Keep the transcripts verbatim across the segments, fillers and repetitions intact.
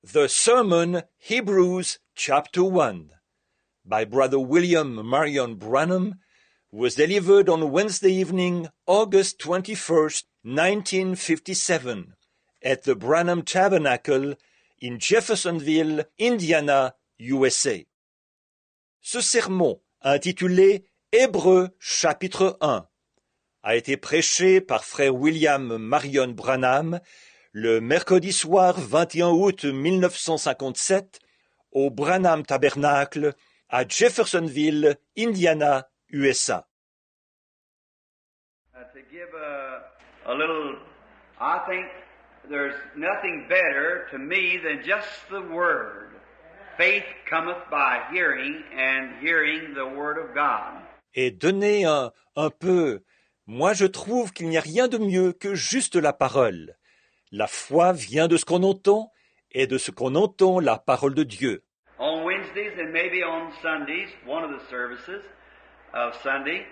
The Sermon, Hebrews chapter one, by Brother William Marion Branham, was delivered on Wednesday evening, August twenty-first, nineteen fifty-seven, at the Branham Tabernacle in Jeffersonville, Indiana, U S A. Ce sermon, intitulé Hébreux chapitre un, a été prêché par frère William Marion Branham le mercredi soir vingt et un août mille neuf cent cinquante-sept au Branham Tabernacle à Jeffersonville, Indiana, U S A. Uh, to give a, a little, I think there's nothing better to me than just the Word. Faith cometh by hearing, and hearing the Word of God. Et donner un, un peu, moi je trouve qu'il n'y a rien de mieux que juste la parole. La foi vient de ce qu'on entend, et de ce qu'on entend la parole de Dieu. On Wednesdays and maybe on Sundays, one of the services of Sunday,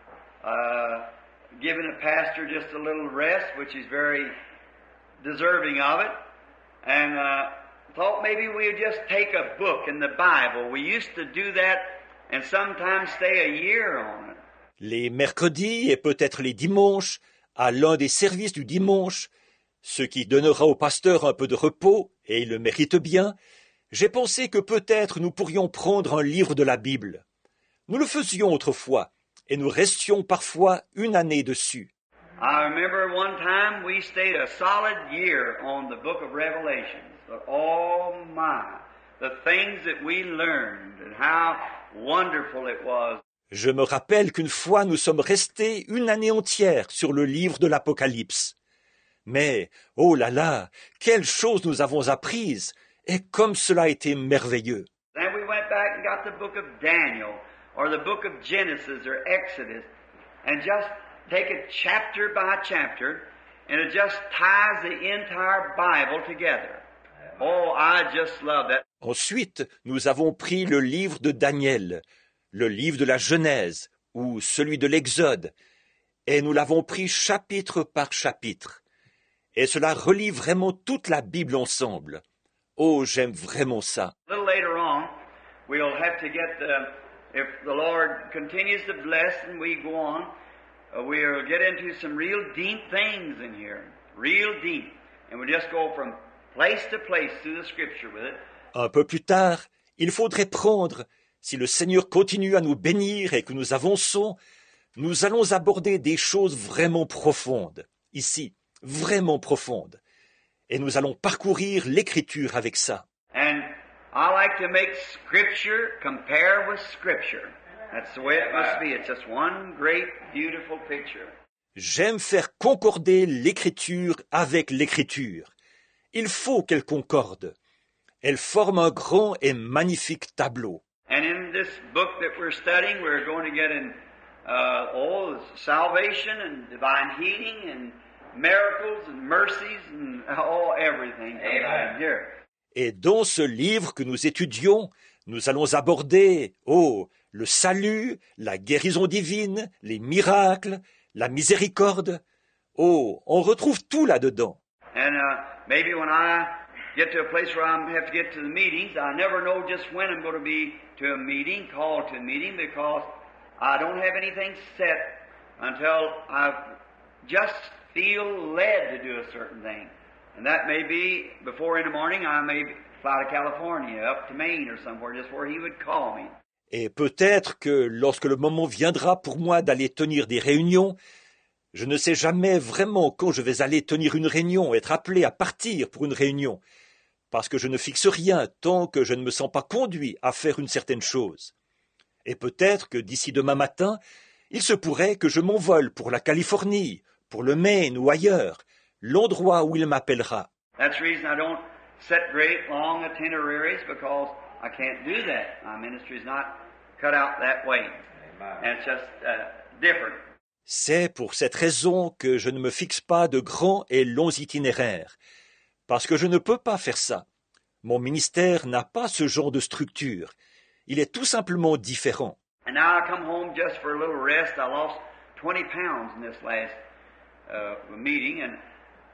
uh, giving a pastor just a little rest, which is very deserving of it, and uh, thought maybe we would just take a book in the Bible. We used to do that and sometimes stay a year on it. Les mercredis et peut-être les dimanches, à l'un des services du dimanche, ce qui donnera au pasteur un peu de repos, et il le mérite bien, j'ai pensé que peut-être nous pourrions prendre un livre de la Bible. Nous le faisions autrefois, et nous restions parfois une année dessus. I remember one time we stayed a solid year on the book of Revelations. But oh my, the things that we learned and how wonderful it was. Je me rappelle qu'une fois nous sommes restés une année entière sur le livre de l'Apocalypse. Mais, oh là là, quelles choses nous avons apprises, et comme cela a été merveilleux. Then we went back and got the book of Daniel, or the book of Genesis, or Exodus, and just take it chapter by chapter, and it just ties the entire Bible together. Oh, I just love that. Ensuite, nous avons pris le livre de Daniel, le livre de la Genèse, ou celui de l'Exode, et nous l'avons pris chapitre par chapitre. Et cela relie vraiment toute la Bible ensemble. Oh, j'aime vraiment ça. A little later on, we'll have to get the, if the Lord continues to bless and we go on, uh, we'll get into some real deep things in here. Real deep. And we'll just go from place to place through the Scripture with it. Un peu plus tard, il faudrait prendre, si le Seigneur continue à nous bénir et que nous avançons, nous allons aborder des choses vraiment profondes, ici, vraiment profondes. Et nous allons parcourir l'Écriture avec ça. And I like to make Scripture compare with Scripture. That's the way it must be. It's just one great, beautiful picture. J'aime faire concorder l'Écriture avec l'Écriture. Il faut qu'elle concorde. Elle forme un grand et magnifique tableau. And in this book that we're studying, we're going to get in uh, all salvation and divine healing and miracles and mercies and all everything. Amen. Here. Et dans ce livre que nous étudions, nous allons aborder, oh, le salut, la guérison divine, les miracles, la miséricorde. Oh, on retrouve tout là-dedans. And uh, maybe when I get to a place where I have to get to the meetings, I never know just when I'm going to be to a meeting, called to a meeting, because I don't have anything set until I just feel led to do a certain thing. And that may be before in the morning I may fly to California, up to Maine or somewhere, just where he would call me. Et peut-être que lorsque le moment viendra pour moi d'aller tenir des réunions, je ne sais jamais vraiment quand je vais aller tenir une réunion, être appelé à partir pour une réunion, parce que je ne fixe rien tant que je ne me sens pas conduit à faire une certaine chose. Et peut-être que d'ici demain matin, il se pourrait que je m'envole pour la Californie, pour le Maine ou ailleurs, l'endroit où il m'appellera. That's the reason I don't set great long itineraries, because I can't do that. My ministry is not cut out that way. And it's just uh, different. C'est pour cette raison que je ne me fixe pas de grands et longs itinéraires, parce que je ne peux pas faire ça. Mon ministère n'a pas ce genre de structure. Il est tout simplement différent. And now I come home just for a little rest. I lost twenty pounds in this last uh, meeting, and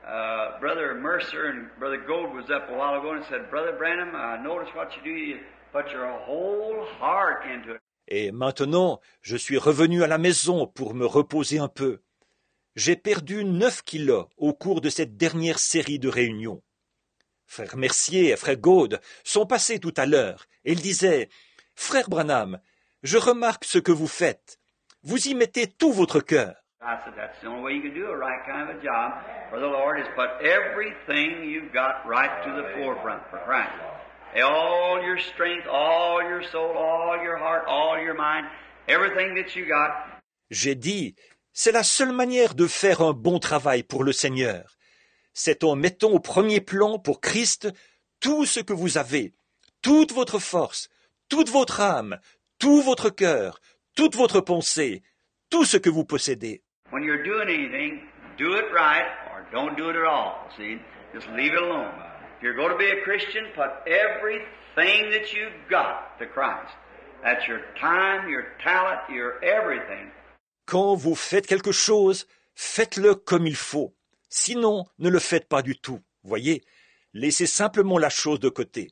uh, Brother Mercer and Brother Gold was up a while ago and said, Brother Branham, I noticed what you do. You put your whole heart into it. Et maintenant, je suis revenu à la maison pour me reposer un peu. J'ai perdu neuf kilos au cours de cette dernière série de réunions. Frère Mercier et Frère Gaude sont passés tout à l'heure et ils disaient « Frère Branham, je remarque ce que vous faites. Vous y mettez tout votre cœur. » I said, that's the only way you can do a right kind of a job for the Lord is put everything you've got right to the forefront for Christ. All your strength, all your soul, all your heart, all your mind, everything that you got. J'ai dit, c'est la seule manière de faire un bon travail pour le Seigneur. C'est en mettant au premier plan pour Christ tout ce que vous avez, toute votre force, toute votre âme, tout votre cœur, toute votre pensée, tout ce que vous possédez. When you're doing anything, do it right or don't do it at all. See, just leave it alone. If you're going to be a Christian, put everything that you've got to Christ. That's your time, your talent, your everything. Quand vous faites quelque chose, faites-le comme il faut. Sinon, ne le faites pas du tout. Voyez, laissez simplement la chose de côté.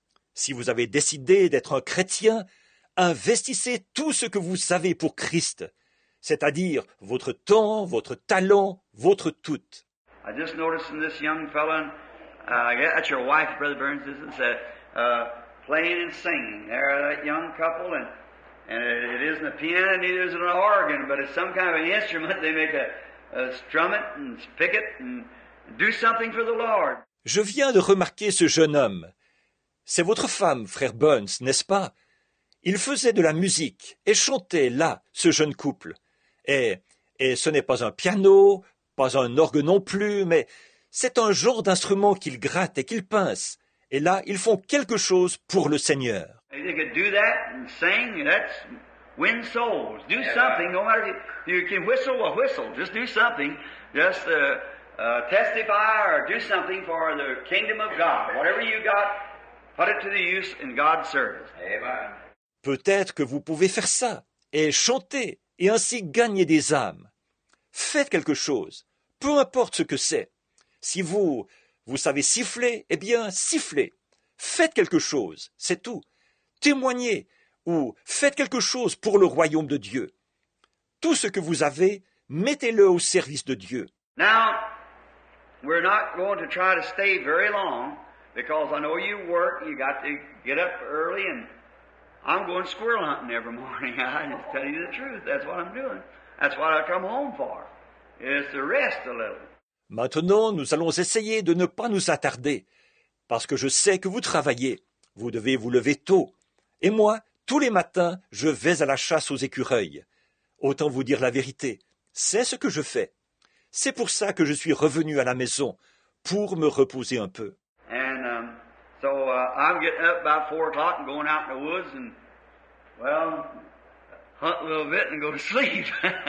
Si vous avez décidé d'être un chrétien, investissez tout ce que vous avez pour Christ, c'est-à-dire votre temps, votre talent, votre tout. I just noticed in this young fella, uh, that's your wife, Brother Burns, isn't it? Uh, playing and singing. They're that young couple, and and it isn't a piano, neither is it an organ, but it's some kind of an instrument. They make a, a strum it and pick it and do something for the Lord. Je viens de remarquer ce jeune homme. C'est votre femme, frère Burns, n'est-ce pas? Il faisait de la musique et chantait là, ce jeune couple. Et, et ce n'est pas un piano, pas un orgue non plus, mais c'est un genre d'instrument qu'ils grattent et qu'ils pincent. Et là, ils font quelque chose pour le Seigneur. They could do that and sing, that's win souls. Do something, no matter if you can whistle, well whistle. Just do something. Just uh, uh, testify or do something for the kingdom of God. Whatever you got, put it to the use in God's service. Amen. Peut-être que vous pouvez faire ça, et chanter, et ainsi gagner des âmes. Faites quelque chose, peu importe ce que c'est. Si vous, vous savez siffler, eh bien, sifflez. Faites quelque chose, c'est tout. Témoignez, ou faites quelque chose pour le royaume de Dieu. Tout ce que vous avez, mettez-le au service de Dieu. Now, we're not going to try to stay very long, because I know you work, you got to get up early, and I'm going squirrel hunting every morning. I just tell you the truth. That's what I'm doing. That's what I come home for, is to rest a little. Maintenant, nous allons essayer de ne pas nous attarder, parce que je sais que vous travaillez. Vous devez vous lever tôt. Et moi, tous les matins, je vais à la chasse aux écureuils. Autant vous dire la vérité, c'est ce que je fais. C'est pour ça que je suis revenu à la maison, pour me reposer un peu. And um, so uh, I'm getting up about four o'clock and going out in the woods and, well, hunt a little bit and go to sleep.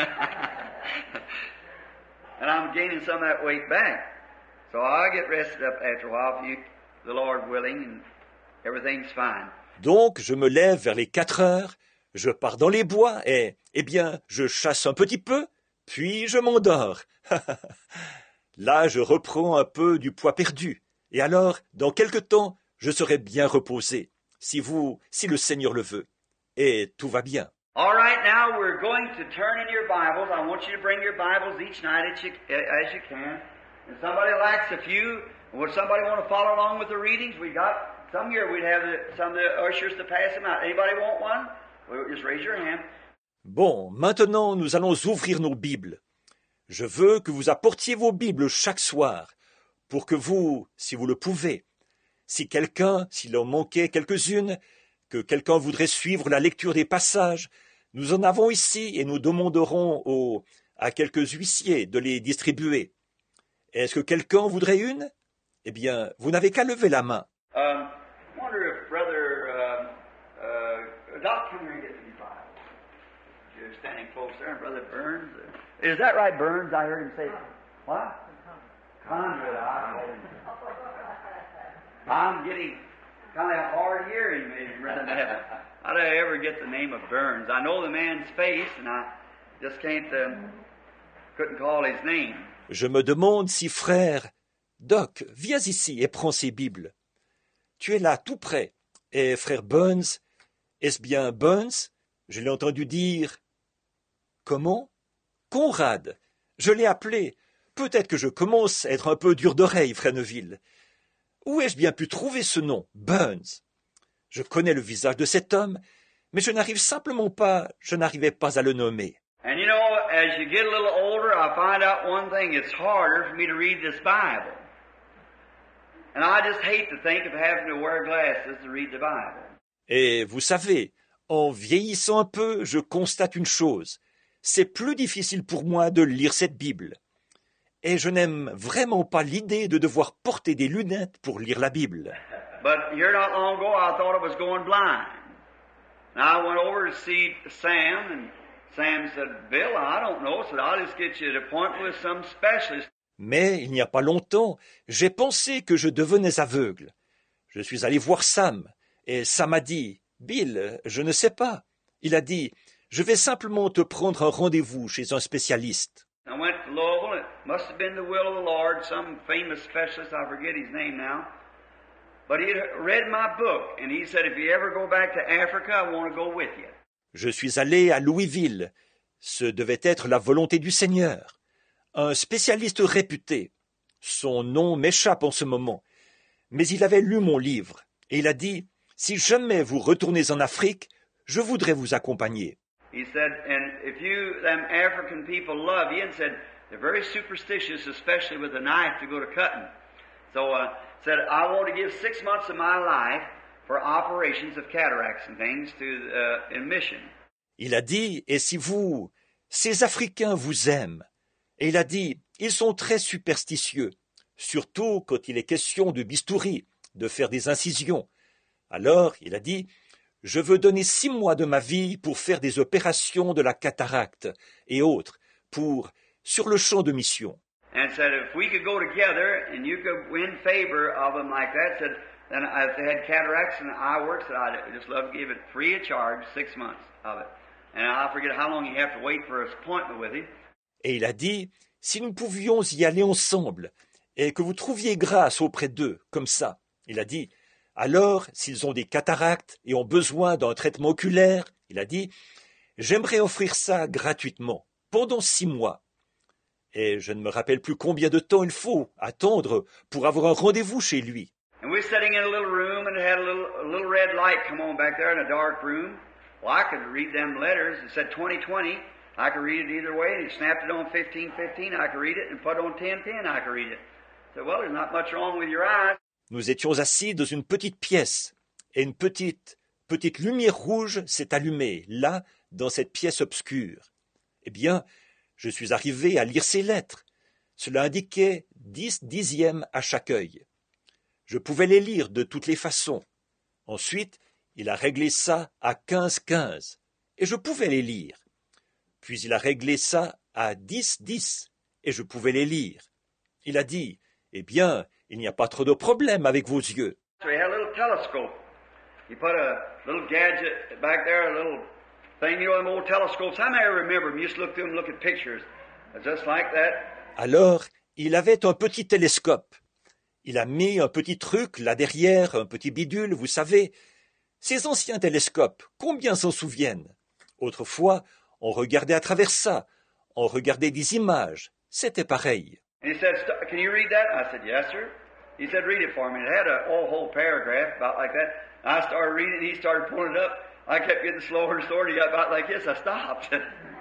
And I'm gaining some of that weight back. So I get rested up after a while, if you, the Lord willing, and everything's fine. Donc, je me lève vers les quatre heures, je pars dans les bois et, eh bien, je chasse un petit peu, puis je m'endors. Là, je reprends un peu du poids perdu. Et alors, dans quelque temps, je serai bien reposé, si vous, si le Seigneur le veut. Et tout va bien. All right, now we're going to turn in your Bibles. I want you to bring your Bibles each night as you, as you can. And somebody lacks a few. Would somebody want to follow along with the readings? We got some here. We'd have the, some of the ushers to pass them out. Anybody want one? Well, just raise your hand. Bon, maintenant, nous allons ouvrir nos Bibles. Je veux que vous apportiez vos Bibles chaque soir, pour que vous, si vous le pouvez, si quelqu'un, s'il en manquait quelques-unes, que quelqu'un voudrait suivre la lecture des passages, nous en avons ici et nous demanderons au, à quelques huissiers de les distribuer. Est-ce que quelqu'un voudrait une? Eh bien, vous n'avez qu'à lever la main. Um, I wonder if Brother uh, uh, Doc, come here and get the Bible. You're standing close there, Brother Burns. Is that right, Burns? I heard him say what? Conrad. I I'm getting kind of hard hearing, maybe, Brother. How did I ever get the name of Burns? I know the man's face, and I just can't, uh, couldn't call his name. Je me demande si frère Doc, viens ici et prends ces Bibles. Tu es là, tout près. Et frère Burns, est-ce bien Burns? Je l'ai entendu dire. Comment? Conrad. Je l'ai appelé. Peut-être que je commence à être un peu dur d'oreille, frère Neville. Où ai-je bien pu trouver ce nom, Burns? Je connais le visage de cet homme, mais je n'arrive simplement pas, je n'arrivais pas à le nommer. And you know, as you get a little older, I find out one thing, it's harder for me to read this Bible. And I just hate to think of having to wear glasses to read the Bible. Et vous savez, en vieillissant un peu, je constate une chose. C'est plus difficile pour moi de lire cette Bible. Et je n'aime vraiment pas l'idée de devoir porter des lunettes pour lire la Bible. But here not long ago, I thought I was going blind. And I went over to see Sam, and Sam said, Bill, I don't know, so I'll just get you an appointment with some specialist. Mais il n'y a pas longtemps, j'ai pensé que je devenais aveugle. Je suis allé voir Sam, et Sam m'a dit, Bill, je ne sais pas. Il a dit, je vais simplement te prendre un rendez-vous chez un spécialiste. I went to Louisville. It must have been the will of the Lord, some famous specialist, I forget his name now. But he had read my book, and he said, if you ever go back to Africa, I want to go with you. Je suis allé à Louisville. Ce devait être la volonté du Seigneur. Un spécialiste réputé. Son nom m'échappe en ce moment. Mais il avait lu mon livre, et il a dit, si jamais vous retournez en Afrique, je voudrais vous accompagner. He said, and if you, them African people love you, and said, they're very superstitious, especially with a knife to go to cutting. So, uh, said, I want to give six months of my life for operations of cataracts and things to, uh, in mission. Il a dit, et si vous, ces Africains vous aiment, et il a dit, ils sont très superstitieux, surtout quand il est question de bistouri, de faire des incisions. Alors, il a dit, je veux donner six mois de ma vie pour faire des opérations de la cataracte et autres, pour, sur le champ de mission. And said, if we could go together and you could win favor of them like that, said, then if they had cataracts and eye work, said, I'd just love to give it free of charge, six months of it. And I forget how long you have to wait for an appointment with him. Et il a dit, si nous pouvions y aller ensemble, et que vous trouviez grâce auprès d'eux, comme ça, il a dit, alors, s'ils ont des cataractes et ont besoin d'un traitement oculaire, il a dit, j'aimerais offrir ça gratuitement, pendant six mois. Et je ne me rappelle plus combien de temps il faut attendre pour avoir un rendez-vous chez lui. And we were sitting in a little room, and it had a little, a little red light come on back there in a dark room. Well, I could read them letters. It said twenty twenty. I could read it either way. And he snapped it on fifteen fifteen. I could read it, and put it on ten ten. I could read it. I said, well, there's not much wrong with your eyes. Nous étions assis dans une petite pièce, et une petite, petite lumière rouge s'est allumée, là, dans cette pièce obscure. Eh bien, je suis arrivé à lire ces lettres. Cela indiquait dix dixièmes à chaque œil. Je pouvais les lire de toutes les façons. Ensuite, il a réglé ça à quinze quinze, et je pouvais les lire. Puis il a réglé ça à dix dix, et je pouvais les lire. Il a dit, eh bien, il n'y a pas trop de problème avec vos yeux. So he had a little telescope. He put a little gadget back there, a little thing, you know, them old telescopes. How many remember them? You used to look through them, look at pictures, just like that. Alors, il avait un petit télescope. Il a mis un petit truc là derrière, un petit bidule, vous savez. Ces anciens télescopes, combien s'en souviennent? Autrefois, on regardait à travers ça. On regardait des images. C'était pareil. And he said, can you read that? I said, yes, sir. He said, read it for me. It had a whole, whole paragraph about like that. I started reading it, and he started pulling it up. I kept getting slower and slower, and he got about like this. I stopped.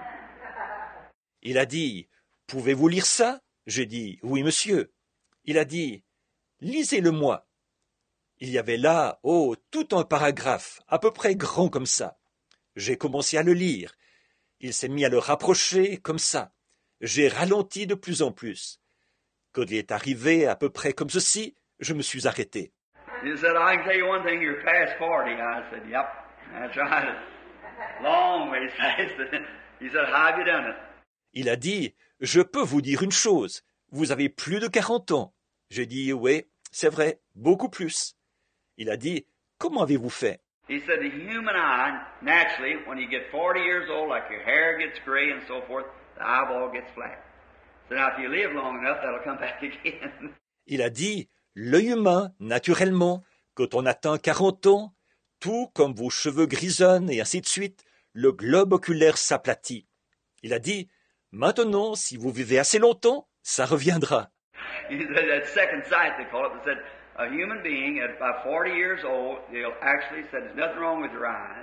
Il a dit, pouvez-vous lire ça? J'ai dit, oui, monsieur. Il a dit, lisez-le-moi. Il y avait là, oh, tout un paragraphe, à peu près grand comme ça. J'ai commencé à le lire. Il s'est mis à le rapprocher comme ça. J'ai ralenti de plus en plus. Quand il est arrivé à peu près comme ceci, je me suis arrêté. He said, I can tell you one thing, you're past forty. I said, yep, that's right. Long ways past it. He said, how have you done it? Il a dit, je peux vous dire une chose, vous avez plus de quarante ans. J'ai dit, oui, c'est vrai, beaucoup plus. Il a dit, comment avez-vous fait? He said, the human eye, naturally, when you get forty years old, like your hair gets gray and so forth, the eyeball gets flat. So now if you live long enough, that'll come back again. Il a dit, l'œil humain, naturellement, quand on atteint quarante ans, tout comme vos cheveux grisonnent et ainsi de suite, le globe oculaire s'aplatit. Il a dit, maintenant, si vous vivez assez longtemps, ça reviendra. He said that second sight, they call it, they said a human being at about forty years old, they'll actually said there's nothing wrong with your eyes.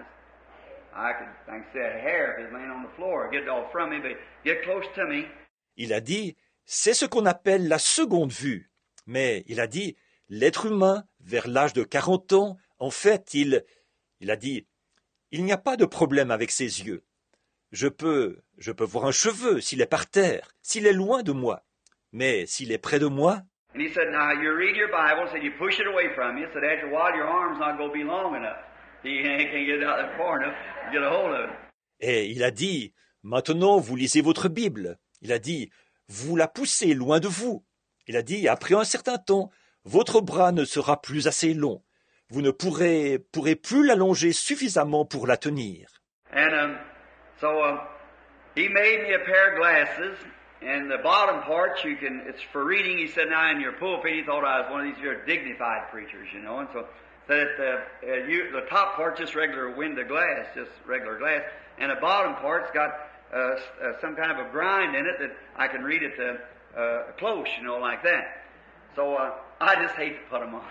I could, I could see a hair if it's laying on the floor, get it all from me, but get close to me. Il a dit, c'est ce qu'on appelle la seconde vue. Mais il a dit, l'être humain, vers l'âge de quarante ans, en fait, il, il a dit, il n'y a pas de problème avec ses yeux. Je peux, je peux voir un cheveu s'il est par terre, s'il est loin de moi. Mais s'il est près de moi, And he said, now you read your Bible, said you push it away from you, said after a while your arm's not going to be long enough. He can't get it out there far enough to get a hold of it. et il a dit, maintenant vous lisez votre Bible. Il a dit, vous la poussez loin de vous. Il a dit, après un certain temps, votre bras ne sera plus assez long. Vous ne pourrez, pourrez plus l'allonger suffisamment pour la tenir. And um, so um, he made me a pair of glasses, and the bottom part you can, it's for reading. He said, now in your pulpit, he thought I was one of these very dignified preachers, you know, and so that the, uh, you, the top part just regular window glass, just regular glass, and the bottom part's got uh, uh, some kind of a grind in it that I can read it uh, uh, close, you know, like that. So uh, I just hate to put them on.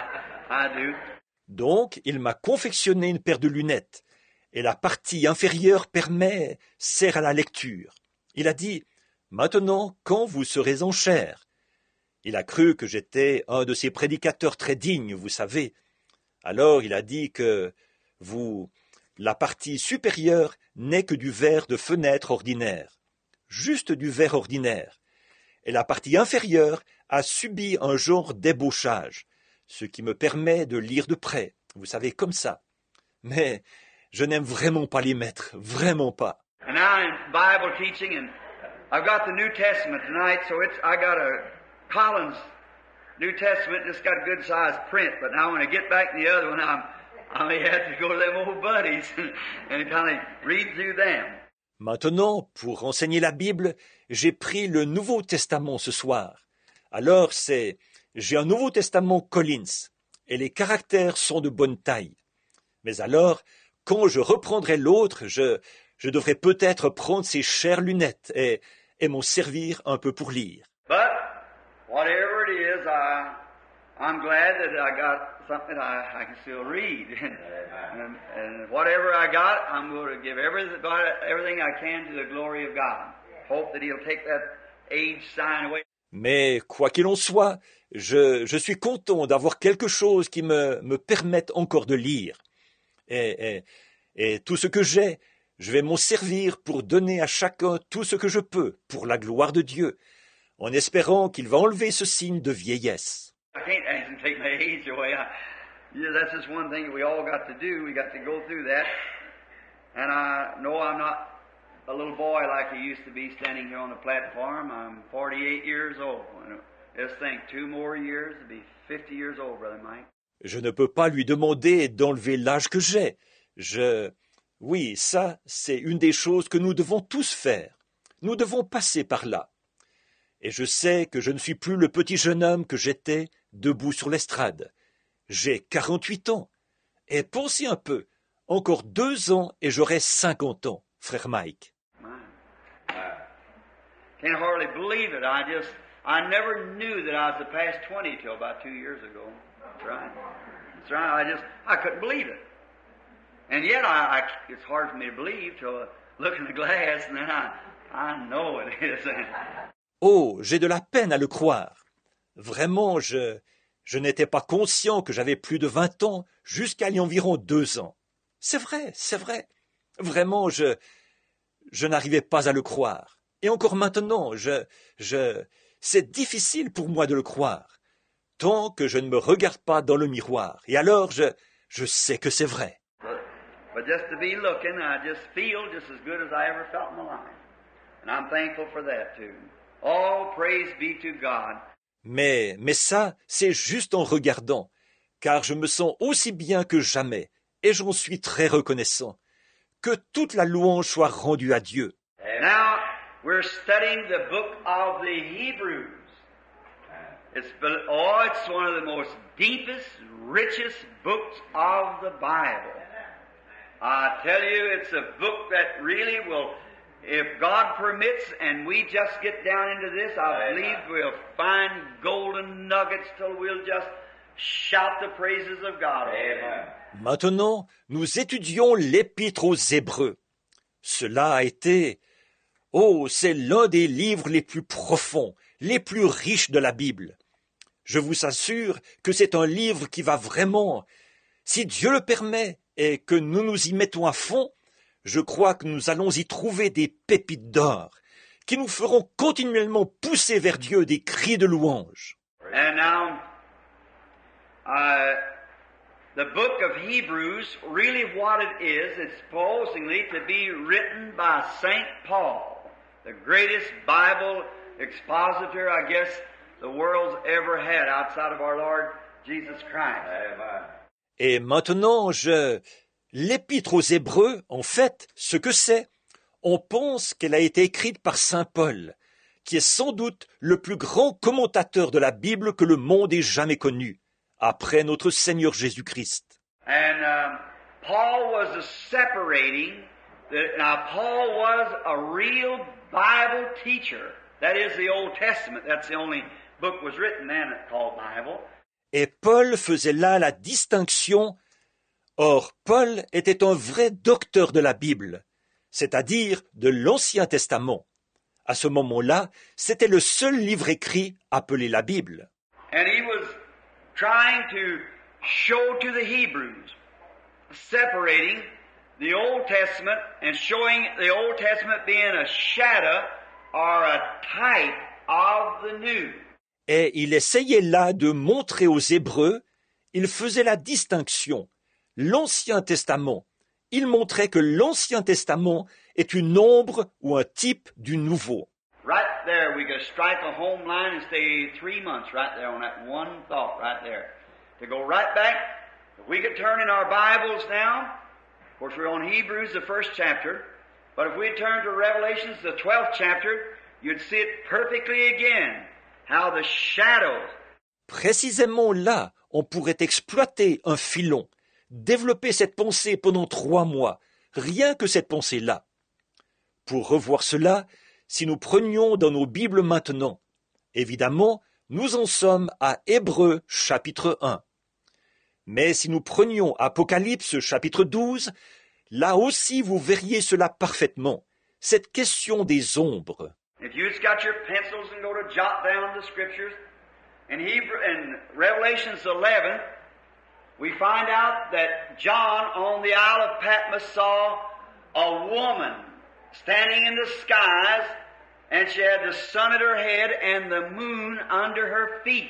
I do. Donc, il m'a confectionné une paire de lunettes, et la partie inférieure permet, sert à la lecture. Il a dit, maintenant, quand vous serez en chair. Il a cru que j'étais un de ces prédicateurs très dignes, vous savez. Alors il a dit que vous, la partie supérieure n'est que du verre de fenêtre ordinaire, juste du verre ordinaire, et la partie inférieure a subi un genre d'ébauchage, ce qui me permet de lire de près, vous savez, comme ça. Mais je n'aime vraiment pas les mettre, vraiment pas. And now in Bible teaching, and I've got the New Testament tonight, so it's I got a Collins New Testament, just got a good size print. But now when I get back to the other one, I'm I may have to go to them old buddies and, and kind of read through them. Maintenant, pour enseigner la Bible, j'ai pris le Nouveau Testament ce soir. Alors c'est, j'ai un Nouveau Testament Collins, et les caractères sont de bonne taille. Mais alors, quand je reprendrai l'autre, je, je devrais peut-être prendre ces chères lunettes et, et m'en servir un peu pour lire. But whatever it is, I, I'm glad that I got something I, I can still read. and, and whatever I got, I'm going to give everything, everything I can to the glory of God. Hope that He'll take that age sign away. Mais quoi qu'il en soit, je, je suis content d'avoir quelque chose qui me, me permette encore de lire. Et, et, et tout ce que j'ai, je vais m'en servir pour donner à chacun tout ce que je peux, pour la gloire de Dieu, en espérant qu'il va enlever ce signe de vieillesse. I can't ask Him to take my age away. I, yeah, that's just one thing that we all got to do. We got to go through that. And I know I'm not a little boy like I used to be standing here on the platform. I'm forty-eight years old. Just think, two more years to be fifty years old, Brother Mike. Je ne peux pas lui demander d'enlever l'âge que j'ai. Je... Oui, ça, c'est une des choses que nous devons tous faire. Nous devons passer par là. Et je sais que je ne suis plus le petit jeune homme que j'étais debout sur l'estrade. J'ai quarante-huit ans. Et pensez un peu, encore deux ans et j'aurai cinquante ans, frère Mike. Can't hardly believe it. I just, I never knew that I was past twenty till about two years ago. That's right. That's right. I just, I couldn't believe it. And yet, I, I it's hard for me to believe till I look in the glass and then I, I know it is. Oh, j'ai de la peine à le croire. Vraiment, je, je n'étais pas conscient que j'avais plus de vingt ans jusqu'à il y a environ deux ans. C'est vrai, c'est vrai. Vraiment, je, je n'arrivais pas à le croire. Et encore maintenant, je, je, c'est difficile pour moi de le croire, tant que je ne me regarde pas dans le miroir. Et alors, je, je sais que c'est vrai. But, but just to be looking, I just feel just as good as I ever felt in my life. And I'm thankful for that too. All praise be to God. Mais, mais ça, c'est juste en regardant, car je me sens aussi bien que jamais, et j'en suis très reconnaissant. Que toute la louange soit rendue à Dieu. Now, we're studying the book of the Hebrews. It's, oh, it's one of the most deepest, richest books of the Bible. I tell you, it's a book that really will, if God permits and we just get down into this, I believe we'll find golden nuggets till we'll just shout the praises of God. Amen. Maintenant, nous étudions l'Épître aux Hébreux. Cela a été, oh, c'est l'un des livres les plus profonds, les plus riches de la Bible. Je vous assure que c'est un livre qui va vraiment, si Dieu le permet et que nous nous y mettons à fond, je crois que nous allons y trouver des pépites d'or qui nous feront continuellement pousser vers Dieu des cris de louange. And now, uh, the book of Hebrews, really what it is, it's supposedly to be written by Saint Paul, the greatest Bible expositor, I guess, the world's ever had outside of our Lord Jesus Christ. Amen. Et maintenant, je... l'Épître aux Hébreux, en fait, ce que c'est, on pense qu'elle a été écrite par saint Paul, qui est sans doute le plus grand commentateur de la Bible que le monde ait jamais connu, après notre Seigneur Jésus-Christ. And um, Paul was a separating, the, now Paul was a real Bible teacher. That is the Old Testament. That's the only book was written then called Bible. Et Paul faisait là la distinction. Or, Paul était un vrai docteur de la Bible, c'est-à-dire de l'Ancien Testament. À ce moment-là, c'était le seul livre écrit appelé la Bible. And he was trying to show to the Hebrews, separating the Old Testament and showing the Old Testament being a shadow or a type of the New. Et il essayait là de montrer aux Hébreux, il faisait la distinction. L'Ancien Testament, il montrait que l'Ancien Testament est une ombre ou un type du Nouveau. Right there, we could strike a home line and stay three months right there on that one thought right there. To go right back, if we could turn in our Bibles now, of course we're on Hebrews, the first chapter, but if we turn to Revelations, the twelfth chapter, you'd see it perfectly again, how the shadows. Précisément là, on pourrait exploiter un filon, développer cette pensée pendant trois mois, rien que cette pensée-là. Pour revoir cela, si nous prenions dans nos Bibles maintenant, évidemment, nous en sommes à Hébreux chapitre un. Mais si nous prenions Apocalypse chapitre douze, là aussi vous verriez cela parfaitement, cette question des ombres. If you've got your pencils and go to jot down the scriptures, in Hebrew, in Revelations eleven, we find out that John on the Isle of Patmos saw a woman standing in the skies, and she had the sun at her head and the moon under her feet.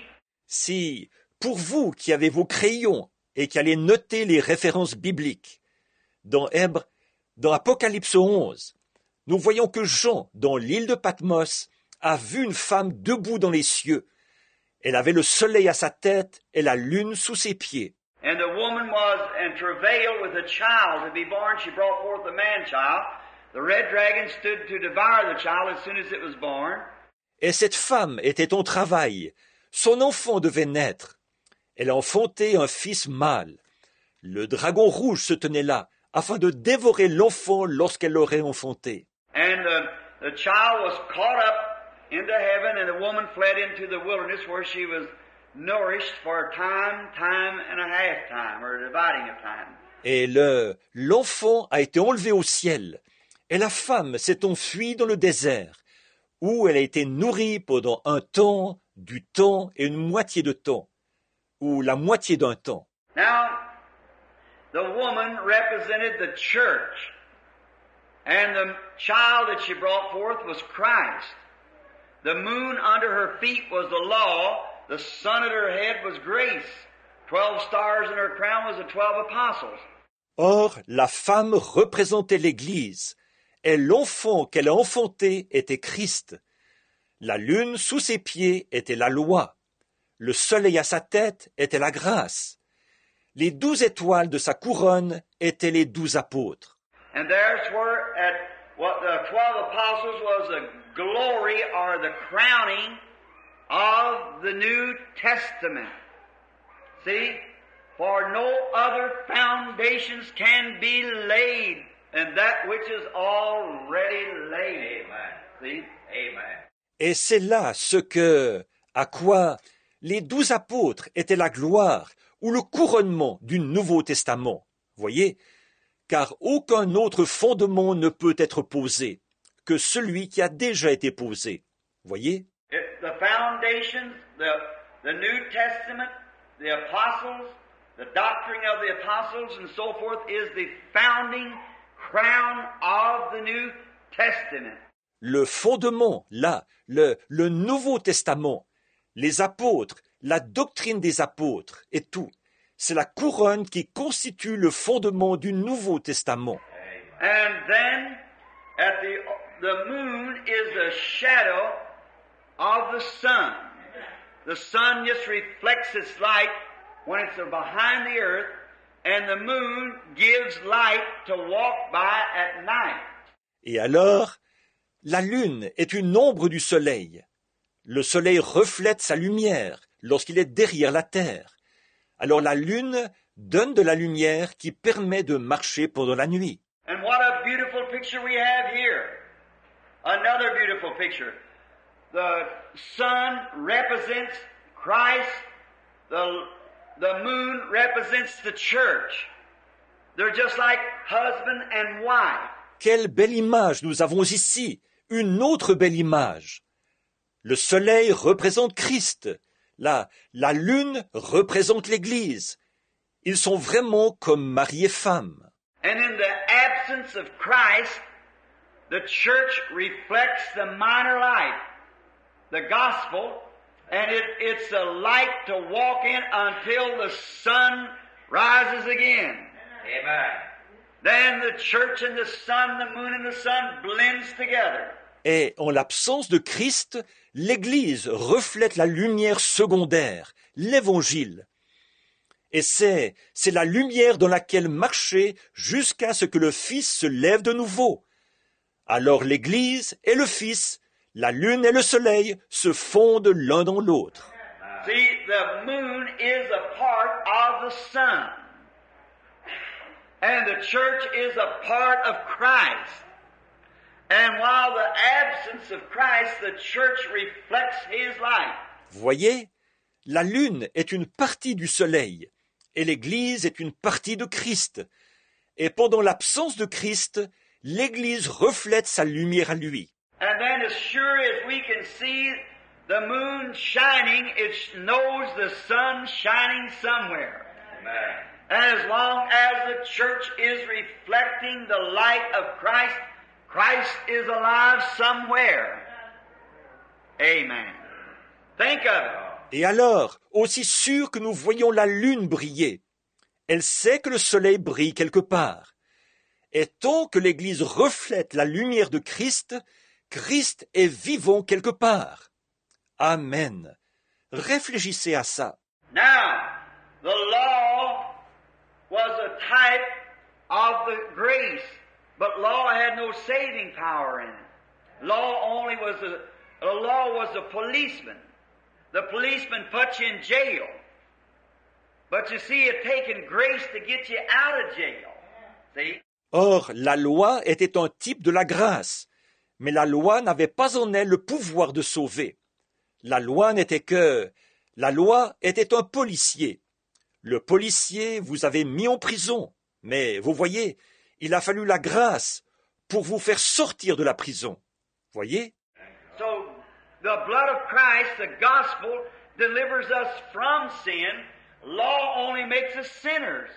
Si, pour vous qui avez vos crayons et qui allez noter les références bibliques, dans Hébreux, dans Apocalypse onze, nous voyons que Jean, dans l'île de Patmos, a vu une femme debout dans les cieux. Elle avait le soleil à sa tête et la lune sous ses pieds. And the woman was in travail with a child to be born. She brought forth a man-child. The red dragon stood to devour the child as soon as it was born. Et cette femme était en travail. Son enfant devait naître. Elle enfantait un fils mâle. Le dragon rouge se tenait là, afin de dévorer l'enfant lorsqu'elle l'aurait enfanté. And uh, the child was caught up into heaven, and the woman fled into the wilderness where she was nourished for a time, time and a half time, or a dividing of time. Et le, l'enfant a été enlevé au ciel, et la femme s'est enfuie dans le désert, où elle a été nourrie pendant un temps, du temps et une moitié de temps, ou la moitié d'un temps. Now, the woman represented the church, and the child that she brought forth was Christ. The moon under her feet was the law, the sun at her head was grace. Twelve stars in her crown was the twelve apostles. Or, la femme représentait l'Église, et l'enfant qu'elle a enfanté était Christ. La lune sous ses pieds était la loi. Le soleil à sa tête était la grâce. Les douze étoiles de sa couronne étaient les douze apôtres. And there's where at what the twelve apostles was the glory or the crowning of the New Testament. See? For no other foundations can be laid than that which is already laid. Amen. See? Amen. Et c'est là ce que, à quoi les douze apôtres étaient la gloire ou le couronnement du Nouveau Testament. Voyez? Car aucun autre fondement ne peut être posé que celui qui a déjà été posé. Voyez? It's the foundations, the, the New Testament, the apostles, the doctrine of the apostles and so forth is the founding crown of the New Testament. Le fondement, là, le, le Nouveau Testament, les apôtres, la doctrine des apôtres et tout, c'est la couronne qui constitue le fondement du Nouveau Testament. And then, at the, the moon is a shadow of the sun. The sun just reflects its light when it's behind the earth, and the moon gives light to walk by at night. Et alors, la lune est une ombre du soleil. Le soleil reflète sa lumière lorsqu'il est derrière la terre. Alors la lune donne de la lumière qui permet de marcher pendant la nuit. And what a beautiful picture we have here. Another beautiful picture. The sun represents Christ. The, the moon represents the church. They're just like husband and wife. Quelle belle image nous avons ici. Une autre belle image. Le soleil représente Christ. La, la lune représente l'Église. Ils sont vraiment comme mari et femme. And in the absence of Christ, the church reflects the minor light, the gospel, and it, it's a light to walk in until the sun rises again. Amen. Then the church and the sun, the moon and the sun blends together. Et en l'absence de Christ, l'Église reflète la lumière secondaire, l'Évangile. Et c'est, c'est la lumière dans laquelle marcher jusqu'à ce que le Fils se lève de nouveau. Alors l'Église et le Fils, la lune et le soleil se fondent l'un dans l'autre. See, the moon is a part of the sun. And the church is a part of Christ. And while the absence of Christ, the church reflects His light. Voyez, la lune est une partie du soleil, et l'Église est une partie de Christ. Et pendant l'absence de Christ, l'Église reflète sa lumière à lui. And then as sure as we can see the moon shining, it knows the sun shining somewhere. Amen. And as long as the church is reflecting the light of Christ, Christ is alive somewhere. Amen. Think of it. Et alors, aussi sûr que nous voyons la lune briller, elle sait que le soleil brille quelque part. Et tant que l'Église reflète la lumière de Christ, Christ est vivant quelque part. Amen. Réfléchissez à ça. Now, the law was a type of the grace. But law had no saving power in it. Law only was a, the law was a policeman. The policeman put you in jail. But you see, it taken grace to get you out of jail. See? Or, la loi était un type de la grâce, mais la loi n'avait pas en elle le pouvoir de sauver. La loi n'était que... La loi était un policier. Le policier vous avait mis en prison, mais vous voyez... Il a fallu la grâce pour vous faire sortir de la prison. Voyez? So, the blood of Christ, the gospel, delivers us from sin. Law only makes us sinners.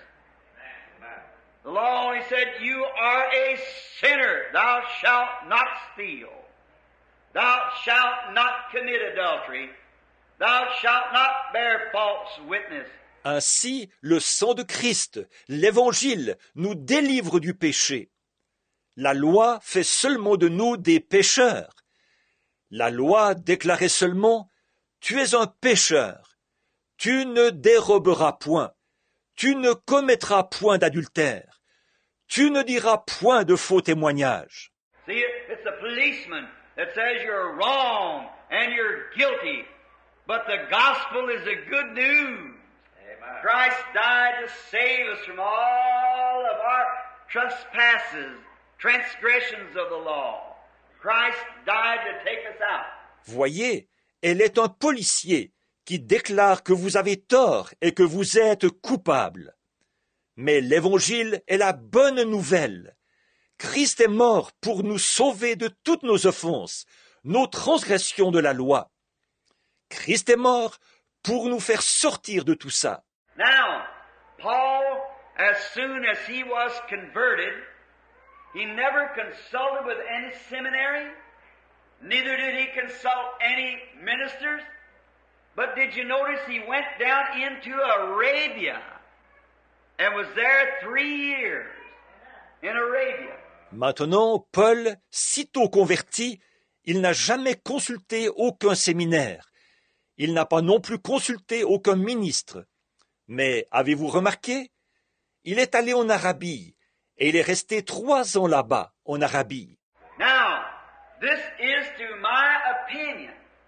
The law only said, you are a sinner. Thou shalt not steal. Thou shalt not commit adultery. Thou shalt not bear false witness. Ainsi, le sang de Christ, l'Évangile, nous délivre du péché. La loi fait seulement de nous des pécheurs. La loi déclarait seulement « Tu es un pécheur, tu ne déroberas point, tu ne commettras point d'adultère, tu ne diras point de faux témoignages. » See, it's a policeman that says you're wrong and you're guilty. But the gospel is the good news. Amen. Christ died to save us from all of our trespasses, transgressions of the law. Christ died to take us out. Voyez, elle est un policier qui déclare que vous avez tort et que vous êtes coupable. Mais l'Évangile est la bonne nouvelle. Christ est mort pour nous sauver de toutes nos offenses, nos transgressions de la loi. Christ est mort pour nous faire sortir de tout ça. Now, Paul, as soon as he was converted, he never consulted with any seminary, neither did he consult any ministers, but did you notice he went down into Arabia and was there three years in Arabia. Maintenant, Paul, sitôt converti, il n'a jamais consulté aucun séminaire. Il n'a pas non plus consulté aucun ministre. Mais avez-vous remarqué? Il est allé en Arabie et il est resté trois ans là-bas, en Arabie. Now, this is to my opinion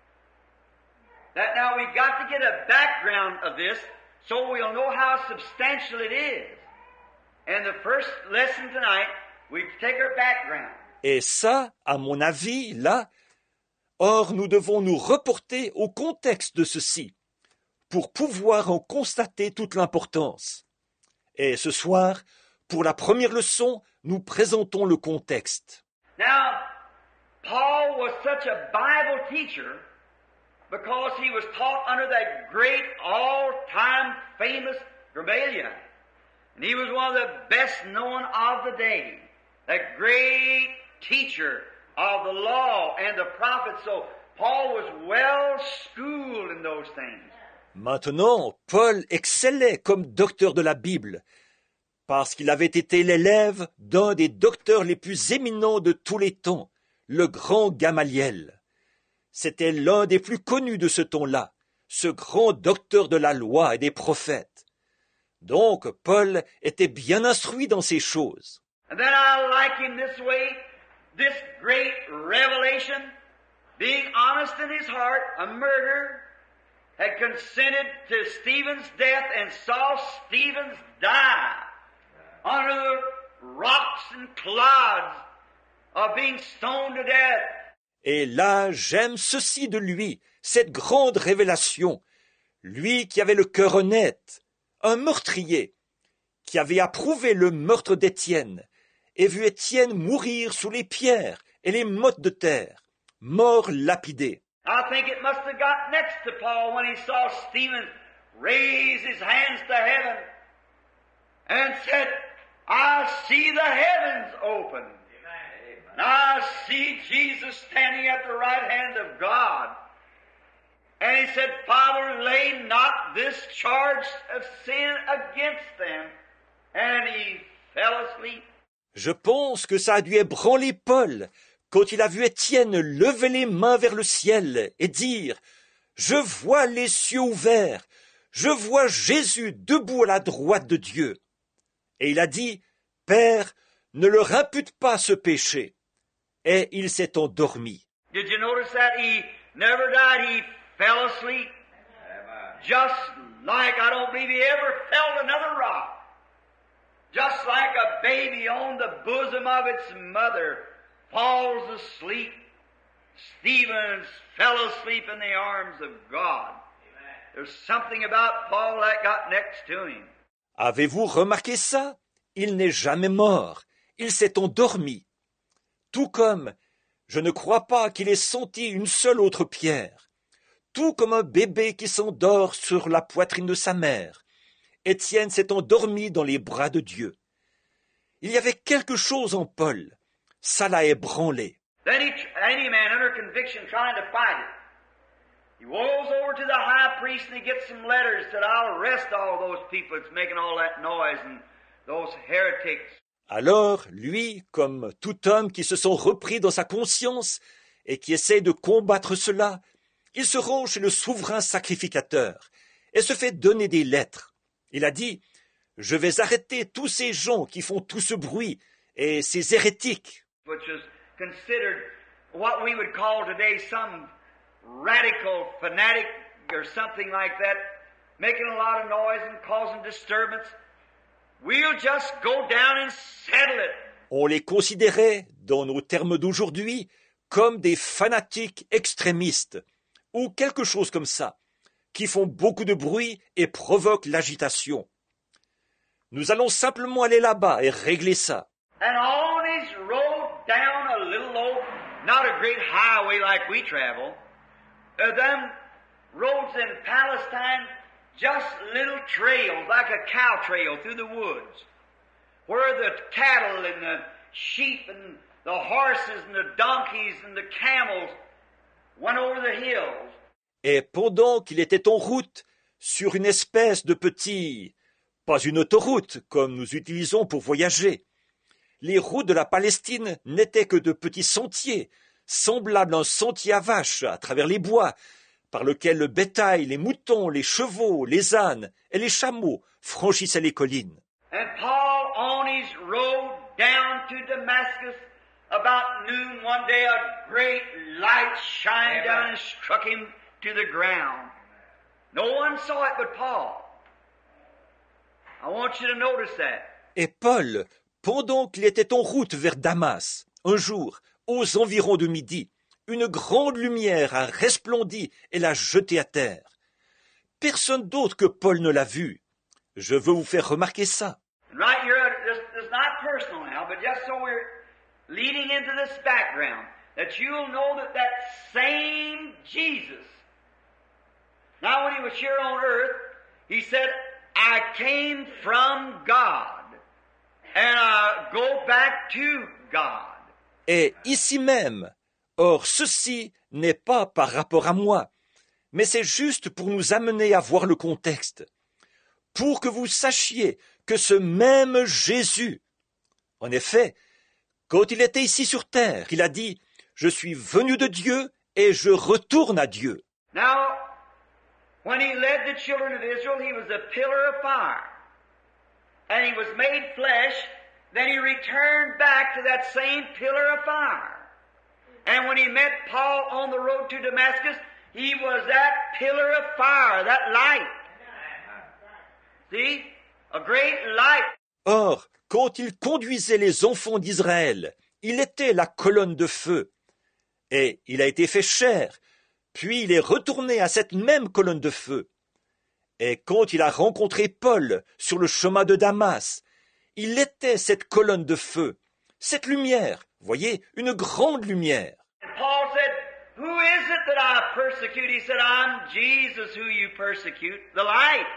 that now we've got to get a background of this so we'll know how substantial it is. And the first lesson tonight, we take our background. Et ça, à mon avis, là, or nous devons nous reporter au contexte de ceci, pour pouvoir en constater toute l'importance. Et ce soir, pour la première leçon, nous présentons le contexte. Now, Paul was such a Bible teacher because he was taught under that great, all-time famous Gamaliel. And he was one of the best known of the day. That great teacher of the law and the prophets. So Paul was well schooled in those things. Maintenant, Paul excellait comme docteur de la Bible, parce qu'il avait été l'élève d'un des docteurs les plus éminents de tous les temps, le grand Gamaliel. C'était l'un des plus connus de ce temps-là, ce grand docteur de la loi et des prophètes. Donc, Paul était bien instruit dans ces choses. And then I like him this way, this great revelation, being honest in his heart, a murderer, had consented to Stephen's death and saw Stephen die under the rocks and clods of being stoned to death. Et là, j'aime ceci de lui, cette grande révélation. Lui qui avait le cœur honnête, un meurtrier, qui avait approuvé le meurtre d'Étienne, et vu Étienne mourir sous les pierres et les mottes de terre, mort lapidé. I think it must have got next to Paul when he saw Stephen raise his hands to heaven and said, I see the heavens open. And I see Jesus standing at the right hand of God. And he said, Father, lay not this charge of sin against them. And he fell asleep. Je pense que ça a dû ébranler Paul quand il a vu Étienne lever les mains vers le ciel et dire « Je vois les cieux ouverts, je vois Jésus debout à la droite de Dieu. » Et il a dit « Père, ne leur impute pas ce péché. » Et il s'est endormi. Did you notice that he never died? He fell asleep. Just like I don't believe he ever felt another rock. Just like a baby on the bosom of its mother falls asleep, Stephen fell asleep in the arms of God. There's something about Paul that got next to him. Avez-vous remarqué ça? Il n'est jamais mort. Il s'est endormi. Tout comme, je ne crois pas qu'il ait senti une seule autre pierre. Tout comme un bébé qui s'endort sur la poitrine de sa mère. Étienne s'est endormi dans les bras de Dieu. Il y avait quelque chose en Paul. Ça l'a ébranlé. Then he, any man under conviction trying to fight it, he goes over to the high priest and he gets some letters that I'll arrest all those people that's making all that noise and those heretics. Alors, lui, comme tout homme qui se sent repris dans sa conscience et qui essaie de combattre cela, il se rend chez le souverain sacrificateur et se fait donner des lettres. Il a dit, « Je vais arrêter tous ces gens qui font tout ce bruit et ces hérétiques. » Which is considered what we would call today some radical fanatic or something like that, making a lot of noise and causing disturbance. We'll just go down and settle it. On les considérait, dans nos termes d'aujourd'hui, comme des fanatiques extrémistes, ou quelque chose comme ça, qui font beaucoup de bruit et provoquent l'agitation. Nous allons simplement aller là-bas et régler ça. And on his road down a little low, not a great highway like we travel, uh, them roads in Palestine, just little trails, like a cow trail through the woods, where the cattle and the sheep and the horses and the donkeys and the camels went over the hills. Et pendant qu'il était en route, sur une espèce de petit... pas une autoroute, comme nous utilisons pour voyager, les routes de la Palestine n'étaient que de petits sentiers, semblables à un sentier à vaches à travers les bois, par lequel le bétail, les moutons, les chevaux, les ânes et les chameaux franchissaient les collines. And Paul, on his road down to Damascus, about noon one day, a great light shined down and struck him to the ground. No one saw it but Paul. I want you to notice that. Et Paul, pendant qu'il était en route vers Damas, un jour, aux environs de midi, une grande lumière a resplendi et l'a jeté à terre. Personne d'autre que Paul ne l'a vu. Je veux vous faire remarquer ça. Right here, this, this is not personal now, but just so we're leading into this background, that you'll know that that same Jesus, now when he was here on earth, he said, I came from God, and I go back to God. Et ici même, or ceci n'est pas par rapport à moi, mais c'est juste pour nous amener à voir le contexte, pour que vous sachiez que ce même Jésus, en effet, quand il était ici sur terre, il a dit, je suis venu de Dieu et je retourne à Dieu. Now, when he led the children of Israel, he was a pillar of fire. And he was made flesh, then he returned back to that same pillar of fire. And when he met Paul on the road to Damascus, he was that pillar of fire, that light. See? A great light. Or, quand il conduisait les enfants d'Israël, il était la colonne de feu. Et il a été fait chair, puis il est retourné à cette même colonne de feu. Et quand il a rencontré Paul sur le chemin de Damas, il était cette colonne de feu, cette lumière, voyez, une grande lumière. And Paul said, who is it that I persecute? He said, I'm Jesus who you persecute, the light.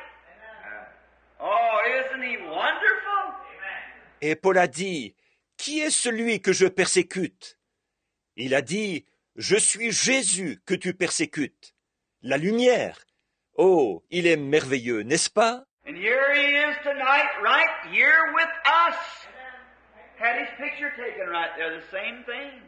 Oh, isn't he wonderful? Et Paul a dit, qui est celui que je persécute? Il a dit, je suis Jésus que tu persécutes, la lumière. Oh, il est merveilleux, n'est-ce pas? And here he is tonight, right here with us. Had his picture taken right there, the same thing.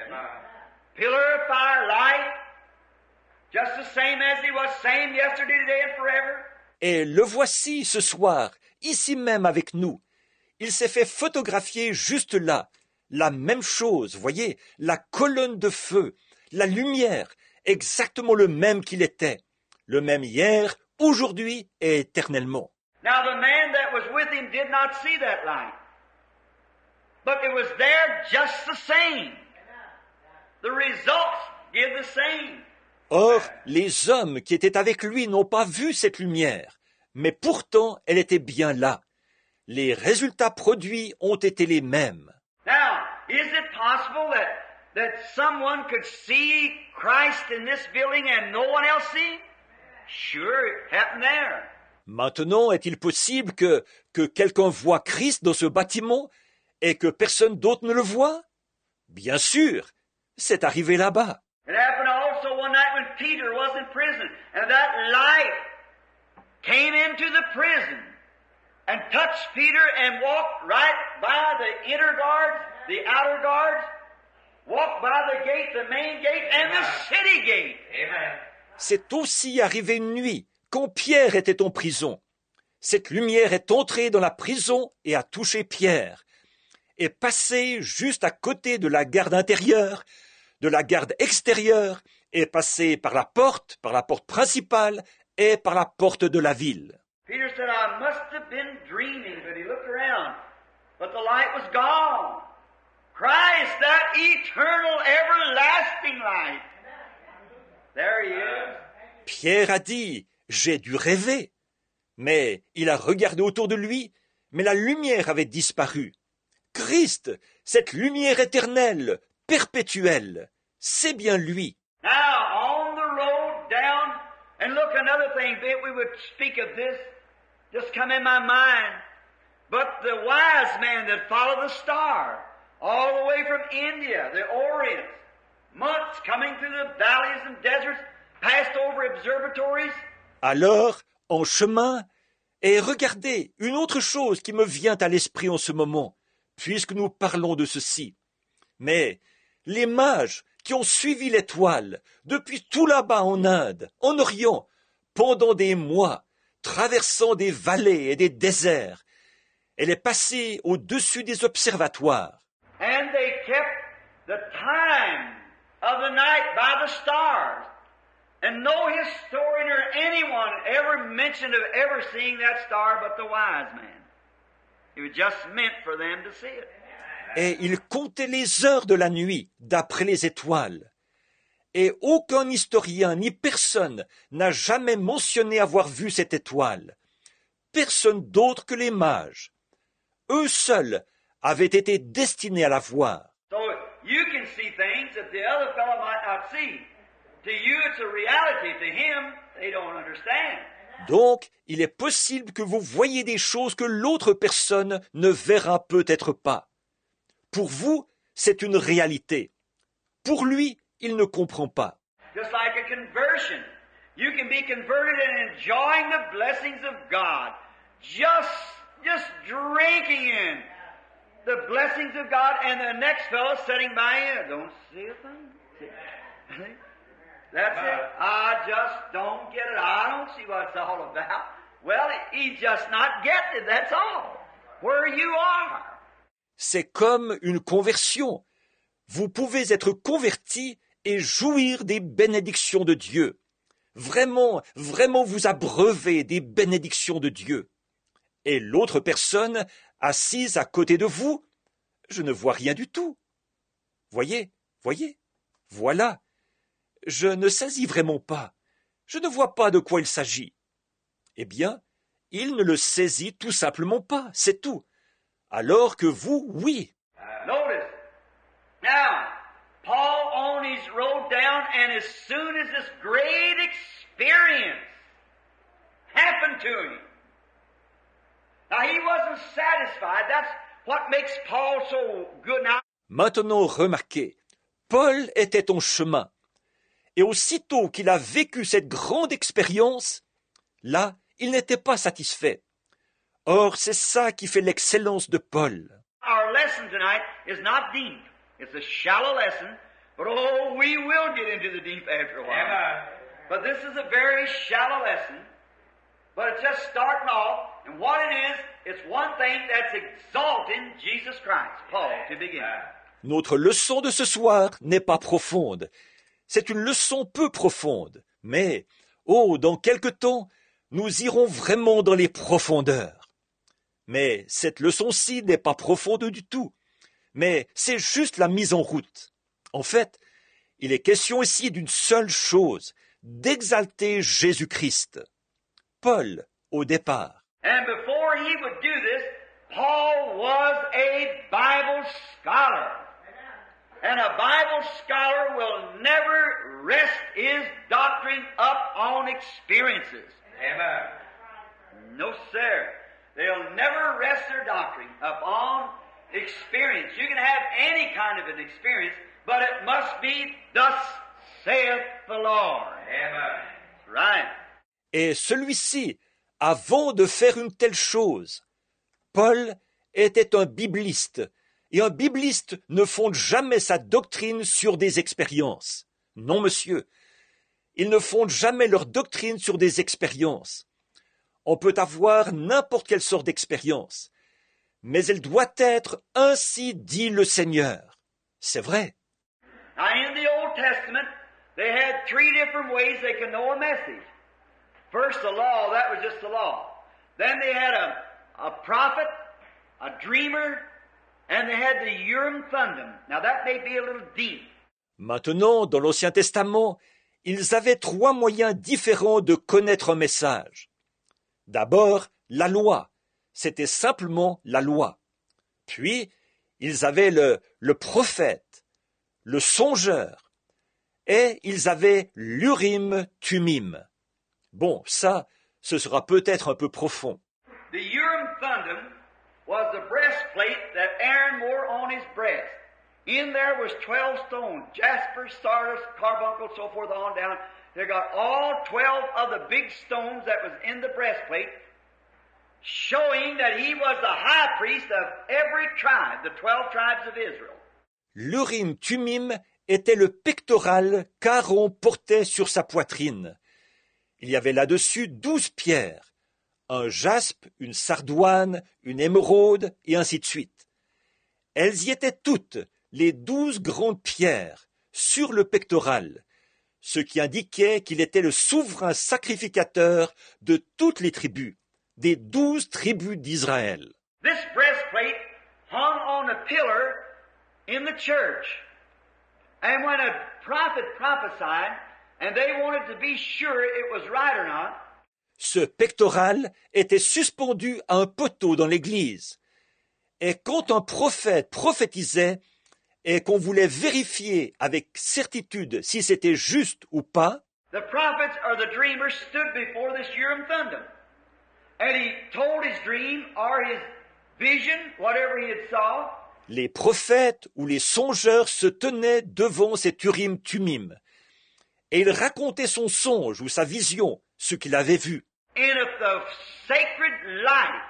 Pillar of fire, light, just the same as he was, same yesterday, today, and forever. Et le voici ce soir, ici même avec nous. Il s'est fait photographier juste là. La même chose, voyez, la colonne de feu, la lumière, exactement le même qu'il était. Le même hier, aujourd'hui et éternellement. Now the man that was with him did not see that light. But it was there just the same. The results give the same. Or, les hommes qui étaient avec lui n'ont pas vu cette lumière, mais pourtant elle était bien là. Les résultats produits ont été les mêmes. Now, is it possible that, that someone could see Christ in this building and no one else see? Sure, it happened there. Maintenant, est-il possible que, que quelqu'un voit Christ dans ce bâtiment et que personne d'autre ne le voit? Bien sûr, c'est arrivé là-bas. It happened also one night when Peter was in prison, and that light came into the prison and touched Peter and walked right by the inner guards, the outer guards, walked by the gate, the main gate, and the city gate. Amen. C'est aussi arrivé une nuit, quand Pierre était en prison. Cette lumière est entrée dans la prison et a touché Pierre, et passé juste à côté de la garde intérieure, de la garde extérieure est passé par la porte, par la porte principale et par la porte de la ville. Peter said, I must have been dreaming, but he looked around, but the light was gone. Christ, that eternal, everlasting light. There he is. Pierre a dit, j'ai dû rêver. Mais il a regardé autour de lui, mais la lumière avait disparu. Christ, cette lumière éternelle, perpétuelle, c'est bien lui. Now, on the road down, and look, another thing, that we would speak of this, just come in my mind. But the wise man that followed the star, all the way from India, the Orient, months coming through the valleys and deserts, passed over observatories. Alors, en chemin, et regardez, une autre chose qui me vient à l'esprit en ce moment, puisque nous parlons de ceci. Mais les mages qui ont suivi l'étoile depuis tout là-bas en Inde, en Orient, pendant des mois, traversant des vallées et des déserts, elle est passée au-dessus des observatoires. And they kept the time of the night by the stars. And no historian or anyone ever mentioned of ever seeing that star but the wise man. It was just meant for them to see it. Et ils comptaient les heures de la nuit, d'après les étoiles. Et aucun historien ni personne n'a jamais mentionné avoir vu cette étoile. Personne d'autre que les mages. Eux seuls avaient été destinés à la voir. So you can see things that the other fellow might not see. To you it's a reality. To him, they don't understand. Donc, il est possible que vous voyez des choses que l'autre personne ne verra peut-être pas. Pour vous, c'est une réalité. Pour lui, il ne comprend pas. Just like a conversion. You can be converted and enjoying the blessings of God. Just, just drinking in the blessings of God, and the next fellow sitting by you don't see a thing. That's it. I just don't get it. I don't see what it's all about. Well, he's just not getting it, that's all. Where you are. C'est comme une conversion. Vous pouvez être converti et jouir des bénédictions de Dieu. Vraiment, vraiment vous abreuver des bénédictions de Dieu. Et l'autre personne, assise à côté de vous, je ne vois rien du tout. Voyez, voyez, voilà. Je ne saisis vraiment pas. Je ne vois pas de quoi il s'agit. Eh bien, il ne le saisit tout simplement pas, c'est tout. Alors que vous, oui. Notice. Now, Paul on his road down, and as soon as this great experience happened to him, now he wasn't satisfied. That's what makes Paul so good. Now, Maintenant, remarquez, Paul était en chemin. Et aussitôt qu'il a vécu cette grande expérience, là, il n'était pas satisfait. Or, c'est ça qui fait l'excellence de Paul. our lesson tonight is not deep. It's a shallow lesson, but oh, we will get into the deep after a while. Amen. But this is a very shallow lesson, but it's just starting off, and what it is, it's one thing that's exalting Jesus Christ, Paul, to begin. Notre leçon de ce soir n'est pas profonde. C'est une leçon peu profonde. Mais, oh, dans quelque temps, nous irons vraiment dans les profondeurs. Mais cette leçon-ci n'est pas profonde du tout. Mais c'est juste la mise en route. En fait, il est question ici d'une seule chose, d'exalter Jésus-Christ. Paul, au départ. And before he would do this, Paul was a Bible scholar. And a Bible scholar will never rest his doctrine up on experiences. Amen. No, sir. They'll never rest their doctrine upon experience. You can have any kind of an experience, but it must be thus saith the Lord. Amen. Right. Et celui-ci, avant de faire une telle chose, Paul était un bibliste, et un bibliste ne fonde jamais sa doctrine sur des expériences. Non, monsieur, ils ne fondent jamais leur doctrine sur des expériences. On peut avoir n'importe quelle sorte d'expérience, mais elle doit être ainsi dit le Seigneur. C'est vrai. Now, in the Old Testament, they had three different ways they could know a message. First, the law, that was just the law. Then they had a, a prophet, a dreamer, and they had the Urim Thummim. Now, that may be a little deep. Maintenant, dans l'Ancien Testament, ils avaient trois moyens différents de connaître un message. D'abord, la loi. C'était simplement la loi. Puis, ils avaient le, le prophète, le songeur, et ils avaient l'Urim Thummim. Bon, ça, ce sera peut-être un peu profond. The Urim Thummim was the breastplate that Aaron wore on his breast. In there was twelve stones, jasper, sardis, carbuncle, so forth on down. They got all twelve of the big stones that was in the breastplate, showing that he was the high priest of every tribe, the twelve tribes of Israel. L'Urim Thummim était le pectoral qu'Aaron portait sur sa poitrine. Il y avait là-dessus douze pierres, un jaspe, une sardoine, une émeraude, et ainsi de suite. Elles y étaient toutes, les douze grandes pierres, sur le pectoral, ce qui indiquait qu'il était le souverain sacrificateur de toutes les tribus, des douze tribus d'Israël. This breastplate hung on a pillar in the church. And when a prophet prophesied, and they wanted to be sure it was right or not, ce pectoral était suspendu à un poteau dans l'église. Et quand un prophète prophétisait, et qu'on voulait vérifier avec certitude si c'était juste ou pas, the prophets or the dreamers stood before this Urim Thummim. And he told his dream or his vision, whatever he had saw. Les prophètes ou les songeurs se tenaient devant cet Urim Thummim. Et il racontait son songe ou sa vision, ce qu'il avait vu. And if the sacred light,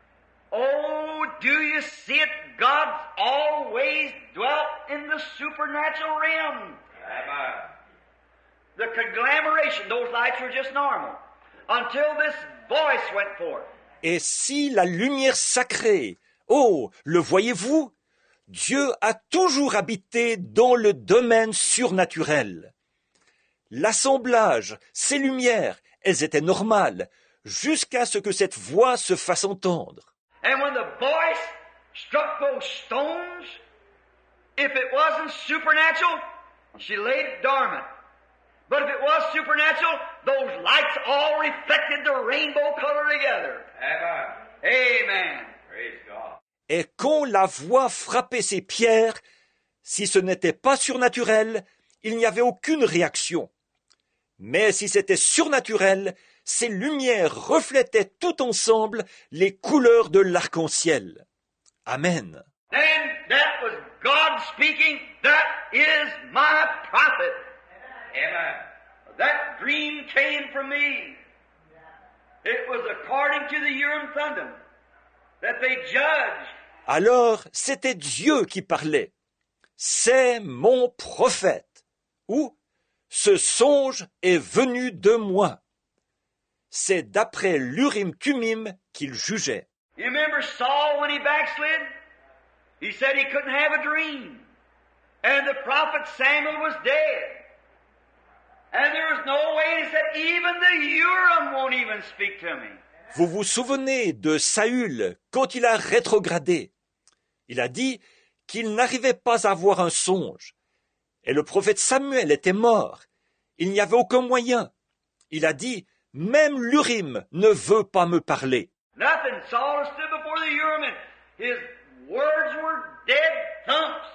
oh, do you see it? God's always dwelt in the supernatural realm. Amen. The conglomeration, those lights were just normal. Until this voice went forth. Et si la lumière sacrée, oh, le voyez-vous? Dieu a toujours habité dans le domaine surnaturel. L'assemblage, ces lumières, elles étaient normales, jusqu'à ce que cette voix se fasse entendre. And when the voice struck those stones, if it wasn't supernatural, she laid dormant. But if it was supernatural, those lights all reflected the rainbow color together. Amen. Amen. Praise God. Et quand la voix frappait ces pierres, si ce n'était pas surnaturel, il n'y avait aucune réaction. Mais si c'était surnaturel, ces lumières reflétaient tout ensemble les couleurs de l'arc-en-ciel. Amen. Then that was God speaking, that is my prophet. Amen. That dream came from me. It was according to the Urim Thummim that they judged. Alors, c'était Dieu qui parlait. C'est mon prophète. Ou, ce songe est venu de moi. C'est d'après l'Urim Thummim qu'il jugeait. You remember Saul when he backslid? He said he couldn't have a dream. And the prophet Samuel was dead. And there was no way, he said, even the Urim won't even speak to me. Vous vous souvenez de Saül quand il a rétrogradé? Il a dit qu'il n'arrivait pas à avoir un songe. Et le prophète Samuel était mort. Il n'y avait aucun moyen. Il a dit, même l'Urim ne veut pas me parler. Nothing. Saul stood before the Urim and his words were dead thumps.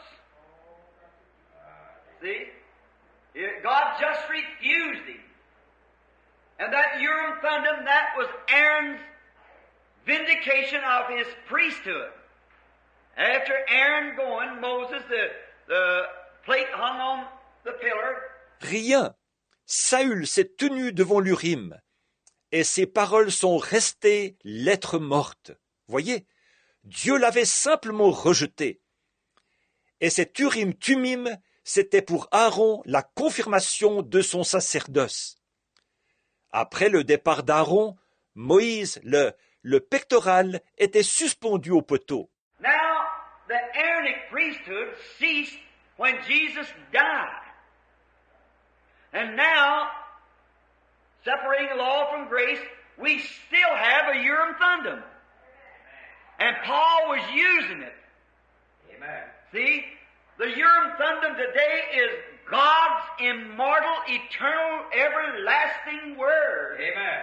See? God just refused him. And that Urim Thummim, that was Aaron's vindication of his priesthood. After Aaron going, Moses, the, the plate hung on the pillar. Rien. Saül s'est tenu devant l'Urim. Et ses paroles sont restées lettres mortes. Voyez, Dieu l'avait simplement rejeté. Et cet Urim Thummim, c'était pour Aaron la confirmation de son sacerdoce. Après le départ d'Aaron, Moïse, le, le pectoral, était suspendu au poteau. Now, the Aaronic priesthood ceased when Jesus died. And now, separating the law from grace, we still have a Urim Thummim. And Paul was using it. Amen. See, the Urim Thummim today is God's immortal, eternal, everlasting Word. Amen.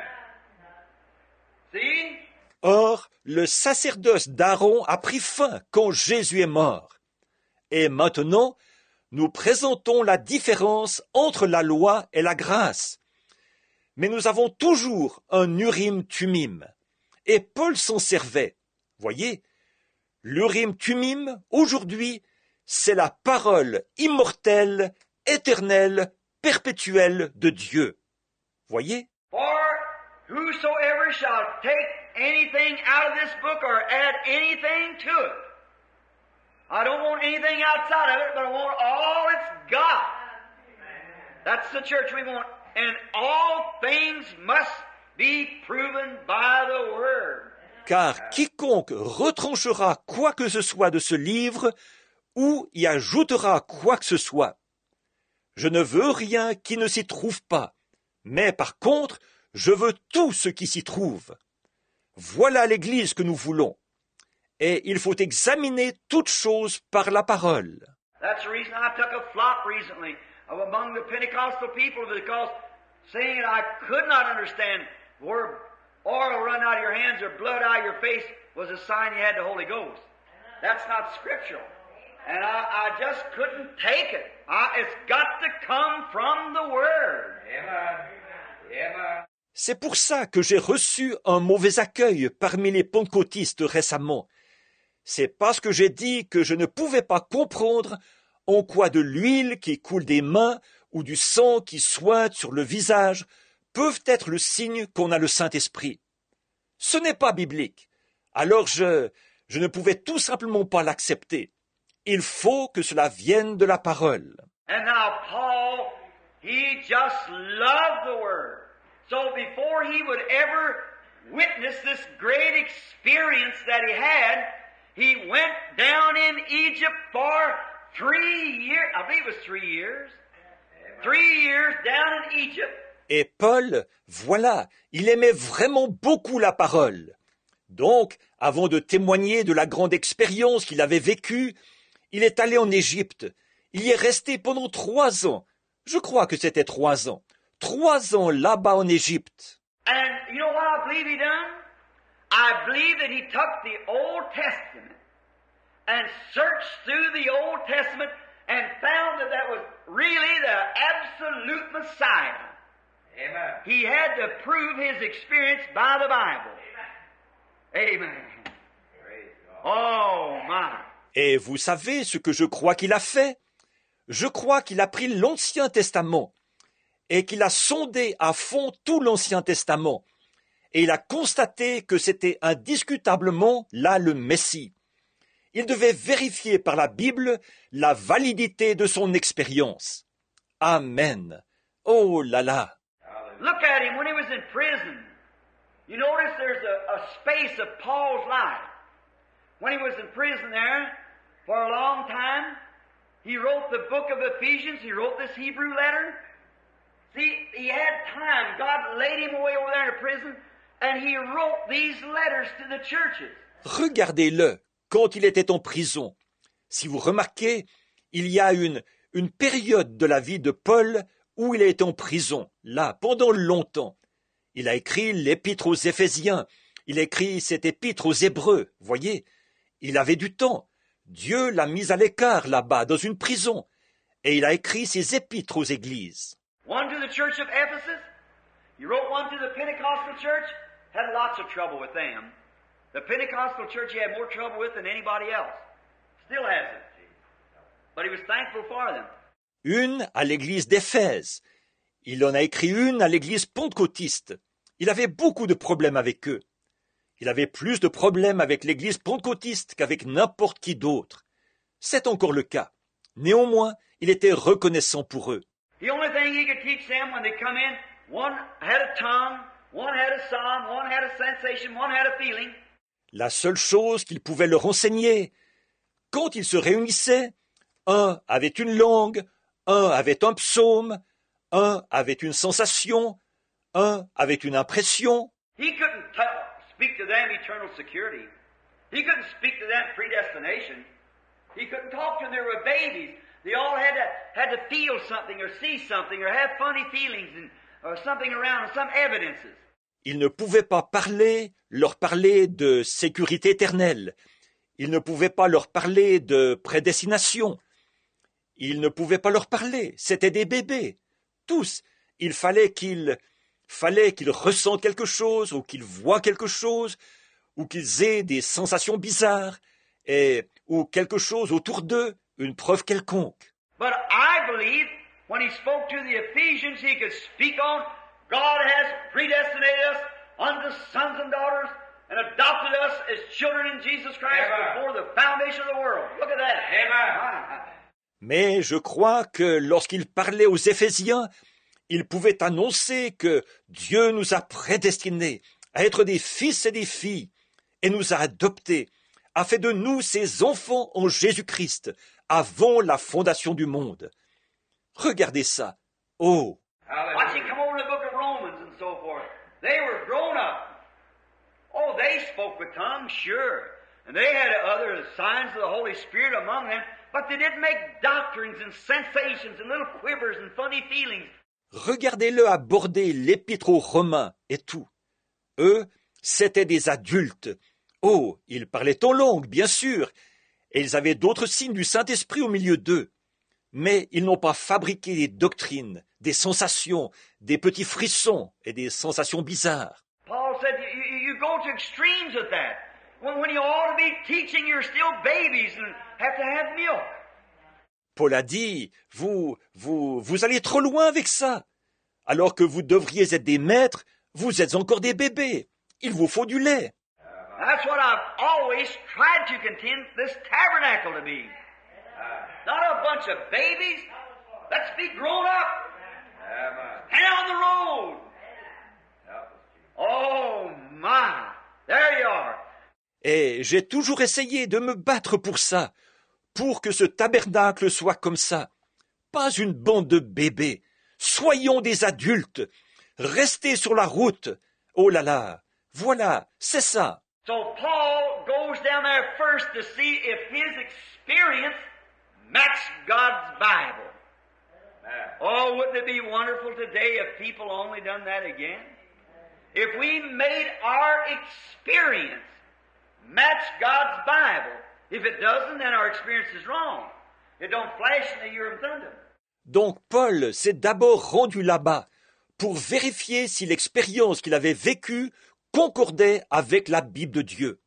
See? Or, le sacerdoce d'Aaron a pris fin quand Jésus est mort. Et maintenant, nous présentons la différence entre la loi et la grâce. Mais nous avons toujours un Urim Thummim. Et Paul s'en servait. Voyez, l'Urim Thummim, aujourd'hui, c'est la parole immortelle, éternelle, perpétuelle de Dieu. Voyez? For whosoever shall take anything out of this book or add anything to it. I don't want anything outside of it, but I want all it's got. That's the church we want. And all things must be proven by the Word. Car quiconque retranchera quoi que ce soit de ce livre ou y ajoutera quoi que ce soit, je ne veux rien qui ne s'y trouve pas, mais par contre, je veux tout ce qui s'y trouve. Voilà l'Église que nous voulons. Et il faut examiner toutes choses par la parole. That's the reason I took a flop recently of among the Pentecostal people, because saying that I could not understand where oil run out of your hands or blood out of your face was a sign you had the Holy Ghost. That's not scriptural. And I, I just couldn't take it. I, it's got to come from the Word. Amen. Amen. C'est pour ça que j'ai reçu un mauvais accueil parmi les pentecôtistes récemment. C'est parce que j'ai dit que je ne pouvais pas comprendre en quoi de l'huile qui coule des mains ou du sang qui sointe sur le visage peuvent être le signe qu'on a le Saint-Esprit. Ce n'est pas biblique. Alors je, je ne pouvais tout simplement pas l'accepter. Il faut que cela vienne de la parole. And now Paul, he just loved the Word. So before he would ever witness this great experience that he had, he went down in Egypt for three years. I believe it was three years. Three years down in Egypt. Et Paul, voilà, il aimait vraiment beaucoup la parole. Donc, avant de témoigner de la grande expérience qu'il avait vécue, il est allé en Égypte. Il y est resté pendant trois ans. Je crois que c'était trois ans. Trois ans là-bas en Égypte. And you know what I believe he done? I believe that he took the Old Testament and searched through the Old Testament and found that that was really the absolute Messiah. Amen. He had to prove his experience by the Bible. Amen. Praise God. Oh, my. Et vous savez ce que je crois qu'il a fait? Je crois qu'il a pris l'Ancien Testament et qu'il a sondé à fond tout l'Ancien Testament. Et il a constaté que c'était indiscutablement là le Messie. Il devait vérifier par la Bible la validité de son expérience. Amen. Oh là là. Look at him when he was in prison. You notice there's a, a space of Paul's life. When he was in prison there for a long time, he wrote the book of Ephesians, he wrote this Hebrew letter. See, he had time. God laid him away over there in prison, and he wrote these letters to the churches. Regardez-le quand il était en prison. Si vous remarquez, il y a une, une période de la vie de Paul où il a été en prison, là, pendant longtemps. Il a écrit l'épître aux Éphésiens, il a écrit cette épître aux Hébreux, voyez. Il avait du temps. Dieu l'a mis à l'écart là-bas, dans une prison, et il a écrit ses épîtres aux églises. One to the church of Ephesus. He wrote one to the Pentecostal church. Had lots of trouble with them. The Pentecostal church he had more trouble with than anybody else. Still has it. But he was thankful for them. Une à l'église d'Éphèse. Il en a écrit une à l'église pentecôtiste. Il avait beaucoup de problèmes avec eux. Il avait plus de problèmes avec l'église pentecôtiste qu'avec n'importe qui d'autre. C'est encore le cas. Néanmoins, il était reconnaissant pour eux. The only thing he could teach them when they come in, one had a tongue, one had a psalm, one had a sensation, one had a feeling. La seule chose qu'il pouvait leur enseigner, quand ils se réunissaient, Un avait une langue, un avait un psaume, un avait une sensation, un avait une impression. He couldn't tell, speak to them eternal security. He couldn't speak to them predestination. He couldn't talk to them. They were babies. They all had to had to feel something or see something or have funny feelings and or something around, some evidences. Il ne pouvait pas parler, leur parler de sécurité éternelle. Il ne pouvait pas leur parler de prédestination. Il ne pouvait pas leur parler. C'étaient des bébés. Tous. Il fallait qu'ils, fallait qu'ils ressentent quelque chose, ou qu'ils voient quelque chose, ou qu'ils aient des sensations bizarres, et, ou quelque chose autour d'eux, une preuve quelconque. But I believe when he spoke to the Ephesians, he could speak on God has predestinated us unto sons and daughters and adopted us as children in Jesus Christ Amen. before the foundation of the world. Look at that. Amen. Mais je crois que lorsqu'il parlait aux Éphésiens, il pouvait annoncer que Dieu nous a prédestinés à être des fils et des filles, et nous a adoptés, a fait de nous ses enfants en Jésus-Christ, avant la fondation du monde. Regardez ça. Oh! Watch him come over to the book of Romans and so forth. They were grown up. Oh, they spoke with tongues, sure. And they had other signs of the Holy Spirit among them, but they didn't make doctrines and sensations and little quivers and funny feelings. Regardez-le aborder l'épître aux Romains et tout. Eux, c'étaient des adultes. Oh, ils parlaient en langue, bien sûr, et ils avaient d'autres signes du Saint-Esprit au milieu d'eux. Mais ils n'ont pas fabriqué des doctrines, des sensations, des petits frissons et des sensations bizarres. Paul said you, you, you go to extremes with that. When, when you ought to be teaching, you're still babies and have to have milk. Paul a dit, vous, vous, vous allez trop loin avec ça. Alors que vous devriez être des maîtres, vous êtes encore des bébés. Il vous faut du lait. That's what I've always tried to contend this tabernacle to be. Not a bunch of babies. Let's be grown up. Amen. And on the road. Help us, Jesus. Oh my. There you are. Et j'ai toujours essayé de me battre pour ça, pour que ce tabernacle soit comme ça. Pas une bande de bébés. Soyons des adultes. Restez sur la route. Oh là là. Voilà, c'est ça. So Paul goes down there first to see if his experience matched God's Bible. Amen. Oh, wouldn't it be wonderful today if people only done that again? If we made our experience match God's Bible. If it doesn't, then our experience is wrong. It don't flash in the Urim Thummim. Donc Paul s'est d'abord rendu là-bas pour vérifier si l'expérience qu'il avait vécue concordait avec la Bible de Dieu.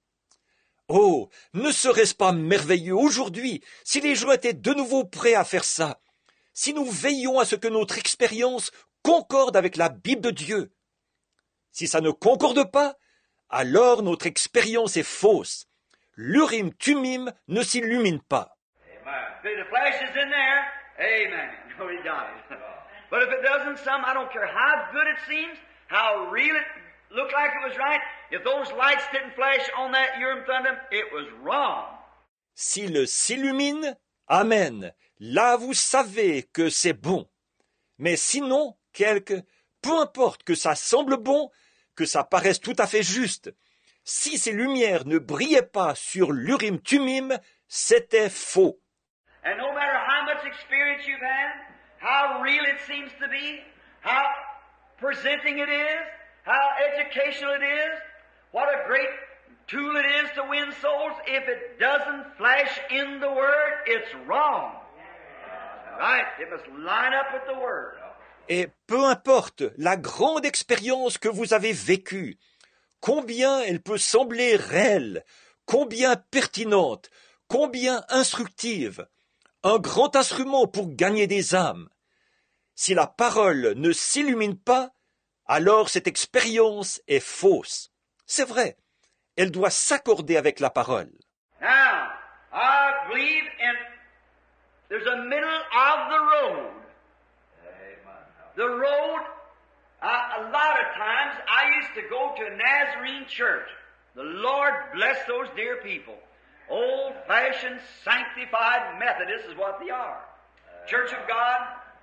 Oh, ne serait-ce pas merveilleux aujourd'hui si les gens étaient de nouveau prêts à faire ça, si nous veillons à ce que notre expérience concorde avec la Bible de Dieu. Si ça ne concorde pas, alors notre expérience est fausse. L'Urim Thummim ne s'illumine pas. Amen. If the flash is in there, amen. No, he died. But if it doesn't, some, I don't care how good it seems, how real it looked like it was right, if those lights didn't flash on that Urim Thummim, it was wrong. S'il s'illumine, amen. Là, vous savez que c'est bon. Mais sinon, quelque, peu importe que ça semble bon, que ça paraisse tout à fait juste, si ces lumières ne brillaient pas sur l'Urim Thummim, c'était faux. And no matter how much experience you've had, how real it seems to be, how presenting it is, how educational it is, what a great tool it is to win souls, if it doesn't flash in the Word, it's wrong. Right? It must line up with the Word. Et peu importe la grande expérience que vous avez vécue, combien elle peut sembler réelle, combien pertinente, combien instructive, un grand instrument pour gagner des âmes. Si la parole ne s'illumine pas, alors cette expérience est fausse. C'est vrai, elle doit s'accorder avec la parole. Now, I believe in there's a middle of the road. Amen. The road, uh, a lot of times I used to go to a Nazarene church. The Lord bless those dear people. Old old-fashioned, sanctified Methodists is what they are. Church of God,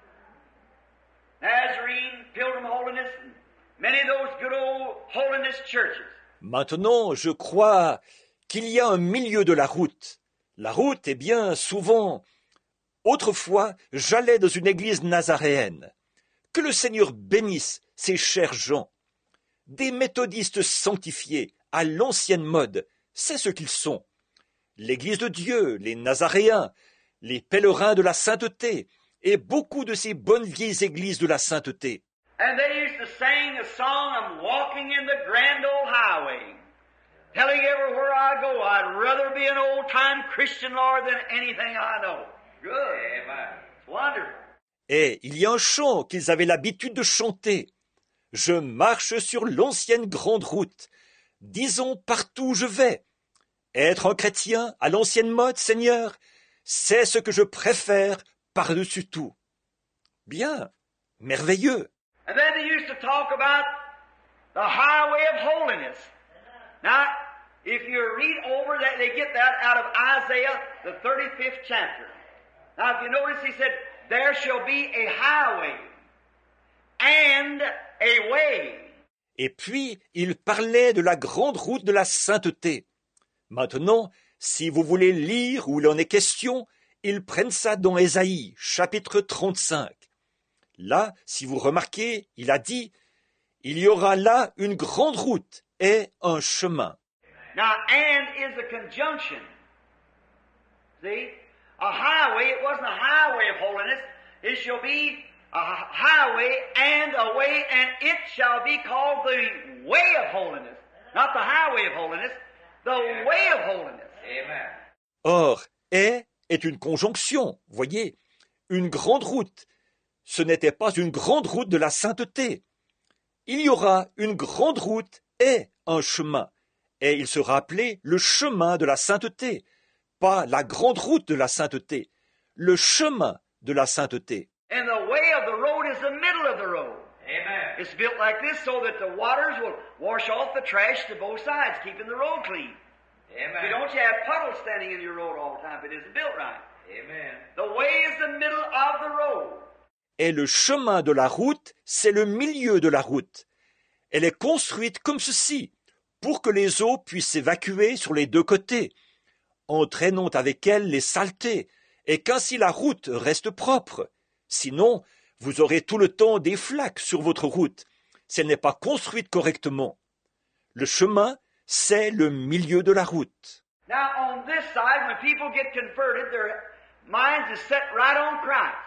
Nazarene, Pilgrim Holiness, and many of those good old holiness churches. Maintenant, je crois qu'il y a un milieu de la route. La route est bien souvent... Autrefois, j'allais dans une église nazaréenne. Que le Seigneur bénisse ces chers gens. Des méthodistes sanctifiés, à l'ancienne mode, c'est ce qu'ils sont. L'Église de Dieu, les Nazaréens, les pèlerins de la sainteté, et beaucoup de ces bonnes vieilles églises de la sainteté. And they used to sing a song, I'm walking in the grand old highway, telling everywhere I go, I'd rather be an old-time Christian, Lord, than anything I know. Good. Amen. It's wonderful. Et il y a un chant qu'ils avaient l'habitude de chanter. Je marche sur l'ancienne grande route, disons partout où je vais. Être un chrétien à l'ancienne mode, Seigneur, c'est ce que je préfère par-dessus tout. Bien, merveilleux. And then they used to talk about the highway of holiness. Now, if you read over that, they get that out of Isaiah, the thirty-fifth chapter. Now, if you notice, he said, there shall be a highway and a way. Et puis, il parlait de la grande route de la sainteté. Maintenant, si vous voulez lire où il en est question, ils prennent ça dans Ésaïe, chapitre trente-cinq. Là, si vous remarquez, il a dit, il y aura là une grande route et un chemin. Now, and is a conjunction. See? A highway, it wasn't a highway of holiness. It shall be a highway and a way, and it shall be called the way of holiness. Not the highway of holiness, the way of holiness. Amen. Or, et est une conjonction, voyez. Une grande route. Ce n'était pas une grande route de la sainteté. Il y aura une grande route et un chemin. Et il sera appelé le chemin de la sainteté. Pas la grande route de la sainteté, le chemin de la sainteté. And the way of the road is the middle of the road. Amen. It's built like this so that the waters will wash off the trash to both sides, keeping the road clean. Amen. You don't you have puddles standing in your road all the time if it isn't built right. Amen. The way is the middle of the road. Et le chemin de la route, c'est le milieu de la route. Elle est construite comme ceci, pour que les eaux puissent s'évacuer sur les deux côtés, entraînant avec elles les saletés, et qu'ainsi la route reste propre. Sinon, vous aurez tout le temps des flaques sur votre route, si elle n'est pas construite correctement. Le chemin, c'est le milieu de la route. Now on this side, when people get converted, their minds is set right on Christ.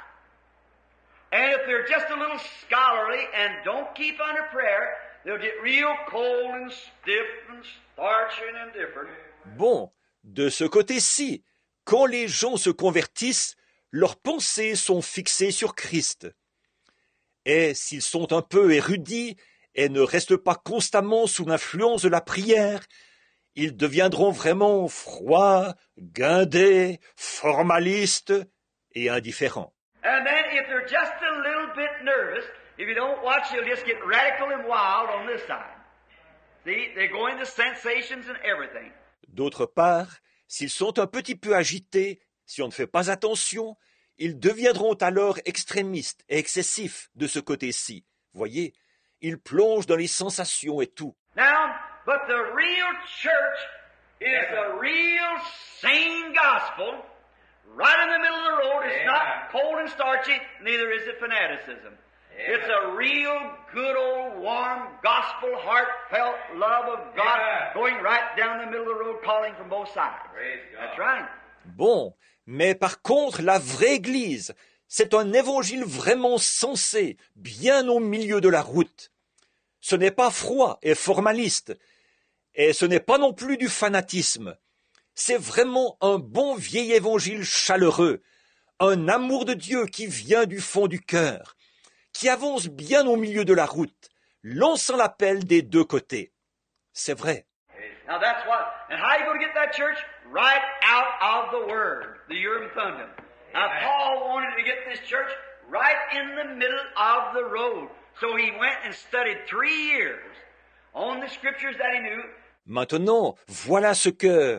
And if they're just a little scholarly and don't keep under prayer, they'll get real cold and stiff and starchy and indifferent. Bon, de ce côté-ci, quand les gens se convertissent, leurs pensées sont fixées sur Christ. Et s'ils sont un peu érudits et ne restent pas constamment sous l'influence de la prière, ils deviendront vraiment froids, guindés, formalistes et indifférents. And then if they're just a little bit nervous, if you don't watch, you'll just get radical and wild on this side. See, they go into sensations and everything. D'autre part, s'ils sont un petit peu agités, si on ne fait pas attention, ils deviendront alors extrémistes et excessifs de ce côté-ci. Voyez, ils plongent dans les sensations et tout. Now, but the real church is the real sane gospel. Right in the middle of the road. It's not cold and starchy, neither is it fanaticism. It's a real good old warm gospel heartfelt love of God going right down the middle of the road calling from both sides. That's right. Bon, mais par contre, la vraie Église, c'est un évangile vraiment sensé, bien au milieu de la route. Ce n'est pas froid et formaliste, et ce n'est pas non plus du fanatisme. C'est vraiment un bon vieil évangile chaleureux, un amour de Dieu qui vient du fond du cœur, qui avance bien au milieu de la route, lançant l'appel des deux côtés. C'est vrai. Now that's what, and how are you going to get that church? Right out of the Word, the Urim Thummim. Now Paul wanted to get this church right in the middle of the road. So he went and studied three years on the scriptures that he knew. Maintenant, voilà ce que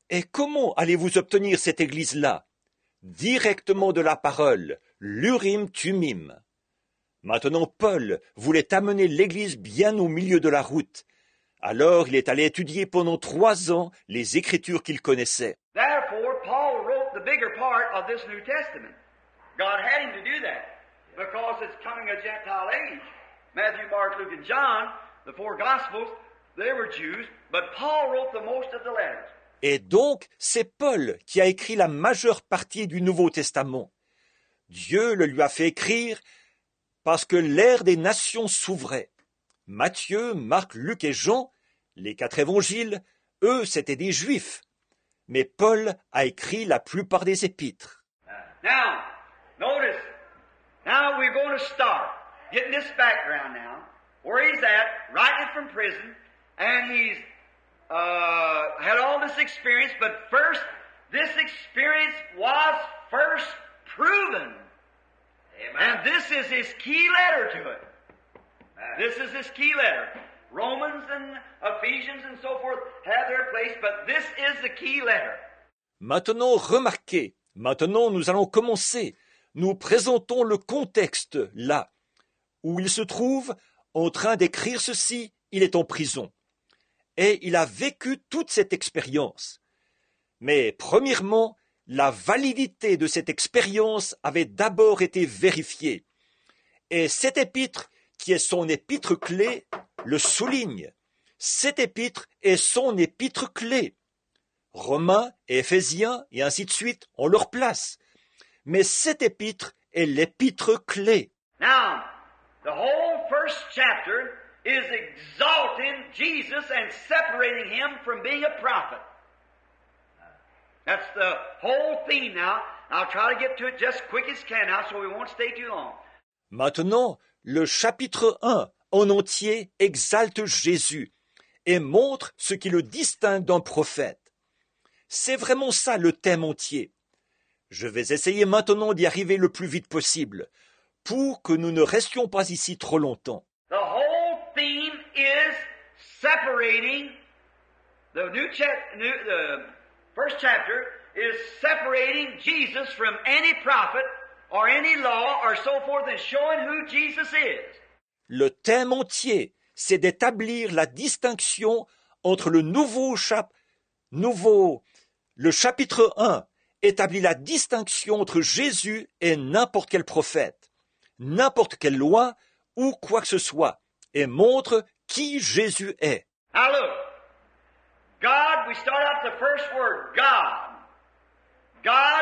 Et comment allez-vous obtenir cette Église-là? Directement de la parole, l'Urim Tumim. Maintenant, Paul voulait amener l'Église bien au milieu de la route. Alors, il est allé étudier pendant trois ans les Écritures qu'il connaissait. Therefore, Paul wrote the bigger part of this New Testament. God had him to do that because it's coming a Gentile age. Matthew, Mark, Luke, and John, the four Gospels, they were Jews, but Paul wrote the most of the letters. Et donc, c'est Paul qui a écrit la majeure partie du Nouveau Testament. Dieu le lui a fait écrire parce que l'ère des nations s'ouvrait. Matthieu, Marc, Luc et Jean, les quatre évangiles, eux, c'étaient des Juifs. Mais Paul a écrit la plupart des épîtres. Now, notice, now we're going to start getting this background now, where he's at, writing from prison, and he's uh, had all this experience, but first, this experience was first proven. Amen. And this is his key letter to it. Amen. This is his key letter. Romans and Ephesians and so forth have their place, but this is the key letter. Maintenant, remarquez, maintenant nous allons commencer. Nous présentons le contexte là, où il se trouve en train d'écrire ceci, il est en prison. Et il a vécu toute cette expérience. Mais premièrement, la validité de cette expérience avait d'abord été vérifiée. Et cet épître, qui est son épître clé, le souligne. Cet épître est son épître clé. Romains et Éphésiens et ainsi de suite ont leur place. Mais cet épître est l'épître clé. Now, the whole first chapter is exalting Jesus and separating him from being a prophet. That's the whole theme now. I'll try to get to it just quick as can now so we won't stay too long. Maintenant, le chapitre un en entier exalte Jésus et montre ce qui le distingue d'un prophète. C'est vraiment ça le thème entier. Je vais essayer maintenant d'y arriver le plus vite possible pour que nous ne restions pas ici trop longtemps. The whole theme is separating the new chap- new, the first chapter is separating Jesus from any prophet or any law or so forth and showing who Jesus is. Le thème entier, c'est d'établir la distinction entre le nouveau chapitre, nouveau, le chapitre un établit la distinction entre Jésus et n'importe quel prophète, n'importe quelle loi ou quoi que ce soit, et montre qui Jésus est. Now look, God, we start out the first word, God. God,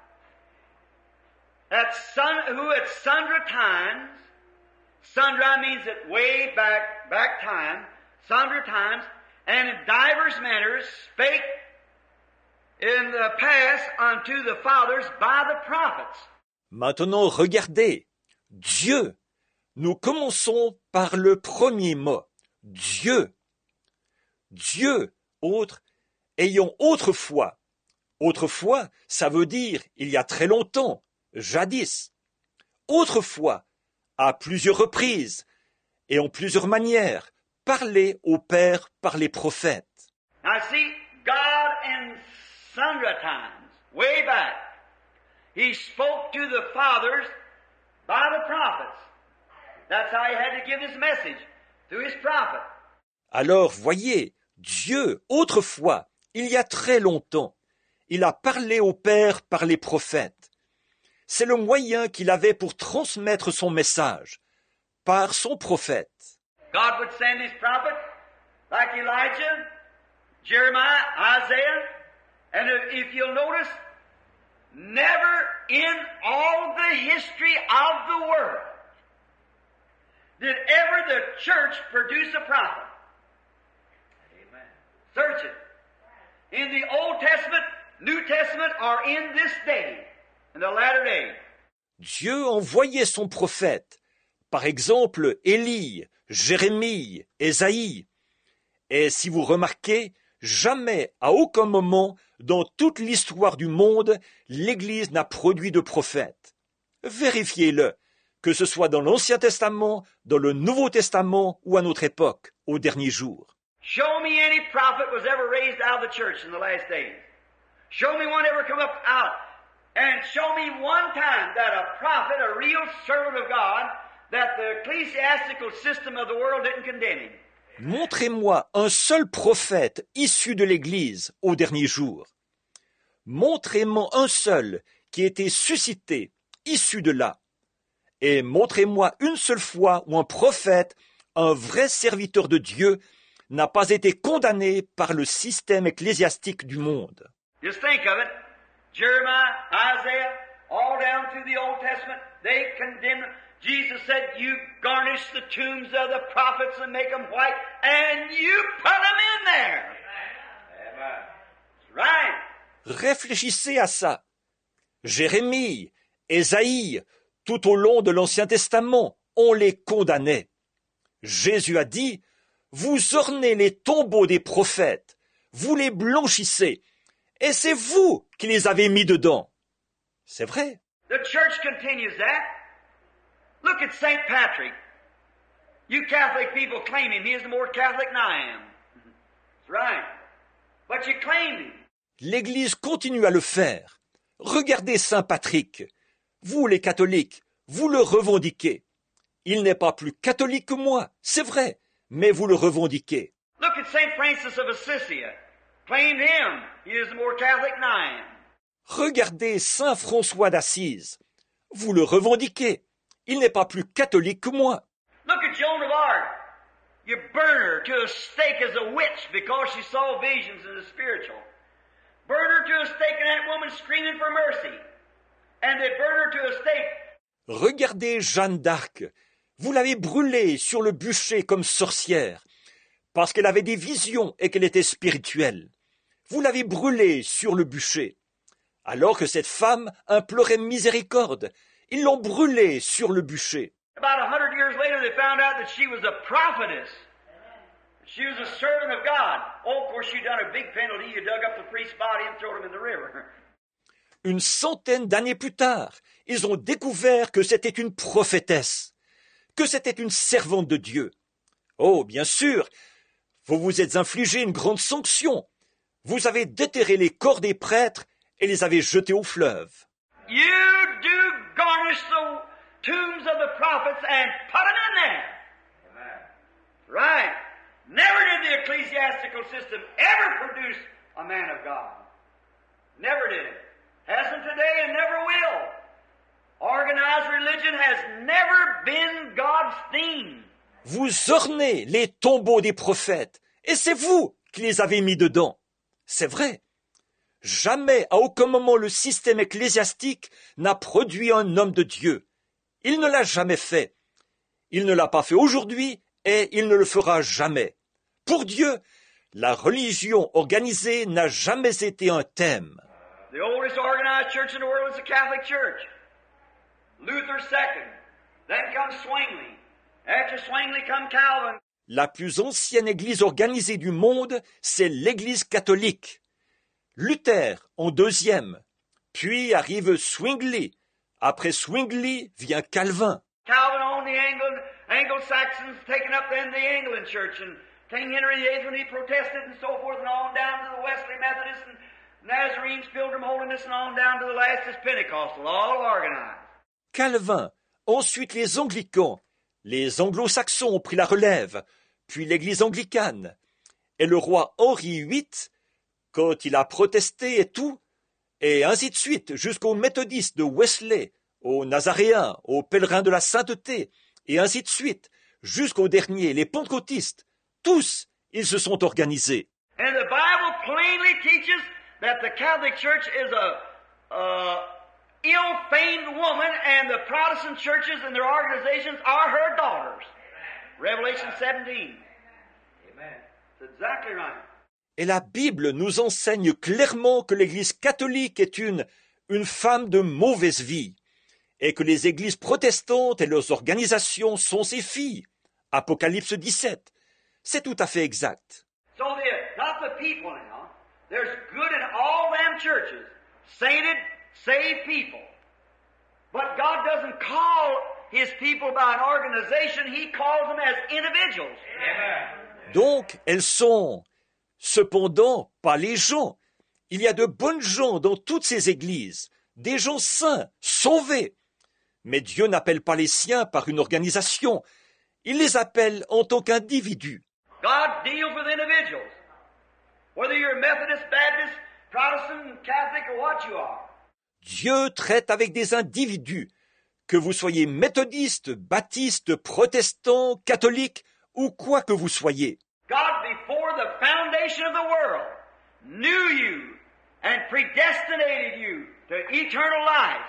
at sun, who at sundry times, sundry means that way back, back time, sundry times, and in divers manners spake in the past unto the fathers by the prophets. Maintenant, regardez, Dieu. Nous commençons par le premier mot, Dieu. Dieu, autre, ayant autrefois. Autrefois, ça veut dire il y a très longtemps, jadis. Autrefois, à plusieurs reprises et en plusieurs manières, parlé au Père par les prophètes. Now see, God in sundry times, way back, He spoke to the fathers by the prophets. That's how He had to give His message, through His prophet. Alors, voyez, Dieu, autrefois, il y a très longtemps, il a parlé au Père par les prophètes. C'est le moyen qu'il avait pour transmettre son message, par son prophète. God would send His prophet, like Elijah, Jeremiah, Isaiah, and if you'll notice, never in all the history of the world did ever the church produce a prophet. Amen. Search it. In the Old Testament, New Testament, or in this day, in the latter day. Dieu envoyait son prophète, par exemple Élie, Jérémie, Ésaïe. Et si vous remarquez, jamais, à aucun moment, dans toute l'histoire du monde, l'Église n'a produit de prophète. Vérifiez-le, que ce soit dans l'Ancien Testament, dans le Nouveau Testament ou à notre époque, au dernier jour. Show me any prophet was ever raised out of the church in the last days. Show me one ever come up out. And show me one time that a prophet, a real servant of God, that the ecclesiastical system of the world didn't condemn him. Montrez-moi un seul prophète issu de l'Église au dernier jour. Montrez-moi un seul qui ait été suscité, issu de là. Et montrez-moi une seule fois où un prophète, un vrai serviteur de Dieu, n'a pas été condamné par le système ecclésiastique du monde. Just think of it. Jeremiah, Isaiah, all down through the Old Testament, they condemned. Jesus said, you garnish the tombs of the prophets and make them white, and you put them in there. Amen. That's right. Réfléchissez à ça. Jérémie, Ésaïe, tout au long de l'Ancien Testament, on les condamnait. Jésus a dit, vous ornez les tombeaux des prophètes, vous les blanchissez, et c'est vous qui les avez mis dedans. C'est vrai. The church continues that. Look at Saint Patrick. You Catholic people claim him. He is more Catholic than I am. That's right. But you claim him. L'Église continue à le faire. Regardez Saint Patrick. Vous, les catholiques, vous le revendiquez. Il n'est pas plus catholique que moi, c'est vrai, mais vous le revendiquez. Look at Saint Francis of Assisi. Claimed him. He is more Catholic than I am. Regardez Saint François d'Assise. Vous le revendiquez. Il n'est pas plus catholique que moi. Look at Joan of Arc. You burn her to a stake as a witch because she saw visions in the spiritual. Burn her to a stake and that woman screaming for mercy. And they burn her to a stake. Regardez Jeanne d'Arc. Vous l'avez brûlée sur le bûcher comme sorcière, parce qu'elle avait des visions et qu'elle était spirituelle. Vous l'avez brûlée sur le bûcher. Alors que cette femme implorait miséricorde, ils l'ont brûlée sur le bûcher. About a hundred years later, they found out that she was a prophetess. She was a servant of God. Oh, of course, you done a big penalty. You dug up the priest's body and threw him in the river. Une centaine d'années plus tard, ils ont découvert que c'était une prophétesse, que c'était une servante de Dieu. Oh, bien sûr, vous vous êtes infligé une grande sanction. Vous avez déterré les corps des prêtres et les avez jetés au fleuve. You do garnish the tombs of the prophets and put them in there. Amen. Right. Never did the ecclesiastical system ever produce a man of God. Never did it. Hasn't today and never will. Organized religion has never been God's theme. Vous ornez les tombeaux des prophètes, et c'est vous qui les avez mis dedans. C'est vrai. Jamais, à aucun moment, le système ecclésiastique n'a produit un homme de Dieu. Il ne l'a jamais fait. Il ne l'a pas fait aujourd'hui et il ne le fera jamais. Pour Dieu, la religion organisée n'a jamais été un thème. The oldest organized church in the world is the Catholic Church. Luther second. Then comes Zwingli. After Zwingli come Calvin. La plus ancienne église organisée du monde, c'est l'église catholique. Luther en deuxième, puis arrive Zwingli. Après Zwingli vient Calvin. Calvin owned the Anglo, Anglo-Saxons, taken up then the Anglican Church, and King Henry the eighth when he protested and so forth, and on down to the Wesley Methodists and Nazarenes, Pilgrim Holiness, and on down to the last is Pentecostal, all organized. Calvin, ensuite les Anglicans, les Anglo-Saxons ont pris la relève, puis l'église anglicane, et le roi Henri huit, quand il a protesté et tout, et ainsi de suite, jusqu'aux méthodistes de Wesley, aux Nazaréens, aux pèlerins de la sainteté, et ainsi de suite, jusqu'aux derniers, les pentecôtistes, tous, ils se sont organisés. And the Bible plainly teaches that the Catholic Church is a, a ill-famed woman, and the Protestant churches and their organizations are her daughters. Revelation seventeen. Amen. That's exactly right. Et la Bible nous enseigne clairement que l'Église catholique est une, une femme de mauvaise vie, et que les églises protestantes et leurs organisations sont ses filles. Apocalypse dix-sept. C'est tout à fait exact. So the, not the people now. There's good in all them churches. Sainted, saved people. But God doesn't call His people by an organization. He calls them as individuals. Amen. Donc, elles sont cependant pas les gens. Il y a de bonnes gens dans toutes ces églises, des gens saints, sauvés. Mais Dieu n'appelle pas les siens par une organisation, il les appelle en tant qu'individus. God deals with individuals. Whether you're Methodist, Baptist, Protestant, Catholic, or what you are. Dieu traite avec des individus, que vous soyez méthodiste, baptiste, protestant, catholique, ou quoi que vous soyez. God, before the foundation of the world, knew you and predestinated you to eternal life.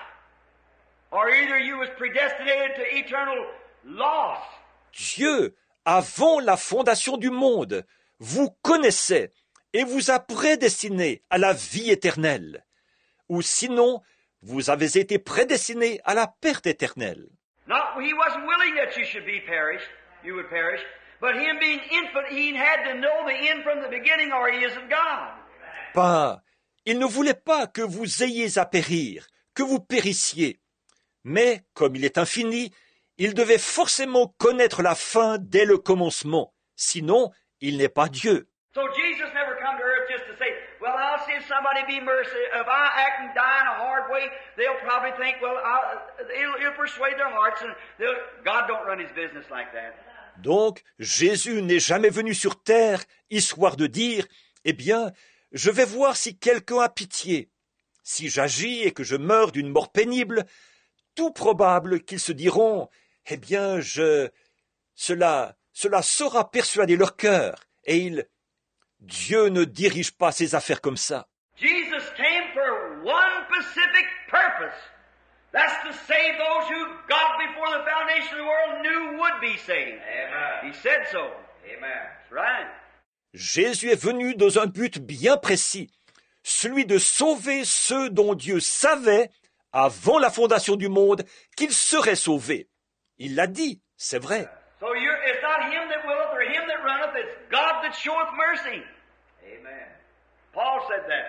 Or either you was predestinated to eternal loss. Dieu, avant la fondation du monde, vous connaissait et vous a prédestiné à la vie éternelle. Ou sinon, vous avez été prédestiné à la perte éternelle. Not, he wasn't willing that you should be perished, you would perish, but him being infinite, he had to know the end from the beginning or he isn't God. Pas, il ne voulait pas que vous ayez à périr, que vous périssiez. Mais, comme il est infini, il devait forcément connaître la fin dès le commencement. Sinon, il n'est pas Dieu. So Jesus never come to earth just to say, well, I'll see if somebody be mercy. If I act and die in a hard way, they'll probably think, well, I'll, it'll, it'll persuade their hearts. And God don't run his business like that. Donc, Jésus n'est jamais venu sur terre, histoire de dire, eh bien, je vais voir si quelqu'un a pitié. Si j'agis et que je meurs d'une mort pénible, tout probable qu'ils se diront, eh bien, je, cela, cela saura persuader leur cœur, et ils, Dieu ne dirige pas ses affaires comme ça. Jesus came for one specific purpose. That's to save those who God before the foundation of the world knew would be saved. Amen. He said so. Amen. That's right. Jésus est venu dans un but bien précis, celui de sauver ceux dont Dieu savait, avant la fondation du monde, qu'ils seraient sauvés. Il l'a dit, c'est vrai. So you're, it's not him that willeth or him that runneth, it's God that showeth mercy. Amen. Paul said that.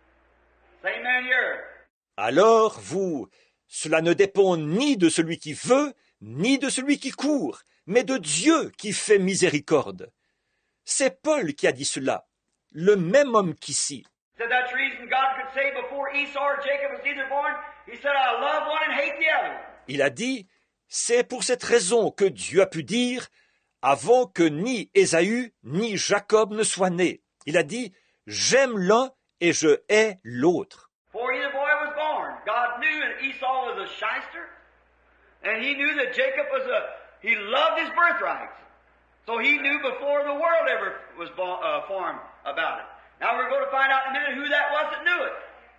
Same man here. Alors, vous, cela ne dépend ni de celui qui veut, ni de celui qui court, mais de Dieu qui fait miséricorde. C'est Paul qui a dit cela, le même homme qu'ici. Said that's the reason God could say before Esau or Jacob was either born, he said, I love one and hate the other. Il a dit, c'est pour cette raison que Dieu a pu dire, avant que ni Ésaü ni Jacob ne soient nés. Il a dit, j'aime l'un et je hais l'autre. Before either boy was born, God knew that Esau was a shyster, and he knew that Jacob was a, he loved his birthrights. So he knew before the world ever was born, uh, formed about it. Now we're going to find out in a minute who that was that knew it.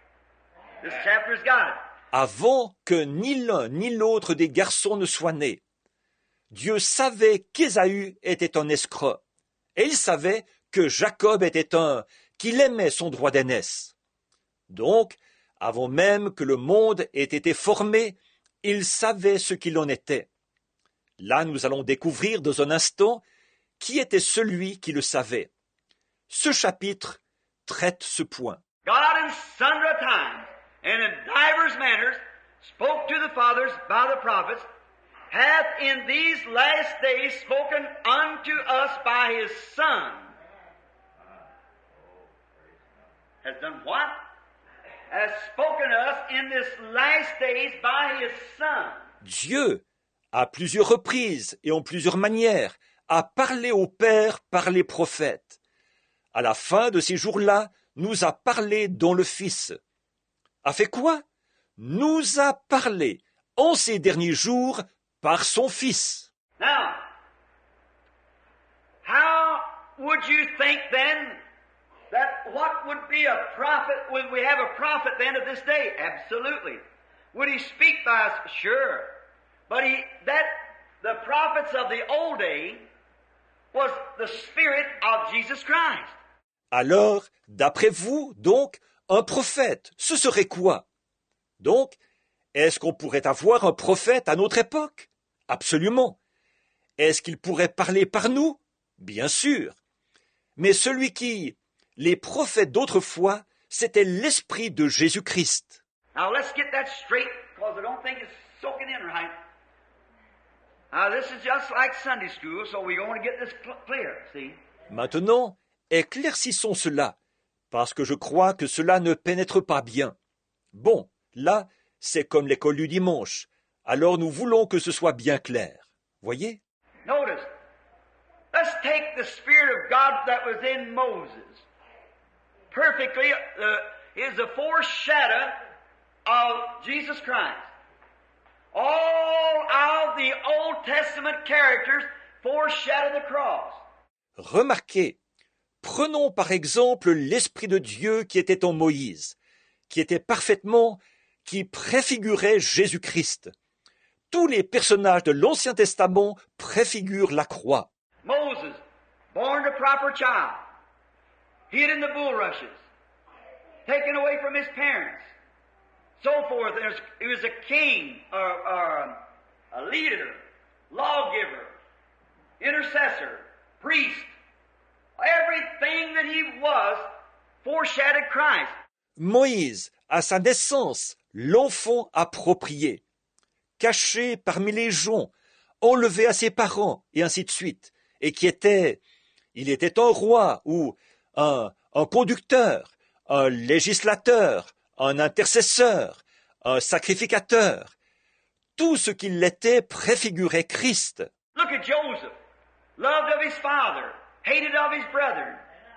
This chapter's got it. Avant que ni l'un ni l'autre des garçons ne soient nés, Dieu savait qu'Ésaü était un escroc, et il savait que Jacob était un, qu'il aimait son droit d'aînesse. Donc, avant même que le monde ait été formé, il savait ce qu'il en était. Là, nous allons découvrir dans un instant qui était celui qui le savait. Ce chapitre traite ce point. God in sundry times and in divers manners spoke to the fathers by the prophets, hath in these last days spoken unto us by his Son. Has done what? Has spoken to us in this last days by his Son. Dieu, à plusieurs reprises et en plusieurs manières, a parlé au Père par les prophètes. À la fin de ces jours-là, nous a parlé dans le Fils. A fait quoi? Nous a parlé en ces derniers jours par son Fils. Now, how would you think then that what would be a prophet, would we have a prophet then of this day? Absolutely. Would he speak by us? Sure. But he, that, the prophets of the old day was the Spirit of Jesus Christ. Alors, d'après vous, donc, un prophète, ce serait quoi? Donc, est-ce qu'on pourrait avoir un prophète à notre époque? Absolument. Est-ce qu'il pourrait parler par nous? Bien sûr. Mais celui qui, les prophètes d'autrefois, c'était l'Esprit de Jésus-Christ. Now let's get that straight, because I don't think it's soaking in right. Now this is just like Sunday school, so we're going to get this cl- clear, see? Maintenant, éclaircissons cela, parce que je crois que cela ne pénètre pas bien. Bon, là, c'est comme l'école du dimanche. Alors nous voulons que ce soit bien clair. Voyez? Notice, let's take the Spirit of God that was in Moses. Perfectly, uh, is a foreshadow of Jesus Christ. All of the Old Testament characters foreshadow the cross. Remarquez, prenons par exemple l'Esprit de Dieu qui était en Moïse, qui était parfaitement, qui préfigurait Jésus-Christ. Tous les personnages de l'Ancien Testament préfigurent la croix. Moses, born a proper child, hid in the bulrushes, taken away from his parents, so forth. He was a king, or, or a leader, lawgiver, intercessor, priest. Everything that he was foreshadowed Christ. Moïse, à sa naissance, l'enfant approprié, caché parmi les gens, enlevé à ses parents, et ainsi de suite, et qui était, il était un roi ou un, un conducteur, un législateur, un intercesseur, un sacrificateur. Tout ce qu'il était préfigurait Christ. Look at Joseph, loved of his father, hated of his brethren,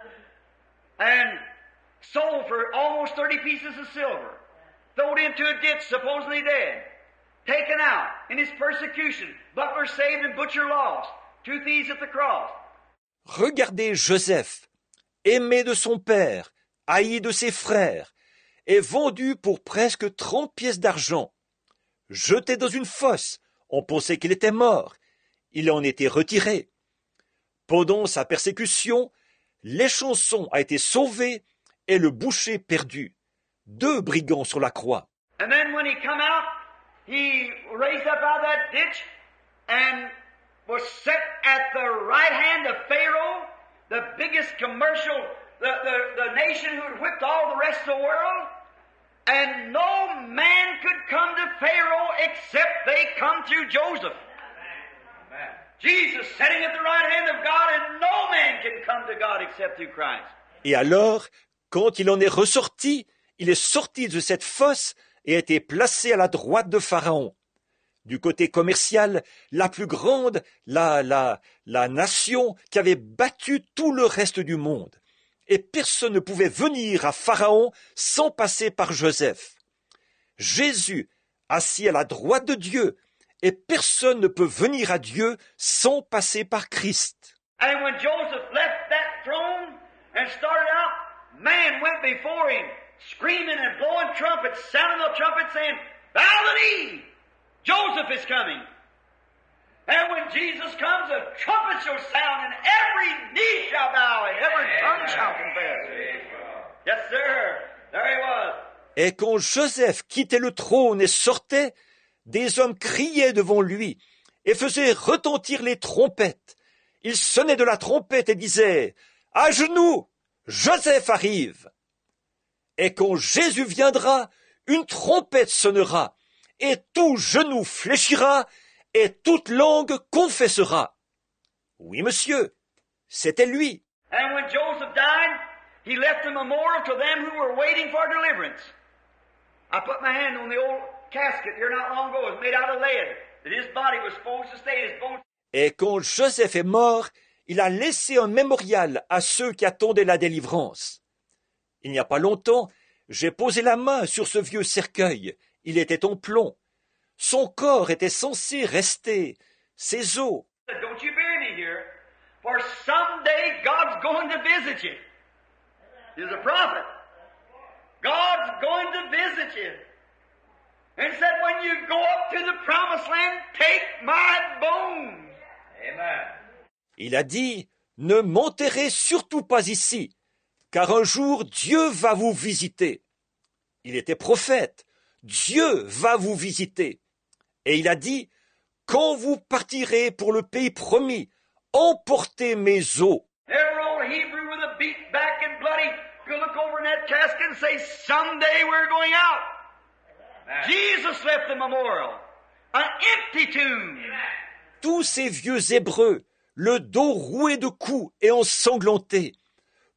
and sold for almost thirty pieces of silver, thrown into a ditch, supposedly dead, taken out in his persecution, butler saved and butcher lost, two thieves at the cross. Regardez Joseph, aimé de son père, haï de ses frères, et vendu pour presque trente pièces d'argent. Jeté dans une fosse, on pensait qu'il était mort. Il en était retiré. Pendant sa persécution, l'échanson a été sauvé et le boucher perdu. Deux brigands sur la croix. And then when he come out, he raised up out of that ditch and was set at the right hand of Pharaoh, the biggest commercial, the, the, the nation who had whipped all the rest of the world. And no man could come to Pharaoh except they come through Joseph. Amen. Jesus sitting at the right hand of God, and no man can come to God except through Christ. Et alors, quand il en est ressorti, il est sorti de cette fosse et a été placé à la droite de Pharaon. Du côté commercial, la plus grande, la, la, la nation qui avait battu tout le reste du monde. Et personne ne pouvait venir à Pharaon sans passer par Joseph. Jésus, assis à la droite de Dieu, et personne ne peut venir à Dieu sans passer par Christ. And when Joseph left that throne and started out, man went before him, screaming and blowing trumpets, sounding the trumpet saying, Galilee, Joseph is coming. And when Jesus comes, a trumpet shall sound, and every knee shall bow, and every tongue shall confess. Yes, sir. There he was. Et quand Joseph quittait le trône et sortait, des hommes criaient devant lui et faisaient retentir les trompettes. Ils sonnaient de la trompette et disaient « À genoux, Joseph arrive !» Et quand Jésus viendra, une trompette sonnera, et tout genou fléchira, et toute langue confessera. Oui, monsieur, c'était lui. And when Joseph died, he left a memorial to them who were waiting for deliverance. I put my hand on the old casket here not long ago. It was made out of lead. That his body was supposed to stay. His bones. Et quand Joseph est mort, il a laissé un mémorial à ceux qui attendaient la délivrance. Il n'y a pas longtemps, j'ai posé la main sur ce vieux cercueil. Il était en plomb. Son corps était censé rester, ses os. Don't you bury me here, for someday God's going to visit you. He's a prophet. God's going to visit you. And said, when you go up to the promised land, take my bones. Amen. Il a dit, ne m'enterrez surtout pas ici, car un jour Dieu va vous visiter. Il était prophète. Dieu va vous visiter. Et il a dit, quand vous partirez pour le pays promis, emportez mes os. Every old Hebrew with a beat back and bloody could look over in that casket and say, someday we're going out. Amen. Jesus left the memorial, an empty tomb. Tous ces vieux Hébreux, le dos roué de coups et ensanglantés,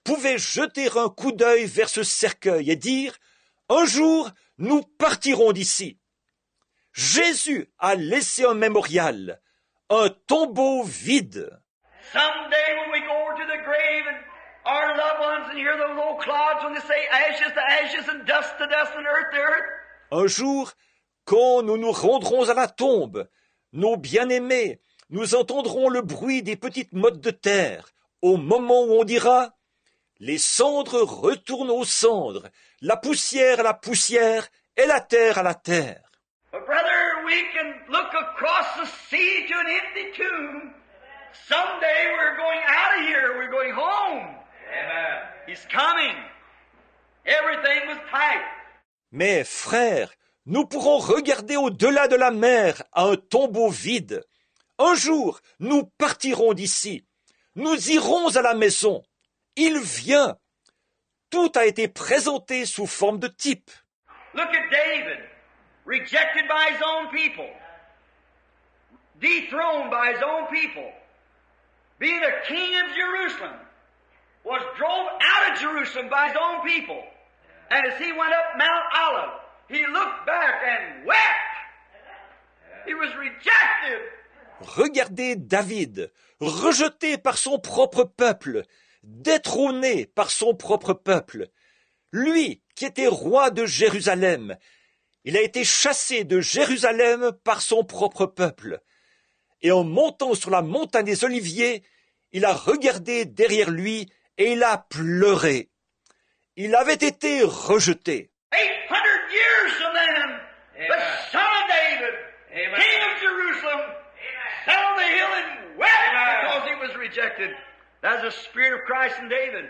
pouvaient jeter un coup d'œil vers ce cercueil et dire « Un jour, nous partirons d'ici ». Jésus a laissé un mémorial, un tombeau vide. Someday when we go over to the grave and our loved ones and hear those old clods when they say ashes to ashes and dust to dust and earth to earth. Un jour, quand nous nous rendrons à la tombe, nos bien-aimés, nous entendrons le bruit des petites mottes de terre, au moment où on dira « Les cendres retournent aux cendres, la poussière à la poussière et la terre à la terre. » But brother, we can look across the sea to an empty tomb. Someday we're going out of here. We're going home. Amen. He's coming. Everything was tight. Mais frères, nous pourrons regarder au-delà de la mer à un tombeau vide. Un jour, nous partirons d'ici. Nous irons à la maison. Il vient. Tout a été présenté sous forme de type. Look at David, rejected by his own people, dethroned by his own people, being a king of Jerusalem, was drove out of Jerusalem by his own people. And as he went up Mount Olive, he looked back and wept. He was rejected. Regardez David, rejeté par son propre peuple, détrôné par son propre peuple. Lui qui était roi de Jérusalem, il a été chassé de Jérusalem par son propre peuple. Et en montant sur la montagne des Oliviers, il a regardé derrière lui et il a pleuré. Il avait été rejeté. eight hundred years from then, the son of David, Amen. king of Jerusalem, sat on the hill and wept because he was rejected. That's the spirit of Christ in David.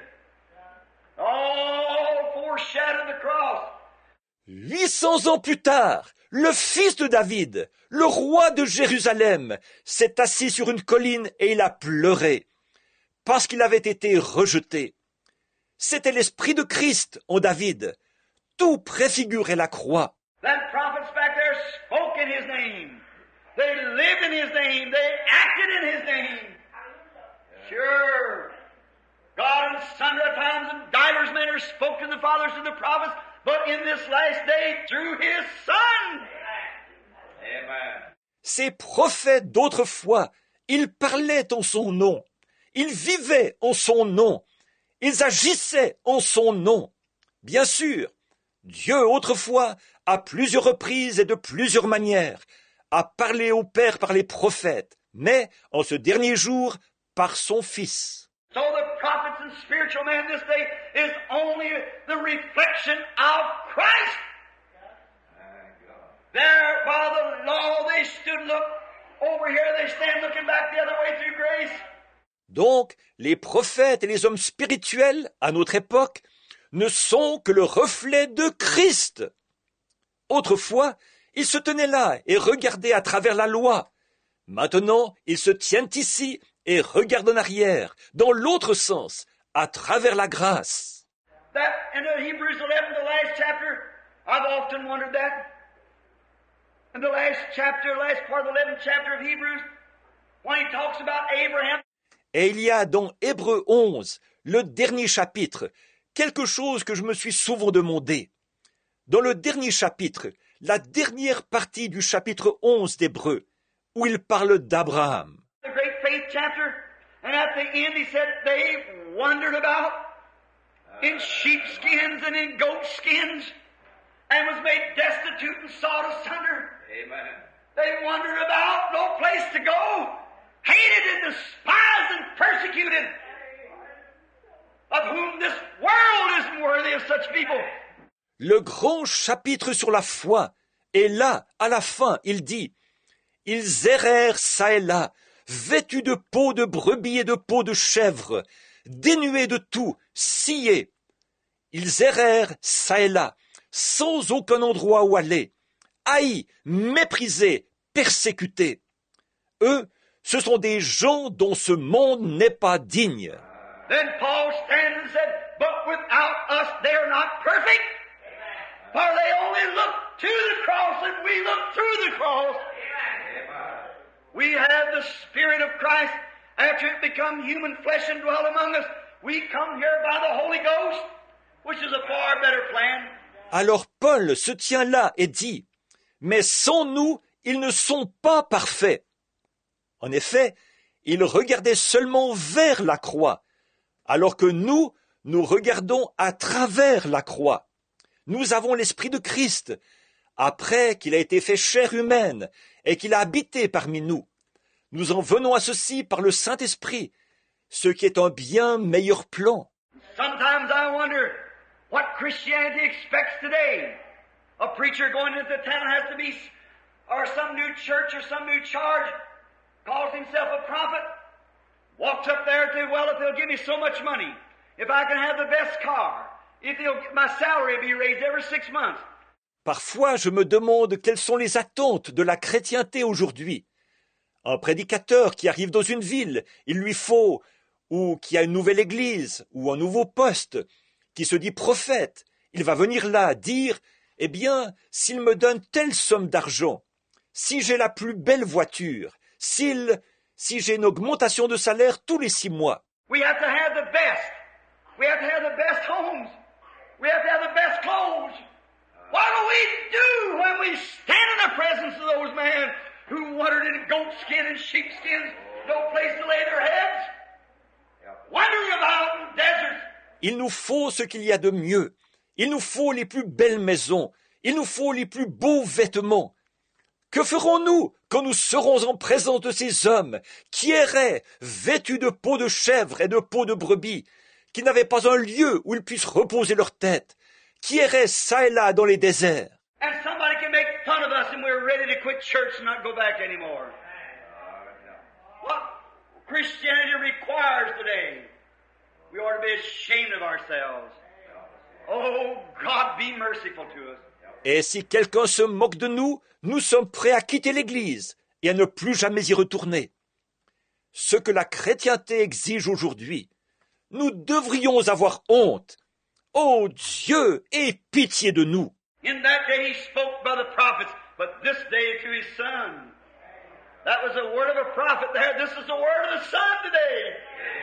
All foreshadowed the cross. Huit cents ans plus tard, le fils de David, le roi de Jérusalem, s'est assis sur une colline et il a pleuré, parce qu'il avait été rejeté. C'était l'esprit de Christ en David. Tout préfigurait la croix. Them prophets back there spoke in his name. They lived in his name. They acted in his name. Sure. God in sundry times and divers manners spoke to the fathers and the prophets, but in this last day through his Son. Amen. Ces prophètes d'autrefois, ils parlaient en son nom. Ils vivaient en son nom. Ils agissaient en son nom. Bien sûr, Dieu autrefois, à plusieurs reprises et de plusieurs manières, a parlé au Père par les prophètes, mais en ce dernier jour, par son Fils. So the prophets and spiritual man this day is only the reflection of Christ. There, while the law, they stood look over here, they stand looking back the other way through grace. Donc, les prophètes et les hommes spirituels, à notre époque, ne sont que le reflet de Christ. Autrefois, ils se tenaient là et regardaient à travers la loi. Maintenant, ils se tiennent ici et regardent en arrière, dans l'autre sens, à travers la grâce. That in the Hebrews eleven, the last chapter, I've often wondered that. In the last chapter, last part of the eleventh chapter of Hebrews, when he talks about Abraham. Et il y a dans Hébreux onze, le dernier chapitre, quelque chose que je me suis souvent demandé. Dans le dernier chapitre, la dernière partie du chapitre onze d'Hébreux, où il parle d'Abraham. The great faith chapter, and at the end he said they wandered about in sheepskins and in goat skins and was made destitute and sought asunder. Amen. They wandered about, no place to go, hated and despised and persecuted, of whom this world isn't worthy of such people. Le grand chapitre sur la foi, et là, à la fin, il dit « Ils errèrent çà et là, vêtus de peau de brebis et de peau de chèvre, dénués de tout, sciés. Ils errèrent çà et là, sans aucun endroit où aller, haïs, méprisés, persécutés. Eux, ce sont des gens dont ce monde n'est pas digne. » Then Paul stands and said, but without us they are not perfect. For they only look to the cross and we look through the cross. We have the Spirit of Christ after it become human flesh and dwell among us. We come here by the Holy Ghost, which is a far better plan. Alors Paul se tient là et dit, « Mais sans nous, ils ne sont pas parfaits. » En effet, il regardait seulement vers la croix, alors que nous, nous regardons à travers la croix. Nous avons l'Esprit de Christ, après qu'il a été fait chair humaine et qu'il a habité parmi nous. Nous en venons à ceci par le Saint-Esprit, ce qui est un bien meilleur plan. Sometimes I wonder what Christianity expects today. A preacher going into town has to be, or some new church or some new charge, calls himself a prophet, walks up there to, well, if they'll give me so much money, if I can have the best car, if they'll, my salary will be raised every six months. Parfois, je me demande quelles sont les attentes de la chrétienté aujourd'hui. Un prédicateur qui arrive dans une ville, il lui faut, ou qui a une nouvelle église, ou un nouveau poste, qui se dit prophète, il va venir là dire, eh bien, s'il me donne telle somme d'argent, si j'ai la plus belle voiture, s'il, si j'ai une augmentation de salaire tous les six mois. We have to have the best. We have to have the best homes. We have to have the best clothes. What do we do when we stand in the presence of those men who wandered in goatskin and sheepskins, no place to lay their heads, wandering about in deserts? Il nous faut ce qu'il y a de mieux. Il nous faut les plus belles maisons. Il nous faut les plus beaux vêtements. Que ferons-nous quand nous serons en présence de ces hommes qui erraient, vêtus de peau de chèvre et de peau de brebis, qui n'avaient pas un lieu où ils puissent reposer leur tête, qui erraient çà et là dans les déserts? And somebody can make fun of us and we're ready to quit church and not go back anymore. What Christianity requires today, we ought to be ashamed of ourselves. Oh, God, be merciful to us. Et si quelqu'un se moque de nous, nous sommes prêts à quitter l'Église et à ne plus jamais y retourner. Ce que la chrétienté exige aujourd'hui, nous devrions avoir honte. Oh Dieu, aie pitié de nous. In that day he spoke by the prophets, but this day through his Son. That was the word of a prophet there. This is the word of the Son today.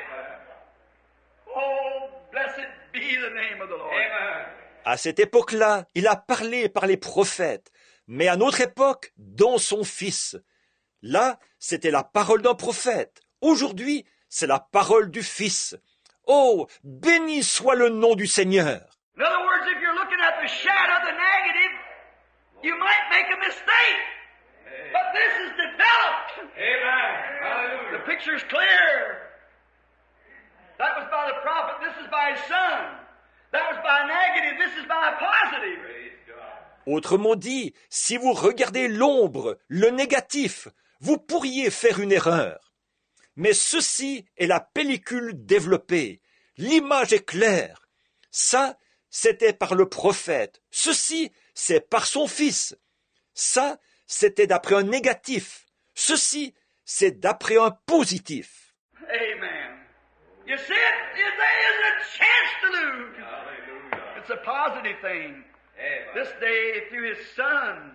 Oh, blessed be the name of the Lord. Amen. À cette époque-là, il a parlé par les prophètes, mais à notre époque, dans son Fils. Là, c'était la parole d'un prophète. Aujourd'hui, c'est la parole du Fils. Oh, béni soit le nom du Seigneur. In other words, if you're looking at the shadow, the negative, you might make a mistake. But this is developed. Amen. Hallelujah. The picture's clear. That was by the prophet, this is by his Son. That was by negative, this is by positive. Praise God. Autrement dit, si vous regardez l'ombre, le négatif, vous pourriez faire une erreur. Mais ceci est la pellicule développée. L'image est claire. Ça, c'était par le prophète. Ceci, c'est par son Fils. Ça, c'était d'après un négatif. Ceci, c'est d'après un positif. Amen. You see it? There is a chance to lose. Hallelujah. It's a positive thing. Amen. This day through his Son.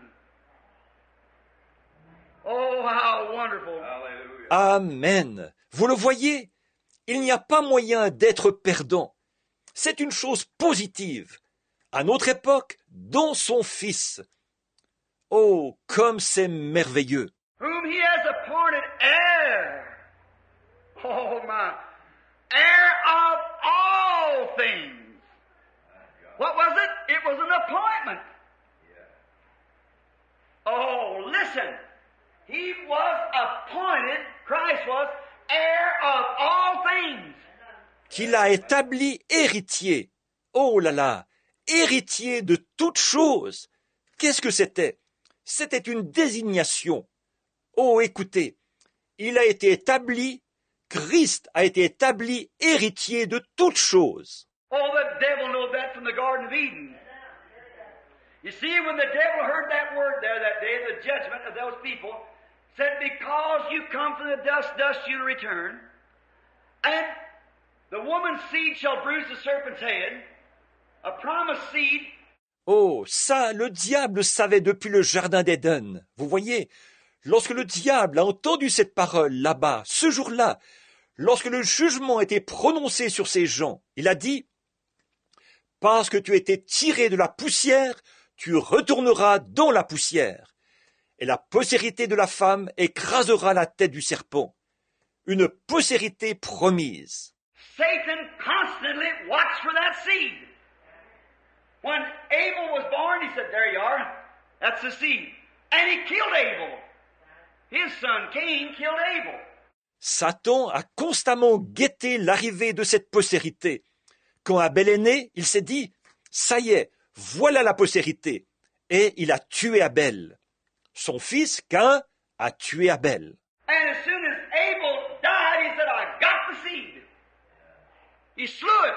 Oh, how wonderful. Hallelujah. Amen. Vous le voyez? Il n'y a pas moyen d'être perdant. C'est une chose positive. À notre époque, dans son Fils. Oh, comme c'est merveilleux. Whom he has appointed heir. Oh, my. Heir of all things. What was it? It was an appointment. Oh, listen. He was appointed, Christ was, heir of all things. Qu'il a établi héritier. Oh là là, héritier de toutes choses. Qu'est-ce que c'était? C'était une désignation. Oh, écoutez, il a été établi, Christ a été établi héritier de toutes choses. Oh, the devil knows that from the Garden of Eden. You see, when the devil heard that word there that day, the judgment of those people, said, because you come from the dust, dust you return, and the woman's seed shall bruise the serpent's head, a promised seed. Oh, ça, le diable savait depuis le jardin d'Éden. Vous voyez, lorsque le diable a entendu cette parole là-bas, ce jour-là, lorsque le jugement était prononcé sur ces gens, il a dit « Parce que tu as été tiré de la poussière, tu retourneras dans la poussière. Et la postérité de la femme écrasera la tête du serpent. » Une postérité promise. Satan constantly watched for that seed. When Abel was born, he said, there you are. That's the seed. And he killed Abel. His son Cain killed Abel. Satan a constamment guetté l'arrivée de cette postérité. Quand Abel est né, il s'est dit « Ça y est, voilà la postérité ». Et il a tué Abel. Son fils, Cain, a tué Abel. And as soon as Abel died, he said, I got the seed. He slew it.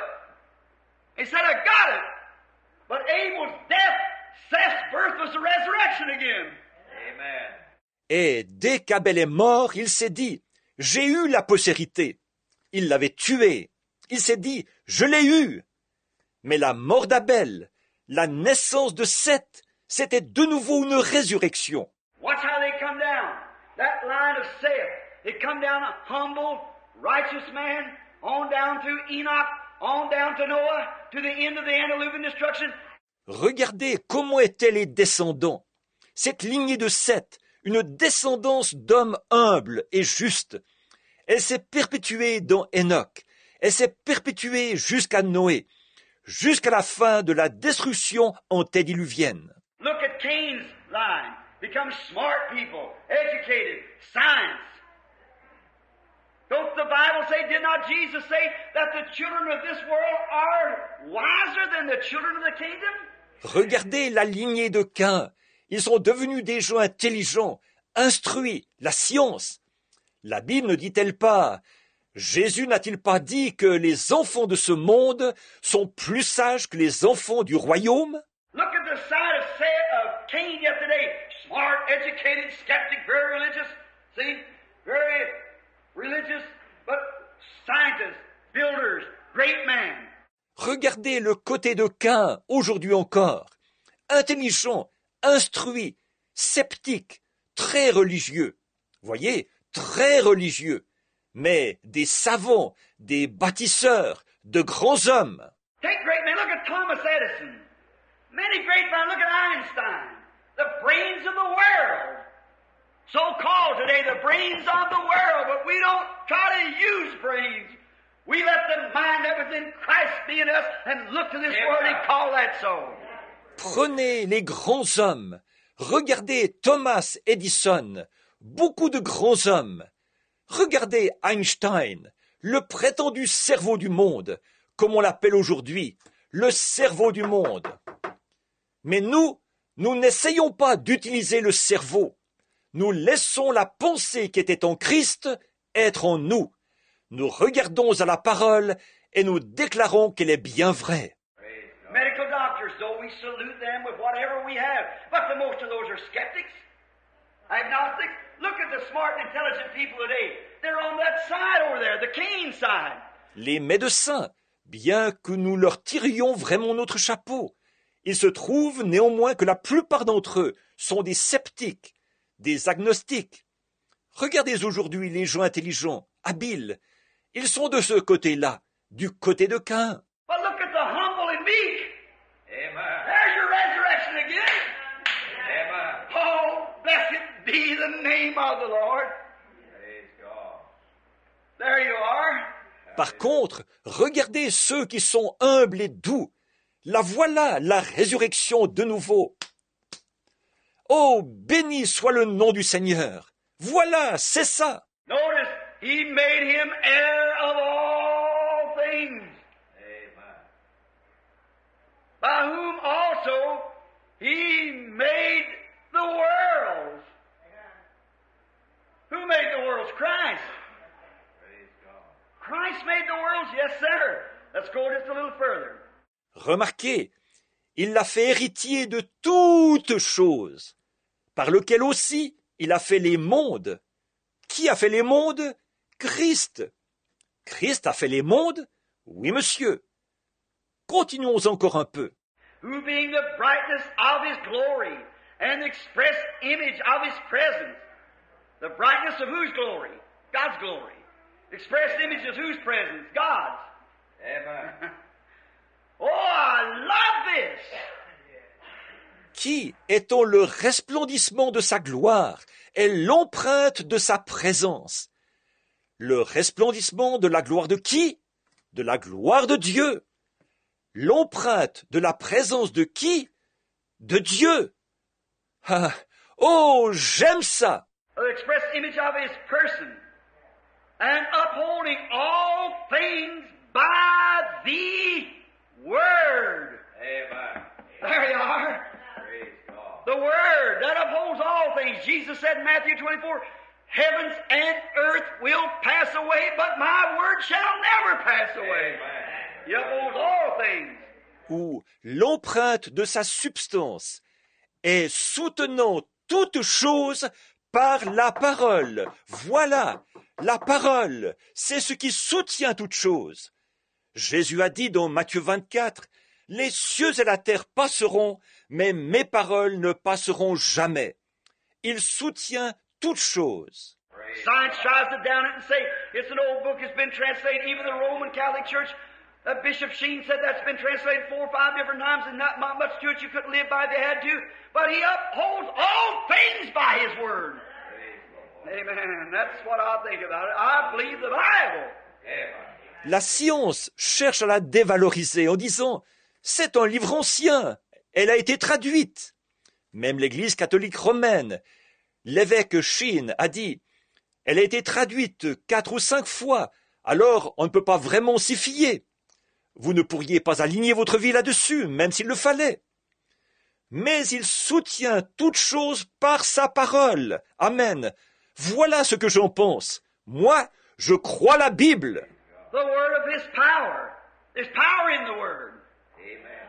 He said, I got it. But Abel's death, Seth's birth was the resurrection again. Amen. Et dès qu'Abel est mort, il s'est dit « J'ai eu la postérité ». Il l'avait tué. Il s'est dit « Je l'ai eu ». Mais la mort d'Abel, la naissance de Seth, c'était de nouveau une résurrection. Watch how they come down. That line of Seth, they come down a humble, righteous man, on down through Enoch, on down to Noah, to the end of the antediluvian destruction. Regardez comment étaient les descendants. Cette lignée de Seth, une descendance d'hommes humbles et justes. Elle s'est perpétuée dans Enoch. Elle s'est perpétuée jusqu'à Noé, jusqu'à la fin de la destruction antédiluvienne. Look at Cain's line. Become smart people, educated, science. Don't the Bible say, did not Jesus say that the children of this world are wiser than the children of the kingdom? Regardez la lignée de Cain. Ils sont devenus des gens intelligents, instruits, la science. La Bible ne dit-elle pas, Jésus n'a-t-il pas dit que les enfants de ce monde sont plus sages que les enfants du royaume? Look at the side of, of Cain yesterday. Smart, educated, skeptic, very religious. See? Very religious, but scientists, builders, great man. Regardez le côté de Cain aujourd'hui encore. Intelligent, instruit, sceptique, très religieux. Voyez, très religieux. Mais des savants, des bâtisseurs, de grands hommes. Take great men. Look at Thomas Edison. Many great men. Look at Einstein. The brains of the world. So-called today, the brains of the world. But we don't try to use brains. We let the mind that was in Christ be in us and look to this world and call that so. Prenez les grands hommes. Regardez Thomas Edison. Beaucoup de grands hommes. Regardez Einstein, le prétendu cerveau du monde, comme on l'appelle aujourd'hui, le cerveau du monde. Mais nous, nous n'essayons pas d'utiliser le cerveau. Nous laissons la pensée qui était en Christ être en nous. Nous regardons à la parole et nous déclarons qu'elle est bien vraie. Medical doctors, though we salute them with whatever we have, but the most of those are skeptics, agnostics. Look at the smart and intelligent people today. They're on that side over there, the Cain side. Les médecins, bien que nous leur tirions vraiment notre chapeau, il se trouve néanmoins que la plupart d'entre eux sont des sceptiques, des agnostiques. Regardez aujourd'hui les gens intelligents, habiles. Ils sont de ce côté-là, du côté de Cain. But look at the humble and meek. Amen. There's your resurrection again. Amen. Oh, blessed be the name of the Lord. Praise God. There you are. Par contre, regardez ceux qui sont humbles et doux. La voilà, la résurrection de nouveau. Oh, béni soit le nom du Seigneur. Voilà, c'est ça. Notice, he made him heir of all things, Amen. by whom also he made the worlds. Who made the worlds? Christ. Praise God. Christ made the worlds? Yes, sir. Let's go just a little further. Remarquez, il l'a fait héritier de toutes choses, par lequel aussi il a fait les mondes. Qui a fait les mondes? Christ. Christ a fait les mondes? Oui, monsieur. Continuons encore un peu. Who being the brightness of his glory and the express image of his presence. The brightness of whose glory? God's glory. Express image is whose presence? God's. Amen. Oh, I love this. Qui, étant le resplendissement de sa gloire, est l'empreinte de sa présence. Le resplendissement de la gloire de qui? De la gloire de Dieu. L'empreinte de la présence de qui? De Dieu. Ah, oh, j'aime ça. The express image of his person, and upholding all things by the word. Amen. There you are. Praise God. The word that upholds all things. Jesus said in Matthew twenty-four, heavens and earth will pass away, but my word shall never pass away. Amen. He upholds all things. Où l'empreinte de sa substance est soutenant toute chose par la parole. Voilà, la parole, c'est ce qui soutient toute chose. Jésus a dit dans Matthieu vingt-quatre, « Les cieux et la terre passeront, mais mes paroles ne passeront jamais. » Il soutient toute chose. Science tries to down it and say, it's an old book, it's been translated. Even the Roman Catholic Church, uh, Bishop Sheen said that's been translated four or five different times and not much to it you couldn't live by if you had to. But he upholds all things by his word. Amen. That's what I think about it. I believe the Bible. Amen. La science cherche à la dévaloriser en disant « C'est un livre ancien, elle a été traduite. » Même l'Église catholique romaine, l'évêque Sheen a dit « Elle a été traduite quatre ou cinq fois, alors on ne peut pas vraiment s'y fier. Vous ne pourriez pas aligner votre vie là-dessus, même s'il le fallait. » Mais il soutient toute chose par sa parole. Amen. Voilà ce que j'en pense. Moi, je crois la Bible. The word of his power. There's power in the word. Amen.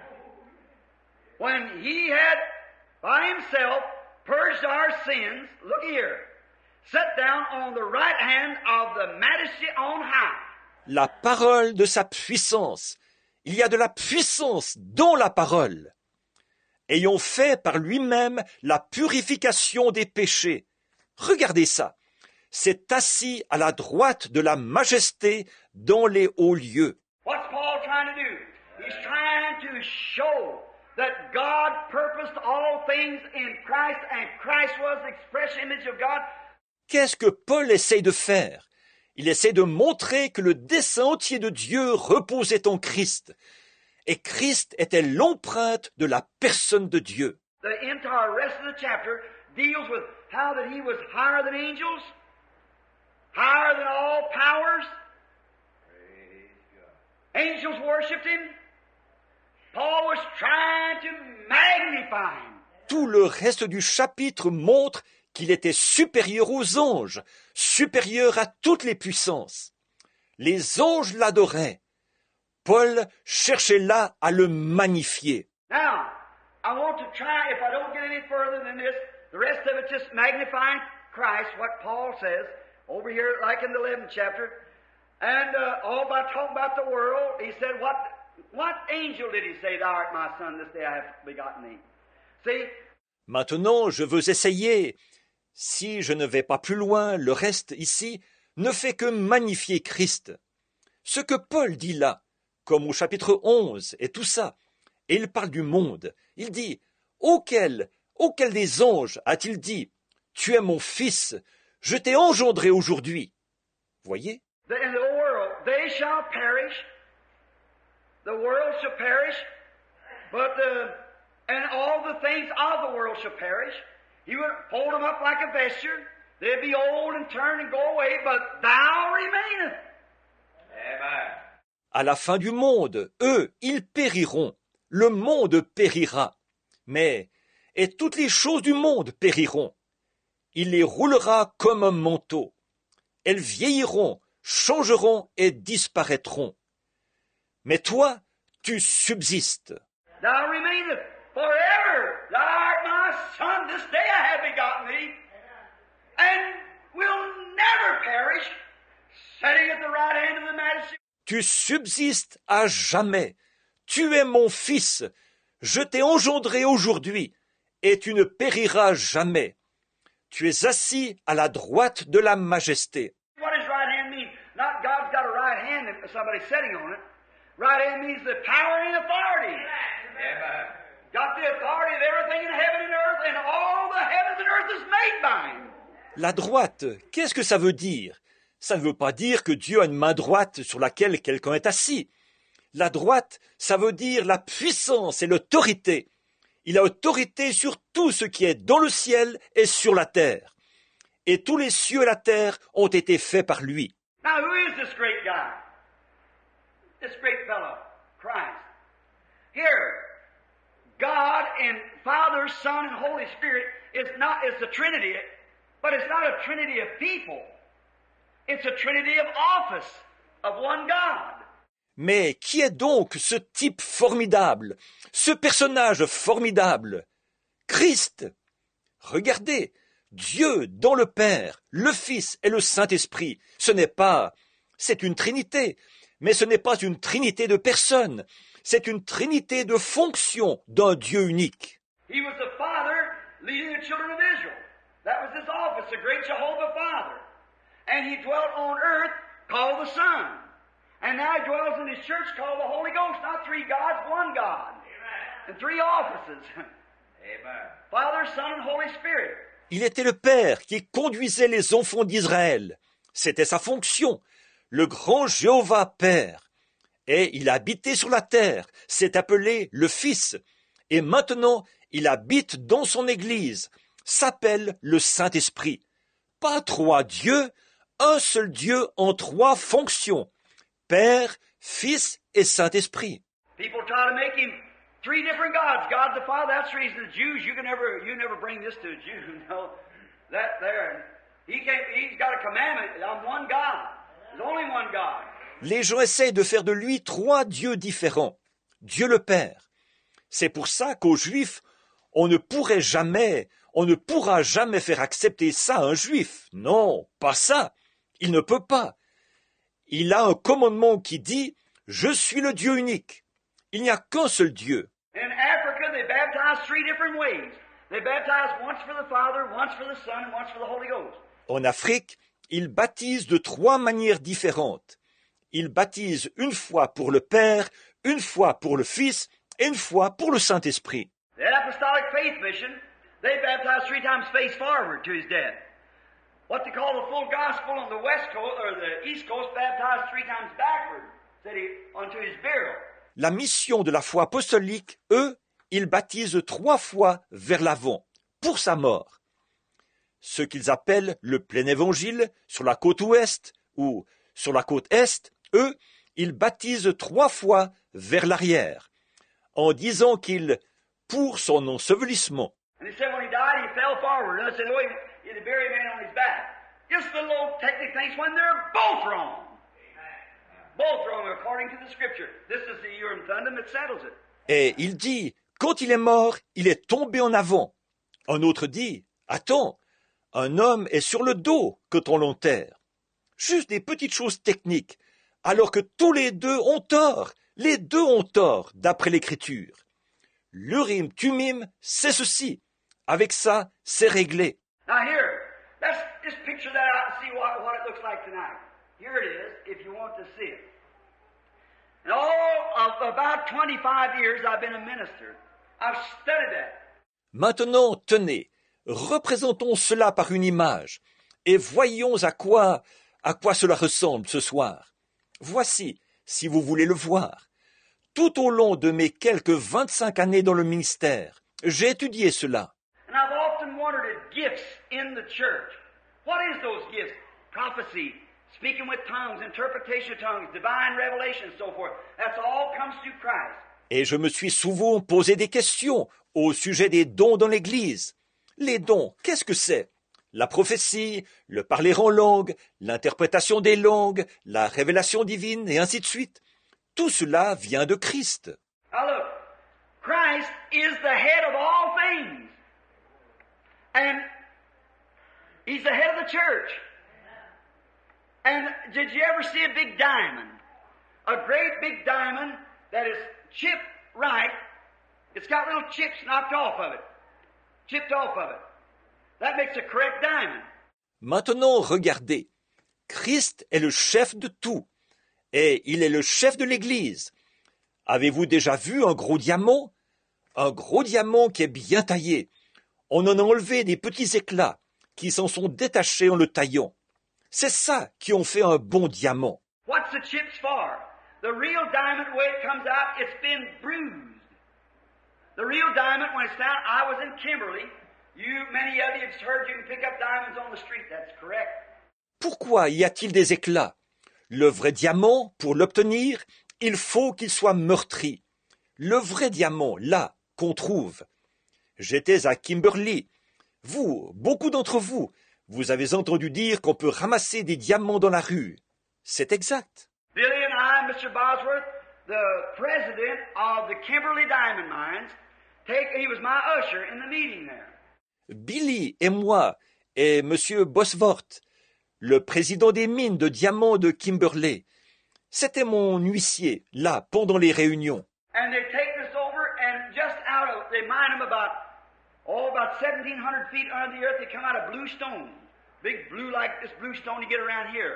When he had by himself purged our sins, look here, sat down on the right hand of the majesty on high. La parole de sa puissance. Il y a de la puissance dans la parole. Ayant fait par lui-même la purification des péchés. Regardez ça. C'est assis à la droite de la majesté dans les hauts lieux. What's Paul trying to do? He's trying to show that God purposed all things in Christ and Christ was the express image of God. Qu'est-ce que Paul essaye de faire? Il essaie de montrer que le dessein entier de Dieu reposait en Christ. Et Christ était l'empreinte de la personne de Dieu. The entire rest of the chapter deals with how that he was higher than angels, higher than all powers. Praise God. Angels worshipped him. Paul was trying to magnify him. Tout le reste du chapitre montre qu'il était supérieur aux anges, supérieur à toutes les puissances. Les anges l'adoraient. Paul cherchait là à le magnifier. Now, I want to try, if I don't get any further than this, the rest of it just magnifying Christ, what Paul says, over here, like in the eleventh chapter. And uh, all by talking about the world, he said, what, what angel did he say, thou art my son, this day I have begotten thee? See? Maintenant, je veux essayer. Si je ne vais pas plus loin, le reste ici ne fait que magnifier Christ. Ce que Paul dit là, comme au chapitre onze et tout ça, et il parle du monde, il dit, auquel, auquel des anges a-t-il dit, tu es mon fils, je t'ai engendré aujourd'hui. Voyez? The, in the world, they shall perish, the world shall perish, but the, and all the things of the world shall perish. He would hold them up like a vesture. They'd be old and turn and go away, but thou remainest. Amen. À la fin du monde, eux, ils périront. Le monde périra. Mais, et toutes les choses du monde périront. Il les roulera comme un manteau. Elles vieilliront, changeront et disparaîtront. Mais toi, tu subsistes. Thou remainest forever. Thou art my son. This day I have begotten thee. And will never perish, sitting at the right hand of the majesty. Tu subsistes à jamais. Tu es mon fils. Je t'ai engendré aujourd'hui, et tu ne périras jamais. Tu es assis à la droite de la majesté. What does right hand mean? Not somebody sitting on it. Right hand means the power and authority. Amen. Got the authority of everything in heaven and earth, and all the heavens and earth is made by him. La droite, qu'est-ce que ça veut dire? Ça ne veut pas dire que Dieu a une main droite sur laquelle quelqu'un est assis. La droite, ça veut dire la puissance et l'autorité. Il a autorité sur tout ce qui est dans le ciel et sur la terre. Et tous les cieux et la terre ont été faits par lui. Now, who is this great guy? This great fellow, Christ. Here, God and Father, Son, and Holy Spirit is not is the Trinity, but it's not a Trinity of people. It's a Trinity of office of one God. Mais qui est donc ce type formidable, ce personnage formidable? Christ. Regardez, Dieu dans le Père, le Fils et le Saint-Esprit. Ce n'est pas, c'est une Trinité, mais ce n'est pas une Trinité de personnes. C'est une Trinité de fonctions d'un Dieu unique. He was the Father leading the children of Israel. That was his office, the great Jehovah Father. And he dwelt on earth called the Son. And now he dwells in his church called the Holy Ghost. Not three gods, one God. Amen. And three offices. Amen. Father, Son, and Holy Spirit. Il était le Père qui conduisait les enfants d'Israël. C'était sa fonction, le grand Jéhovah Père. Et il habitait sur la terre, c'est appelé le Fils. Et maintenant, il habite dans son Église, s'appelle le Saint-Esprit. Pas trois dieux, un seul Dieu en trois fonctions. Père, Fils et Saint-Esprit. People try to make him three different gods. God the Father, that's the reason the Jews, you can never, you never bring this to a Jew, no. That there. He can't, he's got a commandment, I'm one God. There's only one God. Les gens essayent de faire de lui trois dieux différents. Dieu le Père. C'est pour ça qu'aux Juifs, on ne pourrait jamais, on ne pourra jamais faire accepter ça à un Juif. Non, pas ça. Il ne peut pas. Il a un commandement qui dit « Je suis le Dieu unique ». Il n'y a qu'un seul Dieu. In Africa, they baptize three different ways. They baptize once for the Father, once for the Son, and once for the Holy Ghost. En Afrique, ils baptisent de trois manières différentes. Ils baptisent une fois pour le Père, une fois pour le Fils et une fois pour le Saint-Esprit. The Apostolic Faith Mission, they baptize three times face forward to his death. What they call the full gospel on the west coast or the east coast, baptized three times backward, said he, unto his burial. La mission de la foi apostolique, eux, ils baptisent trois fois vers l'avant, pour sa mort. Ce qu'ils appellent le plein évangile sur la côte ouest ou sur la côte est, eux, ils baptisent trois fois vers l'arrière, en disant qu'il, pour son ensevelissement. And he said when he died, he fell forward. And I said, oh, he, he buried a man on his back. Just the little technical things when they're both wrong. Both wrong according to the Scripture. This is the Urim Thummim that settles it. Et il dit, quand il est mort, il est tombé en avant. Un autre dit, attends, un homme est sur le dos quand on l'enterre. Juste des petites choses techniques, alors que tous les deux ont tort. Les deux ont tort, d'après l'Écriture. L'Urim Thummim, c'est ceci. Avec ça, c'est réglé. Now here, let's just picture that out and see what, what it looks like tonight. Here it is, if you want to see it. In all of about twenty-five years, I've been a minister. I've studied that. Maintenant, tenez, représentons cela par une image, et voyons à quoi, à quoi cela ressemble ce soir. Voici, si vous voulez le voir. Tout au long de mes quelques vingt-cinq années dans le ministère, j'ai étudié cela. And I've often wondered at gifts in the church. What is those gifts? Prophecy, speaking with tongues, interpretation of tongues, divine revelation, and so forth. That's all comes through Christ. Et je me suis souvent posé des questions au sujet des dons dans l'Église. Les dons, qu'est-ce que c'est? La prophétie, le parler en langue, l'interprétation des langues, la révélation divine, et ainsi de suite. Tout cela vient de Christ. Now look, Christ is the head of all things. And he's the head of the church. And did you ever see a big diamond? A great big diamond that is chipped right. It's got little chips knocked off of it. Chipped off of it. That makes a correct diamond. Maintenant, regardez. Christ est le chef de tout. et il est le chef de l'Église. Avez-vous déjà vu un gros diamant? Un gros diamant qui est bien taillé. On en a enlevé des petits éclats qui s'en sont détachés en le taillant. C'est ça qui ont fait un bon diamant. What's the chips for? The real diamond, the way it comes out, it's been bruised. The real diamond, when it's found, I was in Kimberly. You, many of you have heard you can pick up diamonds on the street. That's correct. Pourquoi y a-t-il des éclats? Le vrai diamant, pour l'obtenir, il faut qu'il soit meurtri. Le vrai diamant, là, qu'on trouve. J'étais à Kimberly. Vous, beaucoup d'entre vous, vous avez entendu dire qu'on peut ramasser des diamants dans la rue. C'est exact. Billy and I, Mister Bosworth, the president of the Kimberly Diamond Mines, take, he was my usher in the meeting there. Billy et moi et Monsieur Bosworth, le président des mines de diamants de Kimberley, c'était mon huissier, là, pendant les réunions. And they take this over, and just out of, they mine them about, oh, about seventeen hundred feet under the earth, they come out of blue stone. Big blue like this blue stone you get around here.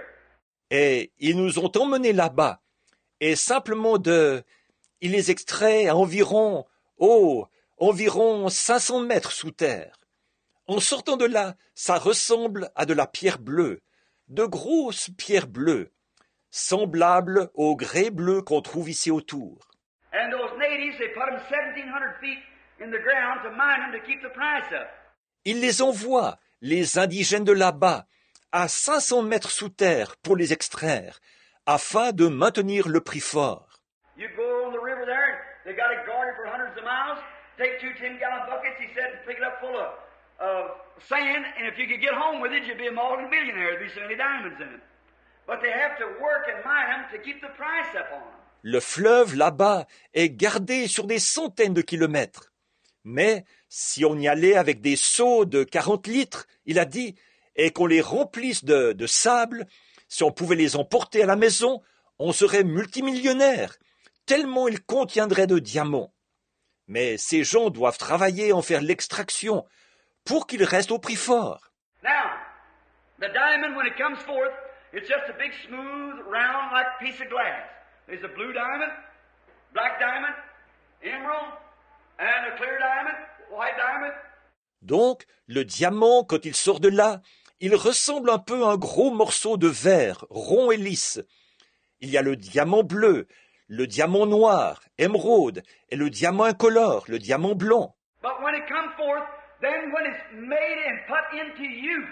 Et ils nous ont emmenés là-bas, et simplement de... Ils les extraient à environ, oh, environ cinq cents mètres sous terre. En sortant de là, ça ressemble à de la pierre bleue, de grosses pierres bleues, semblables au grès bleu qu'on trouve ici autour. And those natives, they put them seventeen hundred feet in the ground to mine them to keep the price up. Ils les envoient, les indigènes de là-bas, à cinq cents mètres sous terre pour les extraire, afin de maintenir le prix fort. You go on the river there, they got it guarded for hundreds of miles, take two ten-gallon buckets, he said, and pick it up full of, of sand, and if you could get home with it, you'd be a multi-millionaire. There'd be so many diamonds in it. But they have to work and mine them to keep the price up on them. Le fleuve, là-bas, est gardé sur des centaines de kilomètres. Mais si on y allait avec des seaux de quarante litres, il a dit, et qu'on les remplisse de, de sable, si on pouvait les emporter à la maison, on serait multimillionnaire, tellement ils contiendraient de diamants. Mais ces gens doivent travailler en faire l'extraction pour qu'ils restent au prix fort. Now, the diamond, when it comes forth, it's just a big, smooth, round, like piece of glass. There's a blue diamond, black diamond, emerald, and a clear diamond, white diamond. Donc, le diamant, quand il sort de là, il ressemble un peu à un gros morceau de verre, rond et lisse. Il y a le diamant bleu, le diamant noir, émeraude, et le diamant incolore, le diamant blanc. But when it comes forth, then when it's made and put into use,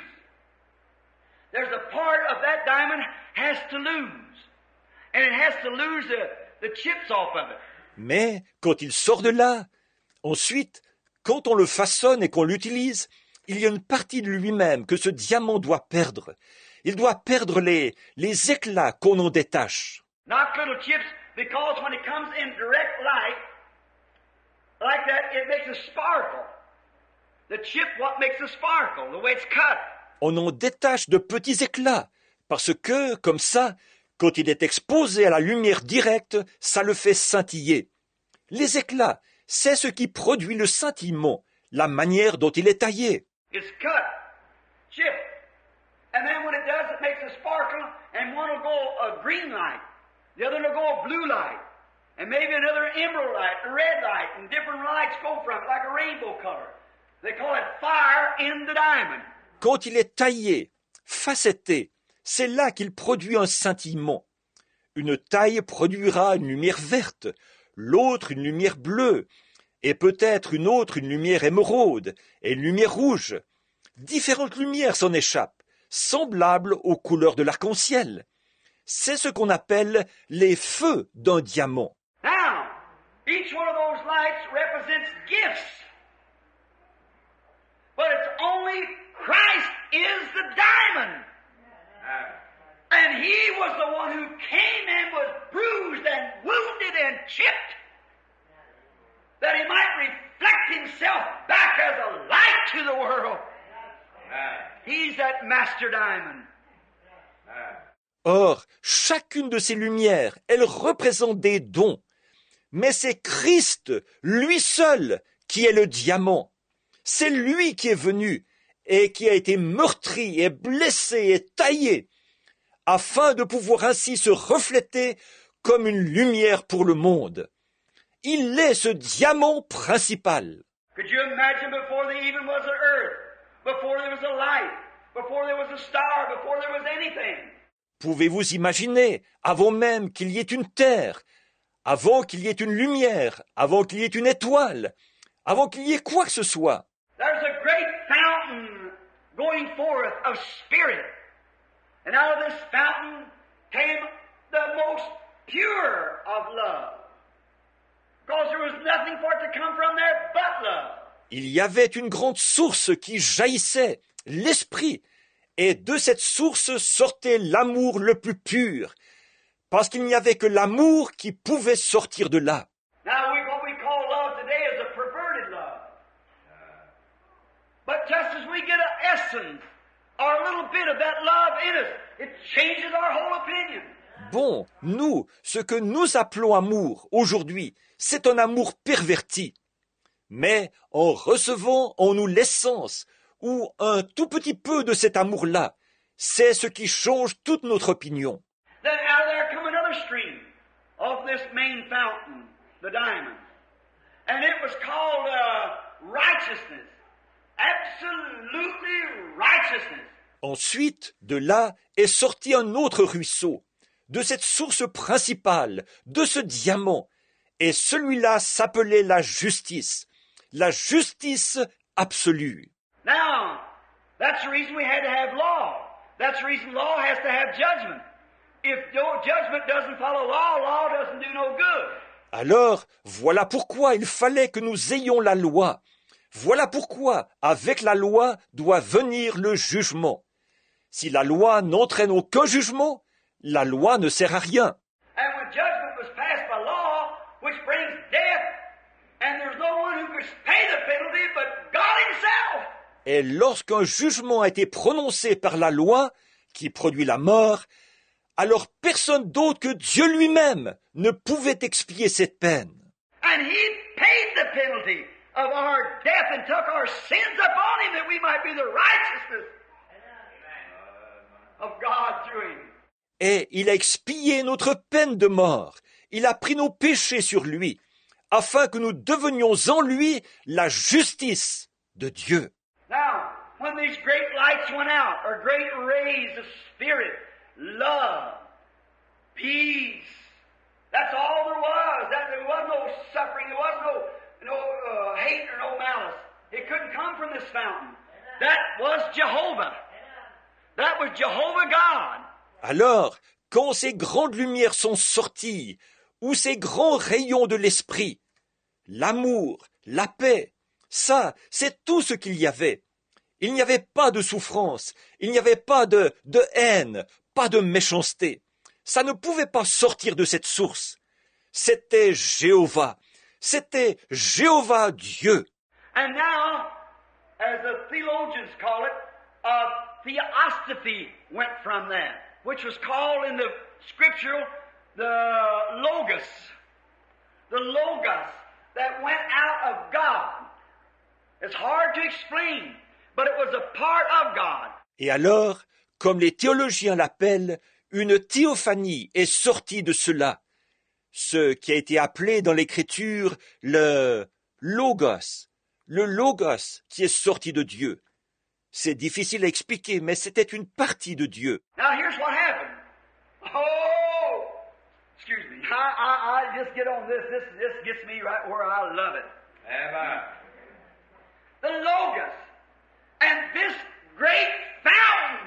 there's a part of that diamond has to lose. And it has to lose the, the chips off of it. Mais quand il sort de là, ensuite, quand on le façonne et qu'on l'utilise, il y a une partie de lui-même que ce diamant doit perdre. Il doit perdre les, les éclats qu'on en détache. Not little chips, because when it comes in direct light, like that, it makes a sparkle. The chip, what makes a sparkle? The way it's cut. On en détache de petits éclats, parce que, comme ça, quand il est exposé à la lumière directe, ça le fait scintiller. Les éclats, c'est ce qui produit le scintillement, la manière dont il est taillé. It's cut, chip, and then when it does, it makes a sparkle, and one will go a green light, the other will go a blue light, and maybe another emerald light, a red light, and different lights go from it, like a rainbow color. They call it fire in the diamond. Quand il est taillé, facetté, c'est là qu'il produit un scintillement. Une taille produira une lumière verte, l'autre une lumière bleue, et peut-être une autre une lumière émeraude et une lumière rouge. Différentes lumières s'en échappent, semblables aux couleurs de l'arc-en-ciel. C'est ce qu'on appelle les feux d'un diamant. Now, each one of those lights represents gifts. But it's only Christ is the diamond. And he was the one who came and was bruised and wounded and chipped, that he might reflect himself back as a light to the world. He's that master diamond. Or, chacune de ces lumières, elle représente des dons. Mais c'est Christ, lui seul, qui est le diamant. C'est lui qui est venu et qui a été meurtri et blessé et taillé, afin de pouvoir ainsi se refléter comme une lumière pour le monde. Il est ce diamant principal. Could you imagine before there even was an earth, before there was a light, before there was a star, before there was anything? Pouvez-vous imaginer, avant même qu'il y ait une terre, avant qu'il y ait une lumière, avant qu'il y ait une étoile, avant qu'il y ait quoi que ce soit? There's a great fountain going forth of spirit. And out of this fountain came the most pure of love. Because there was nothing for it to come from there but love. Il y avait une grande source qui jaillissait, l'esprit, et de cette source sortait l'amour le plus pur, parce qu'il n'y avait que l'amour qui pouvait sortir de là. Now, we, what we call love today is a perverted love. But just as we get an essence, or a little bit of that love in us, it changes our whole opinion. Bon, nous, ce que nous appelons amour aujourd'hui, c'est un amour perverti. Mais en recevant en nous l'essence, ou un tout petit peu de cet amour-là, c'est ce qui change toute notre opinion. Then out of there come another stream of this main fountain, the diamond. And it was called uh, righteousness. Absolutely righteousness. Ensuite, de là est sorti un autre ruisseau, de cette source principale, de ce diamant, et celui-là s'appelait la justice, la justice absolue. Now, that's the reason we had to have law. That's the reason law has to have judgment. If no judgment doesn't follow law, law doesn't do no good. Alors, voilà pourquoi il fallait que nous ayons la loi. Voilà pourquoi, avec la loi, doit venir le jugement. Si la loi n'entraîne aucun jugement, la loi ne sert à rien. And when judgment was passed by law, which brings death, and there's no one who could pay the penalty but God himself. Et lorsqu'un jugement a été prononcé par la loi, qui produit la mort, alors personne d'autre que Dieu lui-même ne pouvait expier cette peine. And he paid the penalty of our death and took our sins upon him that we might be the righteousness of God through him. Et il a expié notre peine de mort. Il a pris nos péchés sur lui, afin que nous devenions en lui la justice de Dieu. Now, when these great lights went out, or great rays of spirit, love, peace, that's all there was. That there was no suffering, there was no, no uh, hate or no malice. It couldn't come from this fountain. That was Jehovah. That was Jehovah God. Alors, quand ces grandes lumières sont sorties, ou ces grands rayons de l'esprit, l'amour, la paix, ça, c'est tout ce qu'il y avait. Il n'y avait pas de souffrance, il n'y avait pas de, de haine, pas de méchanceté. Ça ne pouvait pas sortir de cette source. C'était Jéhovah. C'était Jéhovah Dieu. And now, as the theologians call it, a theosophy went from that, which was called in the scripture the Logos. The Logos that went out of God. It's hard to explain, but it was a part of God. Et alors, comme les théologiens l'appellent, une théophanie est sortie de cela, ce qui a été appelé dans l'Écriture le Logos, le Logos qui est sorti de Dieu. C'est difficile à expliquer, mais c'était une partie de Dieu. Now here's what happened. Oh, excuse me. I, I, I just get on this. This, this gets me right where I love it. Amen. The Logos and this great fountain,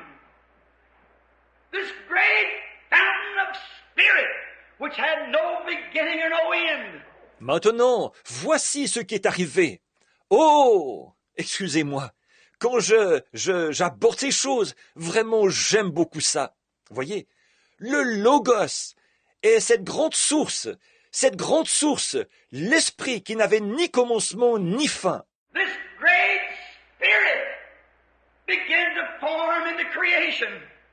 this great fountain of spirit, which had no beginning or no end. Maintenant, voici ce qui est arrivé. Oh, excusez-moi. Quand je, je, j'aborde ces choses, vraiment, j'aime beaucoup ça. Voyez, le Logos est cette grande source, cette grande source, l'esprit qui n'avait ni commencement ni fin. This great spirit began to form in the creation.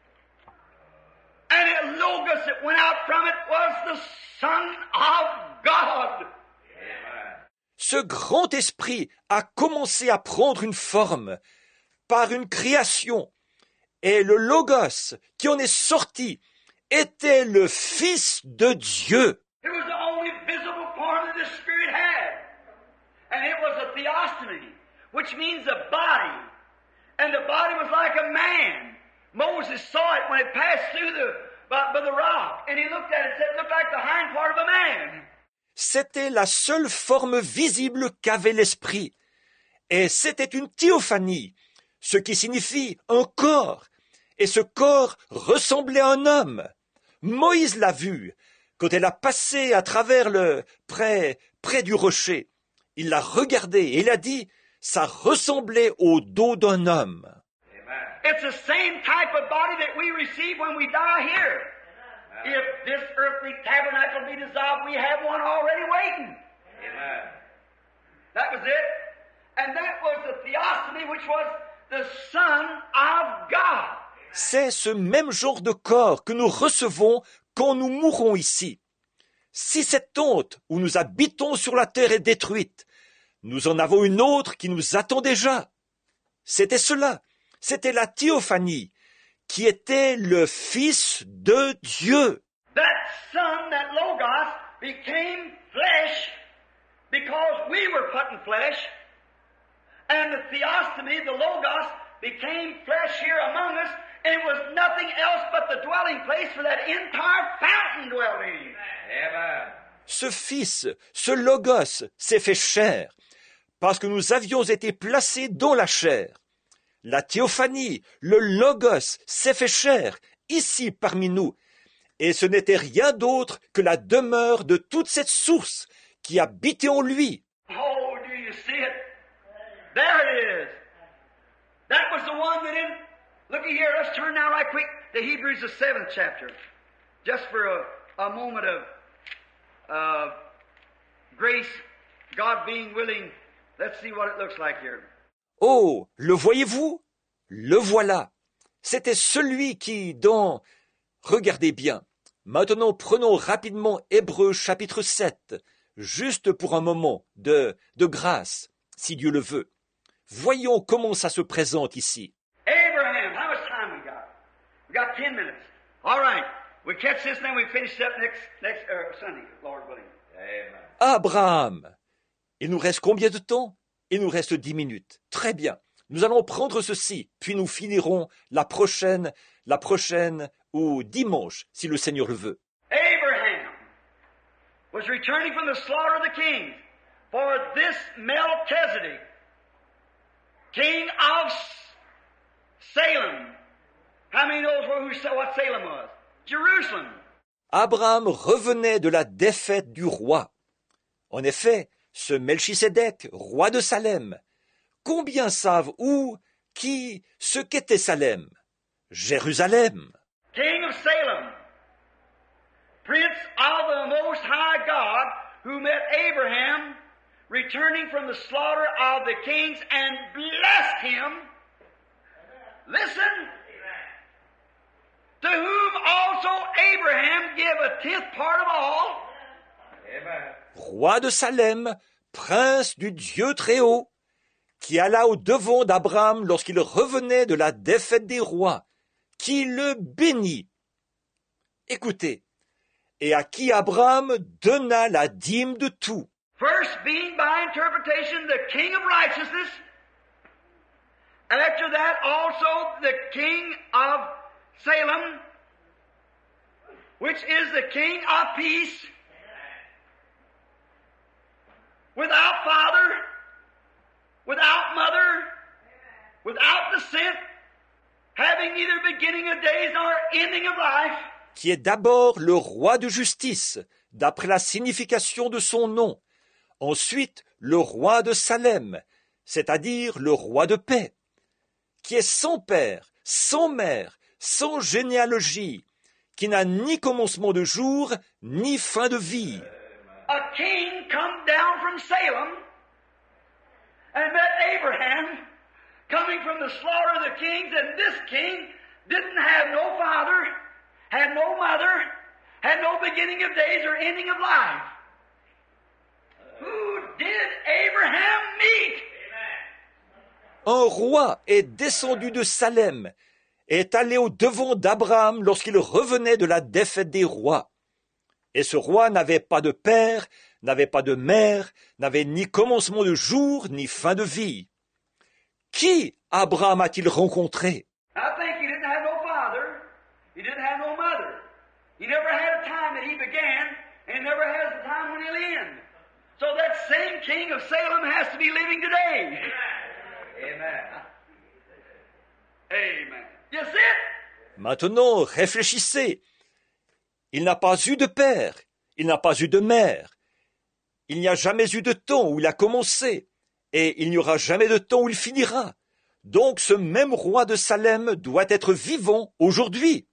And the Logos that went out from it was the Son of God. Ce grand esprit a commencé à prendre une forme par une création, Et le Logos qui en est sorti était le Fils de Dieu. It was the only visible form that the Spirit had. And it was a theophany, which means a body. And the body was like a man. Moses saw it when it passed through the, by, by the rock. And he looked at it and said it looked like the hind part of a man. C'était la seule forme visible qu'avait l'Esprit. Et c'était une théophanie, ce qui signifie un corps. Et ce corps ressemblait à un homme. Moïse l'a vu quand elle a passé à travers le près, près du rocher. Il l'a regardé et il a dit, ça ressemblait au dos d'un homme. It's the same type of body that we receive when we die here. If this earthly tabernacle be dissolved, we have one already waiting. Amen. That was it. And that was the theophany, which was the Son of God. C'est ce même genre de corps que nous recevons quand nous mourrons ici. Si cette tente où nous habitons sur la terre est détruite, nous en avons une autre qui nous attend déjà. C'était cela, c'était la théophanie, qui était le Fils de Dieu. That Son, that Logos, became flesh because we were put in flesh. And the theophany, the Logos, became flesh here among us. And it was nothing else but the dwelling place for that entire fountain dwelling. Amen. Ce Fils, ce Logos, s'est fait chair, parce que nous avions été placés dans la chair. La théophanie, le Logos, s'est fait chair, ici parmi nous. Et ce n'était rien d'autre que la demeure de toute cette source qui habitait en lui. Oh, do you see it? There it is. That was the one that in... Looky here, let's turn now right quick to Hebrews, the seventh chapter. Just for a, a moment of uh, grace, God being willing. Let's see what it looks like here. Oh, le voyez-vous? Le voilà. C'était celui qui, dans... Regardez bien. Maintenant, prenons rapidement Hébreux chapitre sept, juste pour un moment de, de grâce, si Dieu le veut. Voyons comment ça se présente ici. Abraham, how much time we got? We got ten minutes. All right. We catch this and then we finish up next, next uh, Sunday, Lord willing. Amen. Abraham. Il nous reste combien de temps? Il nous reste dix minutes. Très bien. Nous allons prendre ceci, puis nous finirons la prochaine, la prochaine ou dimanche, si le Seigneur le veut. Abraham was returning from the slaughter of the kings, for this Melchizedek, king of Salem. How many knows who, what Salem was? Jerusalem. Abraham revenait de la défaite du roi. En effet, ce Melchisédek, roi de Salem, combien savent où, qui, ce qu'était Salem? Jérusalem. King of Salem, prince of the Most High God, who met Abraham, returning from the slaughter of the kings, and blessed him. Listen. To whom also Abraham gave a tenth part of all. Amen. Roi de Salem, prince du Dieu Très-Haut, qui alla au devant d'Abraham lorsqu'il revenait de la défaite des rois, qui le bénit. Écoutez, et à qui Abraham donna la dîme de tout. First being by interpretation the king of righteousness, and after that also the king of Salem, which is the king of peace, without father, without mother, without descent, having neither beginning of days nor ending of life, qui est d'abord le roi de justice, d'après la signification de son nom, ensuite le roi de Salem, c'est-à-dire le roi de paix, qui est sans père, sans mère, sans généalogie, qui n'a ni commencement de jour, ni fin de vie. a king come down from Salem and met Abraham coming from the slaughter of the kings, and this king didn't have no father, had no mother, had no beginning of days or ending of life. Who did Abraham meet? Un roi est descendu de Salem, est allé au-devant d'Abraham lorsqu'il revenait de la défaite des rois. Et ce roi n'avait pas de père, n'avait pas de mère, n'avait ni commencement de jour, ni fin de vie. Qui Abraham a-t-il rencontré? I think he didn't have no father. He didn't have no mother. He never had a time that he began, and he never has a time when he'll end. So that same king of Salem has to be living today. Amen. Amen. You see it? Maintenant, réfléchissez. Il n'a pas eu de père, il n'a pas eu de mère. Il n'y a jamais eu de temps où il a commencé, et il n'y aura jamais de temps où il finira. Donc ce même roi de Salem doit être vivant aujourd'hui.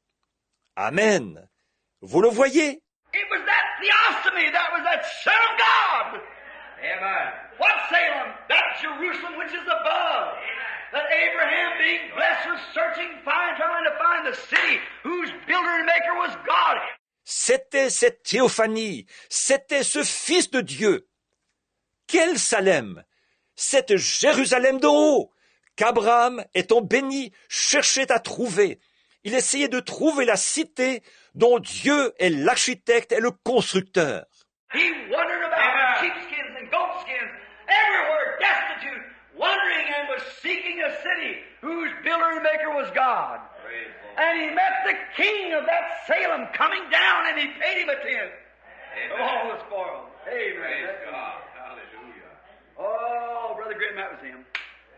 Amen. Vous le voyez? It was that theophany, that was that Son of God. Amen. What Salem? That Jerusalem which is above. That Abraham being blessed was searching, find, trying to find the city whose builder and maker was God. C'était cette théophanie, c'était ce Fils de Dieu. Quel Salem? Cette Jérusalem d'en haut, qu'Abraham, étant béni, cherchait à trouver. Il essayait de trouver la cité dont Dieu est l'architecte et le constructeur. He wandered about with sheepskins and goatskins, everywhere destitute, wandering and was seeking a city whose builder and maker was God. And he met the king of that Salem coming down, and he paid him a tenth. All was spoiled. Amen. Praise God. Hallelujah. Oh, Brother Graham, that was him.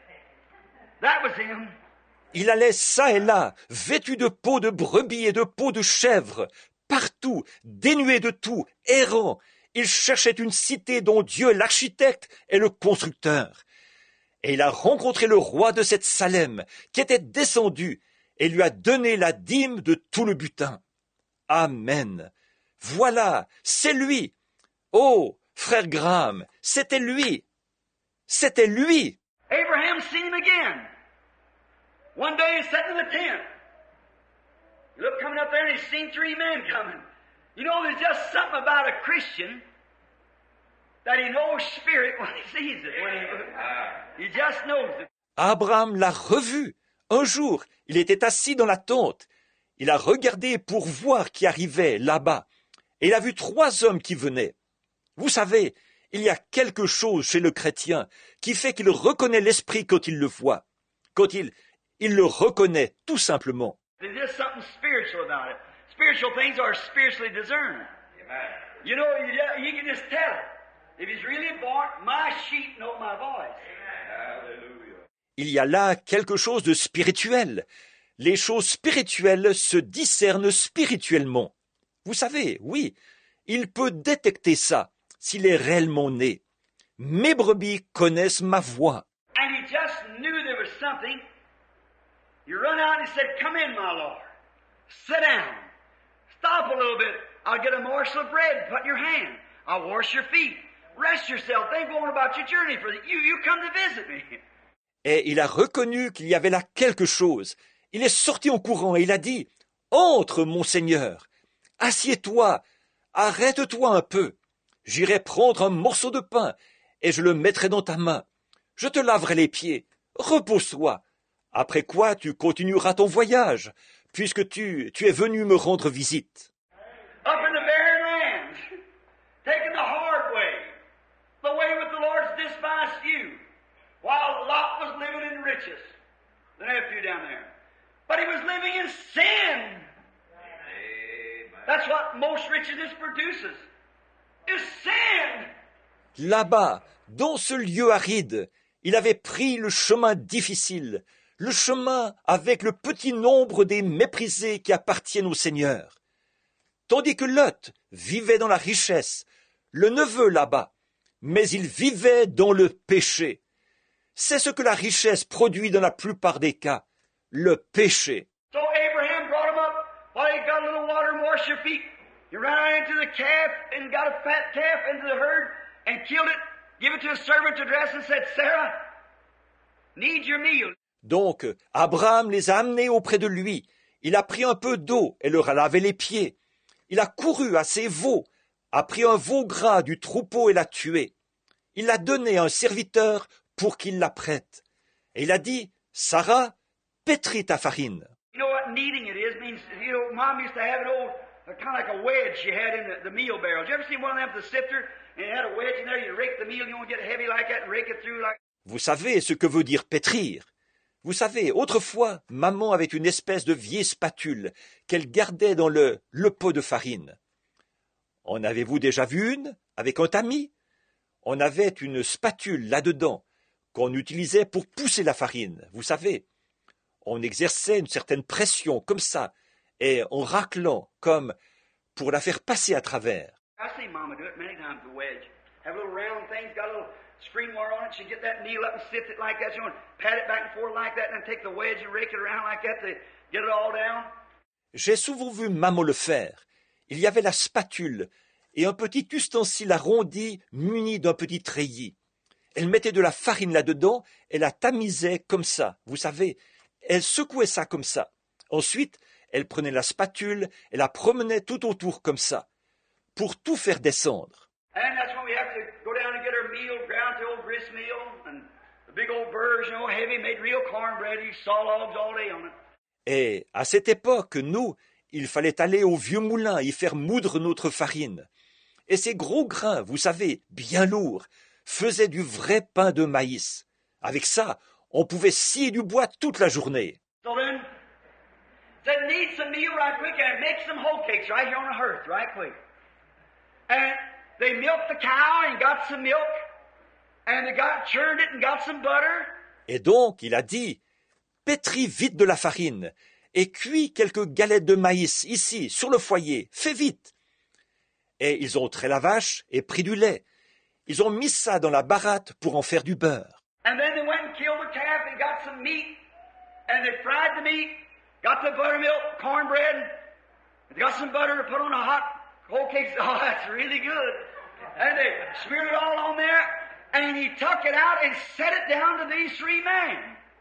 That was him. Il allait çà et là, vêtu de peau de brebis et de peau de chèvre, partout, dénué de tout, errant. Il cherchait une cité dont Dieu est l'architecte et le constructeur. Et il a rencontré le roi de cette Salem, qui était descendu, et lui a donné la dîme de tout le butin. Amen. Voilà, c'est lui. Oh, frère Graham, c'était lui. C'était lui. Abraham seen him again. One day he's sitting in the tent. He looked coming up there and he's seen three men coming. You know, there's just something about a Christian that he knows spirit when he sees it. When he, he just knows it. Abraham l'a revu. Un jour, il était assis dans la tente. Il a regardé pour voir qui arrivait là-bas. Et il a vu trois hommes qui venaient. Vous savez, il y a quelque chose chez le chrétien qui fait qu'il reconnaît l'esprit quand il le voit. Quand il, il le reconnaît, tout simplement. There's just something spiritual about it. Spiritual things are spiritually discerned. Amen. You know, you, you can just tell it. If he's really born, my sheep know my voice. Hallelujah. Il y a là quelque chose de spirituel. Les choses spirituelles se discernent spirituellement. Vous savez, oui, il peut détecter ça s'il est réellement né. Mes brebis connaissent ma voix. And he just knew there was something. He run out and he said, "Come in, my Lord. Sit down. Stop a little bit. I'll get a morsel of bread, put in your hand. I'll wash your feet. Rest yourself. Think on about your journey for the, you. You come to visit me." Et il a reconnu qu'il y avait là quelque chose. Il est sorti en courant et il a dit, « Entre, mon Seigneur. Assieds-toi. Arrête-toi un peu. J'irai prendre un morceau de pain et je le mettrai dans ta main. Je te laverai les pieds. Repose-toi. Après quoi, tu continueras ton voyage, puisque tu, tu es venu me rendre visite. » Up in the barren lands, taking the hard way, the way with the Lord's despised few, while Lot was living in riches, the nephew down there. But he was living in sin. Amen. That's what most richness produces, is sin. Là-bas, dans ce lieu aride, il avait pris le chemin difficile, le chemin avec le petit nombre des méprisés qui appartiennent au Seigneur. Tandis que Lot vivait dans la richesse, le neveu là-bas, mais il vivait dans le péché. C'est ce que la richesse produit dans la plupart des cas, le péché. So Abraham brought him up while he got a little water and washed your feet. He ran out into the calf and got a fat calf into the herd and killed it, give it to a servant to dress and said, "Sarah, need your meal." Donc, Abraham les a amenés auprès de lui. Il a pris un peu d'eau et leur a lavé les pieds. Il a couru à ses veaux, a pris un veau gras du troupeau et l'a tué. Il l'a donné à un serviteur pour qu'il la prête. Et il a dit, « Sarah, pétris ta farine. You know what kneading it is? It means, you know, Mom used to have an old, uh, kind of like a wedge she had in the, the meal barrel. Did you ever see one of them with a sifter? And it had a wedge in there, you rake the meal, you won't get heavy like that, and rake it through like... Vous savez ce que veut dire pétrir. Vous savez, autrefois, maman avait une espèce de vieille spatule qu'elle gardait dans le, le pot de farine. En avez-vous déjà vu une avec un tamis? On avait une spatule là-dedans qu'on utilisait pour pousser la farine, vous savez. On exerçait une certaine pression comme ça, et en raclant, comme pour la faire passer à travers. I've seen Mama do it many times, the wedge. Have little round things, got a little screen wire on it. She'd get that needle up and sift it like that. She'd pat it back and forth like that, and then take the wedge and rake it around like that to get it all down. J'ai souvent vu maman le faire. Il y avait la spatule et un petit ustensile arrondi muni d'un petit treillis. Elle mettait de la farine là-dedans et la tamisait comme ça, vous savez. Elle secouait ça comme ça. Ensuite, elle prenait la spatule et la promenait tout autour comme ça, pour tout faire descendre. And that's when we have to go down and get our meal, ground to old grist meal, and the big old burrs, you know, heavy, made real cornbread, you saw logs all day on it. Et à cette époque, nous, il fallait aller au vieux moulin y faire moudre notre farine. Et ces gros grains, vous savez, bien lourds, faisaient du vrai pain de maïs. Avec ça, on pouvait scier du bois toute la journée. So then, said, need some meal right quick and make some hoe cakes right here on the hearth right quick. And they milked the cow and got some milk, and they got churned it and got some butter. Et donc, il a dit, pétris vite de la farine et cuis quelques galettes de maïs ici, sur le foyer, fais vite. Et ils ont trait la vache et pris du lait. Ils ont mis ça dans la baratte pour en faire du beurre. And then they went and killed the calf and got some meat, and they fried the meat, got the buttermilk, cornbread, they got some butter to put on the hot whole cakes. Oh, that's really good. And they smeared it all on there, and he took it out and set it down to these three men.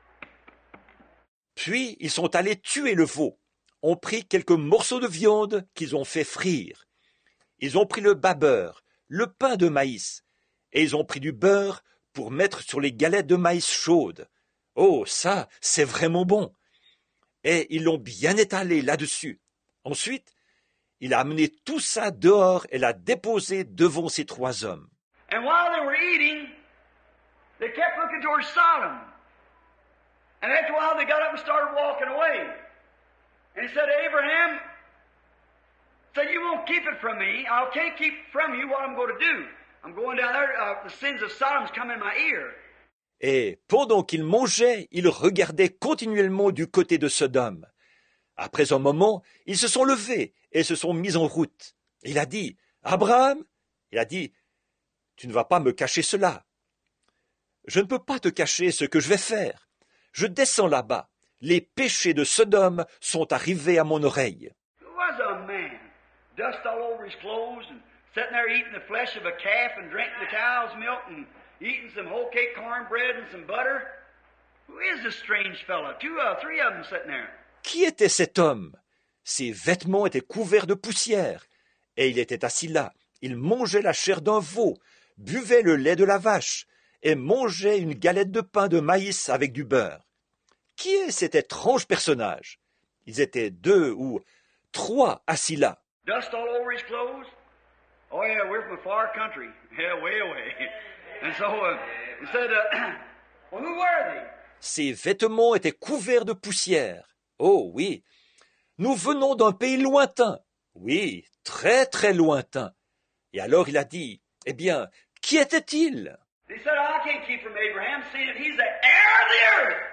Puis ils sont allés tuer le veau, ont pris quelques morceaux de viande qu'ils ont fait frire. Ils ont pris le bas beurre, le pain de maïs, et ils ont pris du beurre pour mettre sur les galettes de maïs chaudes. Oh, ça, c'est vraiment bon. Et ils l'ont bien étalé là-dessus. Ensuite, il a amené tout ça dehors et l'a déposé devant ces trois hommes. And while they were eating, they kept looking towards Sodom. And after a while, they got up and started walking away. And he said to Abraham, said, you won't keep it from me. I can't keep from you what I'm going to do. I'm going down there, uh, the sins of Sodom's come in my ear. Et pendant qu'ils mangeaient, ils regardaient continuellement du côté de Sodome. Après un moment, ils se sont levés et se sont mis en route. Il a dit, Abraham, il a dit, tu ne vas pas me cacher cela. Je ne peux pas te cacher ce que je vais faire. Je descends là-bas. Les péchés de Sodome sont arrivés à mon oreille. Who was a man, dust all over his clothes, and sitting there eating the flesh of a calf and drinking the cow's milk and eating some whole cake cornbread and some butter? Who is this strange fellow? Two, uh, three of them sitting there. Qui était cet homme? Ses vêtements étaient couverts de poussière, et il était assis là. Il mangeait la chair d'un veau, buvait le lait de la vache, et mangeait une galette de pain de maïs avec du beurre. Qui est cet étrange personnage? Ils étaient deux ou trois assis là. Dust all over his clothes? Oh yeah, we're from a far country. Yeah, way away. And so uh, he said, uh, well, who were they? Ses vêtements étaient couverts de poussière. Oh oui, nous venons d'un pays lointain. Oui, très très lointain. Et alors il a dit, eh bien, qui était-il? He said, I can't keep from Abraham, seeing that he's the heir of the earth.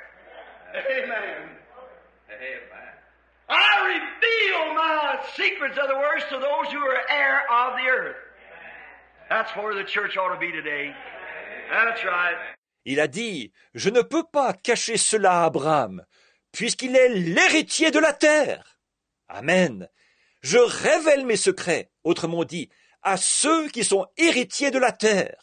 Amen. Amen. I reveal my secrets, other words, to those who are heir of the earth. That's where the church ought to be today. That's right. Il a dit, je ne peux pas cacher cela à Abraham, puisqu'il est l'héritier de la terre. Amen. Je révèle mes secrets, autrement dit, à ceux qui sont héritiers de la terre.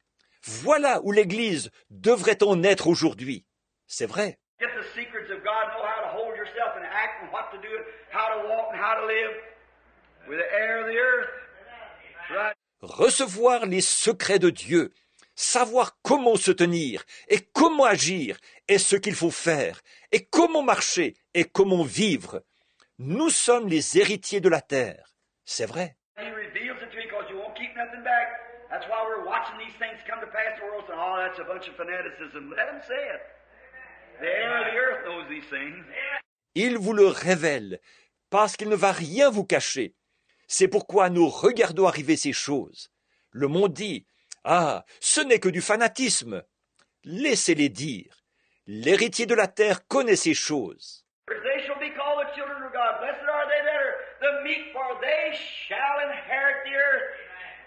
Voilà où l'Église devrait en être aujourd'hui. C'est vrai. Get the secrets of God, know how to hold yourself and act and what to do, how to walk and how to live with the heir of the earth. That's right. Recevoir les secrets de Dieu, savoir comment se tenir et comment agir et ce qu'il faut faire et comment marcher et comment vivre. Nous sommes les héritiers de la terre. C'est vrai. He reveals it to you because you won't keep nothing back. That's why we're watching these things come to pass in the world, saying, oh, that's a bunch of fanaticism. Let them say it. The air of the earth knows these things. Il vous le révèle, parce qu'il ne va rien vous cacher. C'est pourquoi nous regardons arriver ces choses. Le monde dit, ah, ce n'est que du fanatisme. Laissez-les dire. L'héritier de la terre connaît ces choses. They shall be called the children of God. Blessed are they that are the meek, for they shall inherit the earth.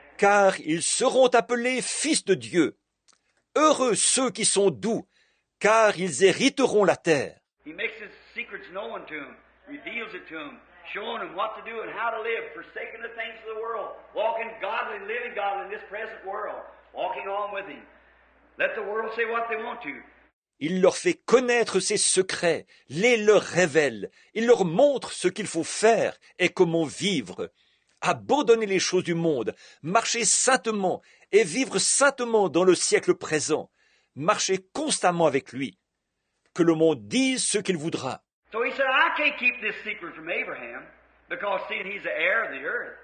Car ils seront appelés fils de Dieu. Heureux ceux qui sont doux, car ils hériteront la terre. He makes his secrets known to them, reveals it to them, showing them what to do and how to live, forsaking the things of the world, walking godly, living godly in this present world, walking on with him. Let the world say what they want to. Il leur fait connaître ses secrets, les leur révèle, il leur montre ce qu'il faut faire et comment vivre. Abandonner les choses du monde, marcher saintement et vivre saintement dans le siècle présent, marcher constamment avec lui. Que le monde dise ce qu'il voudra. So he said, I can't keep this secret from Abraham, because seeing he's the heir of the earth.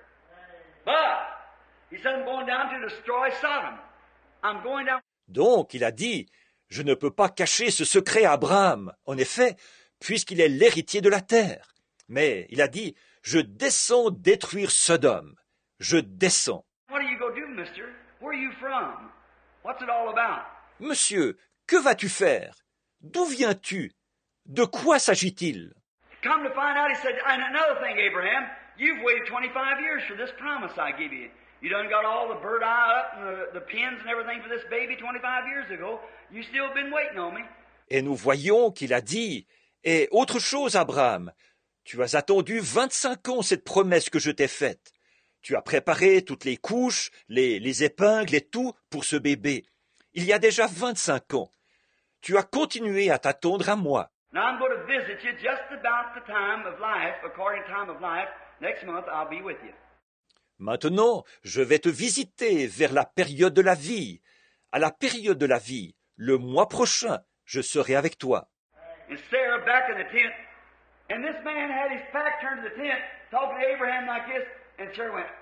But, he said, I'm going down to destroy Sodom. I'm going down... Donc, il a dit, je ne peux pas cacher ce secret à Abraham, en effet, puisqu'il est l'héritier de la terre. Mais, il a dit, je descends détruire Sodome. Je descends. What are you going to do, mister? Where are you from? What's it all about? Monsieur, que vas-tu faire? D'où viens-tu? De quoi s'agit-il? Come to find out, he said, and another thing, Abraham, you've waited twenty-five years for this promise I give you. You done got all the bird eye up and the, the pins and everything for this baby twenty-five years ago. You still been waiting on me. Et nous voyons qu'il a dit, et autre chose, Abraham, tu as attendu vingt-cinq ans cette promesse que je t'ai faite. Tu as préparé toutes les couches, les, les épingles et tout pour ce bébé. Il y a déjà vingt-cinq ans. Tu as continué à t'attendre à moi. Now I'm going to visit you just about the time of life, according to time of life. Next month I'll be with you. Maintenant, je vais te visiter vers la période de la vie. À la période de la vie, le mois prochain, je serai avec toi. And Sarah back in the tent, and this man had his back turned to the tent, talking to Abraham like this, and Sarah went,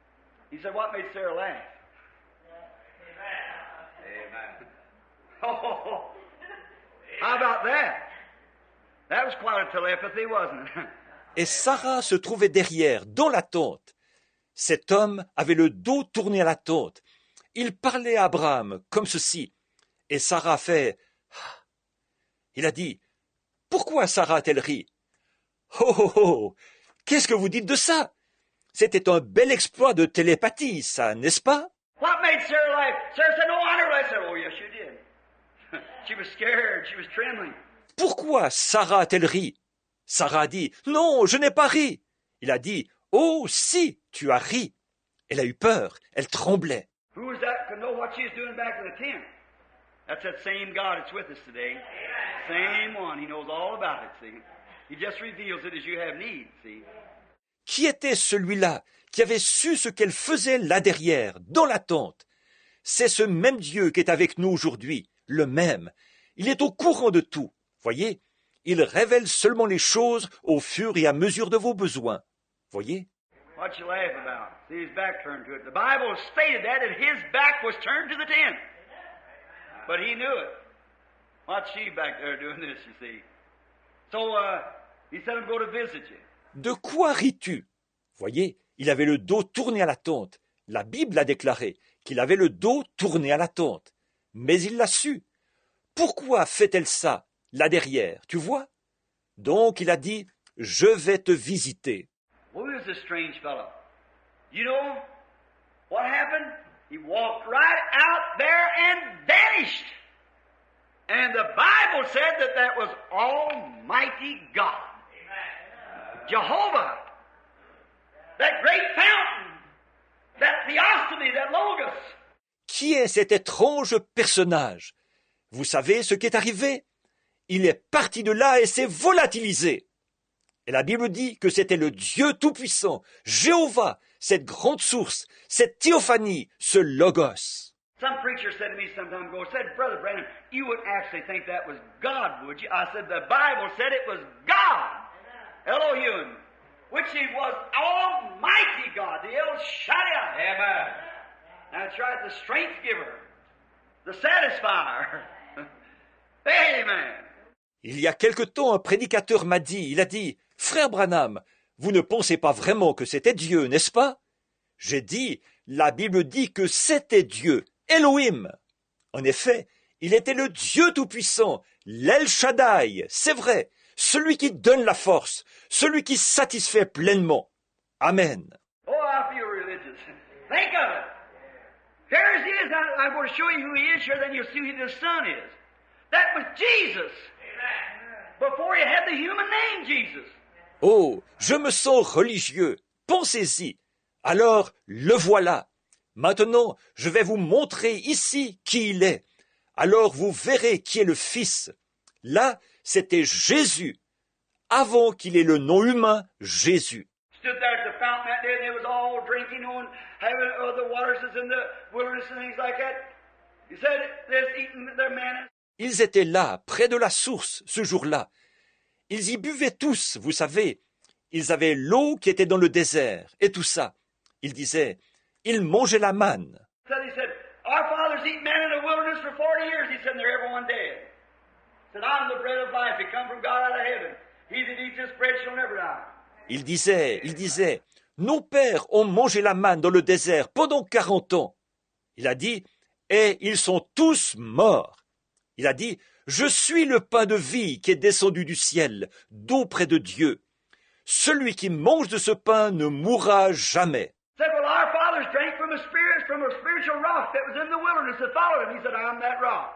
he said, what made Sarah laugh? Amen. Oh, how about that? That was quite a telepathy, wasn't it? Et Sarah se trouvait derrière, dans la tente. Cet homme avait le dos tourné à la tente. Il parlait à Abraham comme ceci. Et Sarah a fait... Il a dit, pourquoi Sarah a-t-elle ri? Oh, oh, oh, qu'est-ce que vous dites de ça? C'était un bel exploit de télépathie, ça, n'est-ce pas? What made Sarah laugh? Sarah said, no, I never laughed. I said, oh, yes, you did. She was scared. She was trembling. Pourquoi Sarah a-t-elle ri? Sarah a dit, non, je n'ai pas ri. Il a dit, oh, si, tu as ri. Elle a eu peur, elle tremblait. Who was that could know what she was doing back in the tent? That's that same God that's with us today. Same one. He knows all about it, see. He just reveals it as you have need, see. Qui était celui-là qui avait su ce qu'elle faisait là derrière, dans la tente? C'est ce même Dieu qui est avec nous aujourd'hui, le même. Il est au courant de tout. Voyez, il révèle seulement les choses au fur et à mesure de vos besoins. Voyez? What you laugh about? See his back turned to it. The Bible stated that, that his back was turned to the tent. But he knew it. What's she back there doing this, you see? So, uh, he said, I'm going to visit you. De quoi ris-tu? Voyez, il avait le dos tourné à la tente. La Bible a déclaré qu'il avait le dos tourné à la tente. Mais il l'a su. Pourquoi fait-elle ça, là derrière, tu vois? Donc il a dit, je vais te visiter. Who is this strange fellow? You know what happened? He walked right out there and vanished. And the Bible said that that was Almighty God. Jehovah. That great fountain. That theophany, that logos. Qui est cet étrange personnage? Vous savez ce qui est arrivé? Il est parti de là et s'est volatilisé. Et la Bible dit que c'était le Dieu Tout-Puissant, Jéhovah, cette grande source, cette théophanie, ce logos. Some preacher said to me some time ago, said, Brother Branham, you wouldn't actually think that was God, would you? I said, the Bible said it was God, Elohim, which he was Almighty God, the El Shaddai. Amen. That's right, the strength giver, the satisfier. Amen. Il y a quelque temps, un prédicateur m'a dit, il a dit, « Frère Branham, vous ne pensez pas vraiment que c'était Dieu, n'est-ce pas ?» J'ai dit, la Bible dit que c'était Dieu, Elohim. En effet, il était le Dieu Tout-Puissant, l'El Shaddai, c'est vrai, celui qui donne la force, celui qui satisfait pleinement. Amen. Oh, I feel religious. Think of it. Here he is. I- I'm going to show you who he is here, then you'll see who the Son is. That was Jesus. Before he had the human name, Jesus. Oh, je me sens religieux. Pensez-y. Alors, le voilà. Maintenant, je vais vous montrer ici qui il est. Alors vous verrez qui est le Fils. Là, c'était Jésus, avant qu'il ait le nom humain Jésus. Stood there at the fountain that day, and they was all drinking on having uh, the waters is in the wilderness and things like that. He said, "They're eating their manna." Ils étaient là, près de la source, ce jour-là. Ils y buvaient tous, vous savez. Ils avaient l'eau qui était dans le désert, et tout ça. Ils disaient, ils mangeaient la manne. So he said, "Our fathers eat manna in the wilderness for forty years." He said, and they're everyone dead. He said, "I'm the bread of life. It come from God out of heaven. He that eats this bread shall never die." Ils disaient, ils disaient, nos pères ont mangé la manne dans le désert pendant quarante ans. Il a dit, et ils sont tous morts. Il a dit, je suis le pain de vie qui est descendu du ciel, d'auprès de Dieu. Celui qui mange de ce pain ne mourra jamais. He said, "Well, our fathers drank from a spirit, from a spiritual rock that was in the wilderness that followed him." He said, "I'm that rock."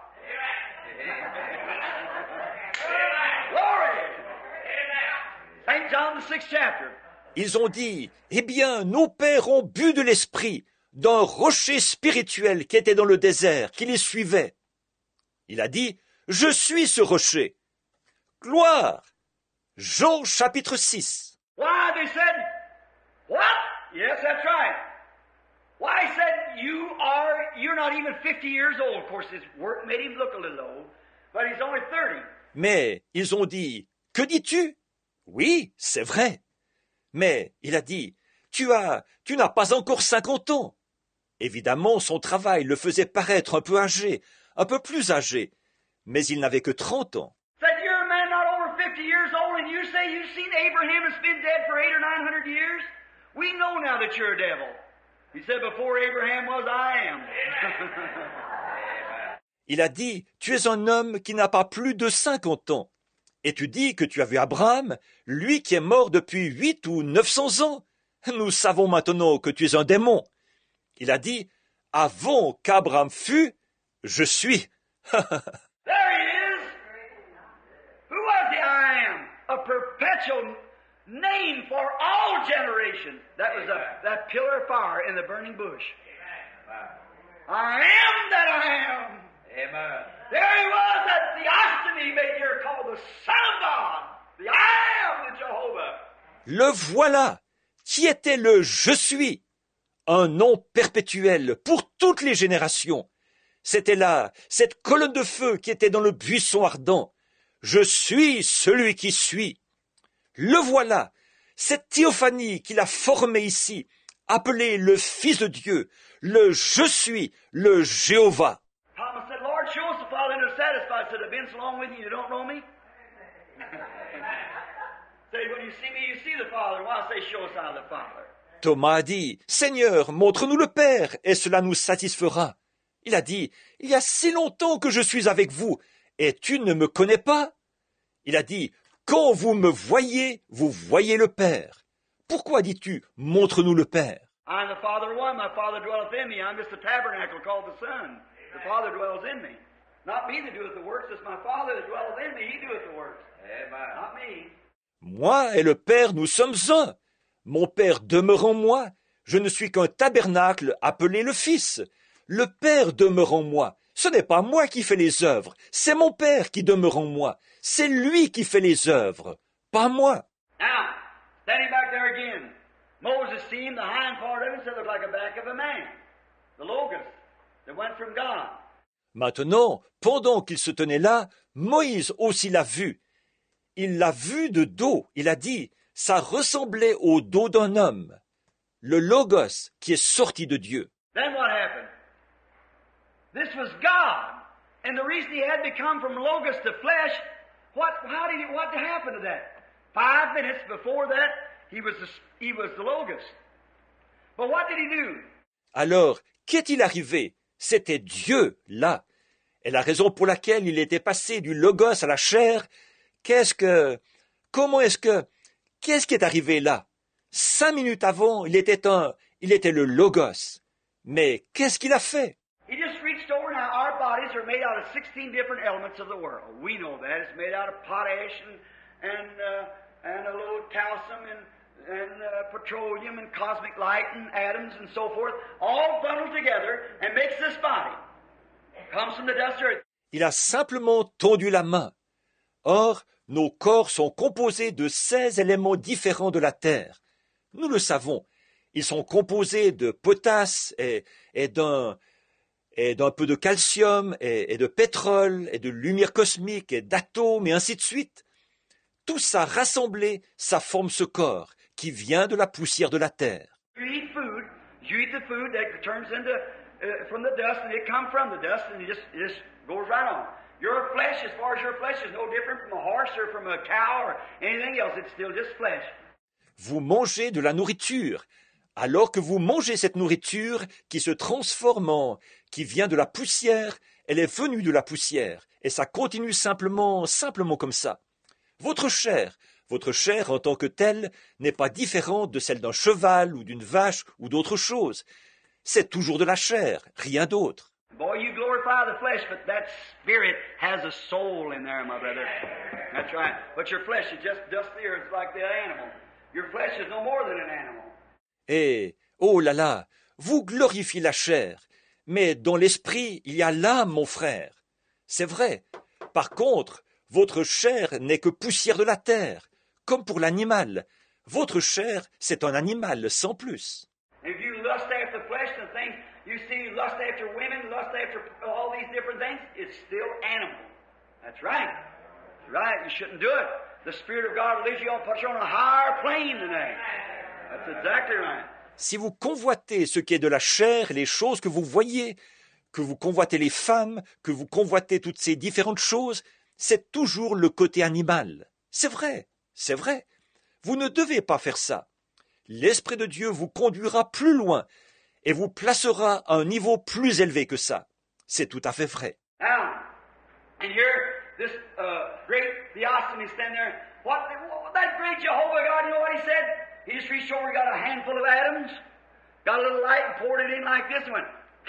Glory! Saint John, the sixth chapter. Ils ont dit, eh bien, nos pères ont bu de l'esprit, d'un rocher spirituel qui était dans le désert, qui les suivait. Il a dit, je suis ce rocher. Gloire! Jean chapitre six. Why, they said, what? Yes, that's right. Why, he said, you are, you're not even fifty years old. Of course, his work made him look a little old, but he's only thirty. Mais ils ont dit, que dis-tu? Oui, c'est vrai. Mais il a dit, tu as, tu n'as pas encore cinquante ans. Évidemment, son travail le faisait paraître un peu âgé, un peu plus âgé, mais il n'avait que trente ans. Said, you're a man not over fifty years old, and you say you've seen Abraham has been dead for eight or nine hundred years? We know now that you're a devil. He said, before Abraham was, I am. Il a dit, tu es un homme qui n'a pas plus de cinquante ans. Et tu dis que tu as vu Abraham, lui qui est mort depuis huit ou neuf cents ans. Nous savons maintenant que tu es un démon. Il a dit, avant qu'Abraham fût, je suis. There he is. Who was the I am? A perpetual name for all generations. That was a, that pillar of fire in the burning bush. I am that I am. Amen. There he was, that theophany made here called the Son of God. The I am, the Jehovah. Le voilà, qui était le je suis, un nom perpétuel pour toutes les générations. C'était là, cette colonne de feu qui était dans le buisson ardent. Je suis celui qui suis. Le voilà, cette théophanie qu'il a formée ici, appelée le Fils de Dieu, le je suis, le Jéhovah. Thomas said, Lord, show us the Father and are satisfied. Said, I've been so long with you, you don't know me? Say, when you see me, you see the Father. Why say, show us how the Father? Thomas a dit, Seigneur, montre-nous le Père, et cela nous satisfera. Il a dit, il y a si longtemps que je suis avec vous, et tu ne me connais pas? Il a dit, quand vous me voyez, vous voyez le Père. Pourquoi dis-tu, montre-nous le Père? I'm the Father of one, my Father dwelleth in me. I'm just a tabernacle called the Son. The Father dwells in me. Not me that doeth the works, it's my Father that dwelleth in me. He doeth the works. Amen. Not me. Moi et le Père, nous sommes un. Mon Père demeure en moi. Je ne suis qu'un tabernacle appelé le Fils. Le Père demeure en moi. Ce n'est pas moi qui fais les œuvres, c'est mon Père qui demeure en moi. C'est lui qui fait les œuvres, pas moi. Now, standing back there again, Moses seen the hind part of it, said it looked like a back of a man. The Logos. that went from God. Maintenant, pendant qu'il se tenait là, Moïse aussi l'a vu. Il l'a vu de dos. Il a dit, ça ressemblait au dos d'un homme. Le Logos qui est sorti de Dieu. Then what happened? This was God. And the reason he had to come from Logos to flesh, what, how did he, what happened to that? Five minutes before that, he was the, he was the Logos. But what did he do? Alors, qu'est-il arrivé? C'était Dieu, là. Et la raison pour laquelle il était passé du Logos à la chair, qu'est-ce que... Comment est-ce que... Qu'est-ce qui est arrivé là? Cinq minutes avant, il était un... Il était le Logos. Mais qu'est-ce qu'il a fait? He just reached over. Now, our bodies are made out of sixteen different elements of the world. We know that. It's made out of potash and, and, uh, and a little calcium and, and uh, petroleum and cosmic light and atoms and so forth, all bundled together and makes this body. Comes from the dust of earth. Il a simplement tendu la main. Or, nos corps sont composés de seize éléments différents de la terre. Nous le savons. Ils sont composés de potasse et, et d'un... et d'un peu de calcium, et, et de pétrole, et de lumière cosmique, et d'atomes, et ainsi de suite. Tout ça rassemblé, ça forme ce corps, qui vient de la poussière de la terre. You eat food, you eat the food that turns into, uh, from the dust, and it comes from the dust, and it just, it just goes right on. Your flesh, as far as your flesh, is no different from a horse or from a cow or anything else. It's still just flesh. Vous mangez de la nourriture, alors que vous mangez cette nourriture qui se transforme en, qui vient de la poussière, elle est venue de la poussière, et ça continue simplement, simplement comme ça. Votre chair, votre chair en tant que telle, n'est pas différente de celle d'un cheval ou d'une vache ou d'autre chose. C'est toujours de la chair, rien d'autre. Boy, you glorify the flesh, but that spirit has a soul in there, my brother. That's right. But your flesh is just dust the earth like the animal. Your flesh is no more than an animal. Et, oh là là, vous glorifiez la chair, mais dans l'esprit, il y a l'âme, mon frère. C'est vrai. Par contre, votre chair n'est que poussière de la terre, comme pour l'animal. Votre chair, c'est un animal sans plus. If you lust after the flesh and things, you see lust after women, lust after all these different things, it's still animal. That's right. That's right. You shouldn't do it. The Spirit of God leads you on, puts you on a higher plane than that. That's exactly right. Si vous convoitez ce qui est de la chair, les choses que vous voyez, que vous convoitez les femmes, que vous convoitez toutes ces différentes choses, c'est toujours le côté animal. C'est vrai, c'est vrai. Vous ne devez pas faire ça. L'Esprit de Dieu vous conduira plus loin et vous placera à un niveau plus élevé que ça. C'est tout à fait vrai. Now, and here, this uh, great Theophany standing there. What, that great Jehovah God, you know what he said? He just reached over, got a handful of atoms, got a little light and poured it in like this and went,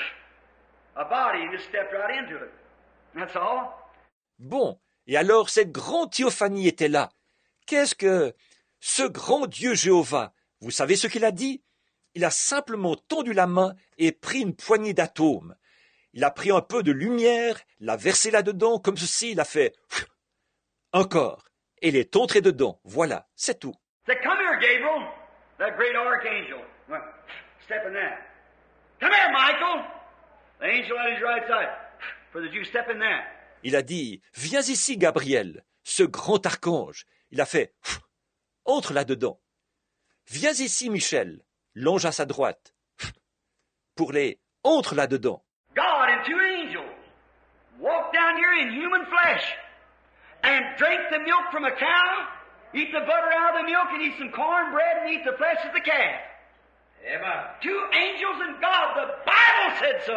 a body, and just stepped right into it. That's all. Bon, et alors cette grande théophanie était là. Qu'est-ce que ce grand Dieu Jéhovah, vous savez ce qu'il a dit? Il a simplement tendu la main et pris une poignée d'atomes. Il a pris un peu de lumière, l'a versé là-dedans, comme ceci, il a fait encore. Et il est entré dedans. Voilà, c'est tout. Said, come here, Gabriel, that great archangel. Went, step in that. Come here, Michael. The angel on his right side. For the Jew, step in that. Il a dit, viens ici, Gabriel, ce grand archange. Il a fait, entre là-dedans. Viens ici, Michel, l'ange à sa droite. Pour les, entre là-dedans. God and two angels walk down here in human flesh and drink the milk from a cow, eat the butter out of the milk, and eat some cornbread and eat the flesh of the calf. Amen. Two angels and God. The Bible said so.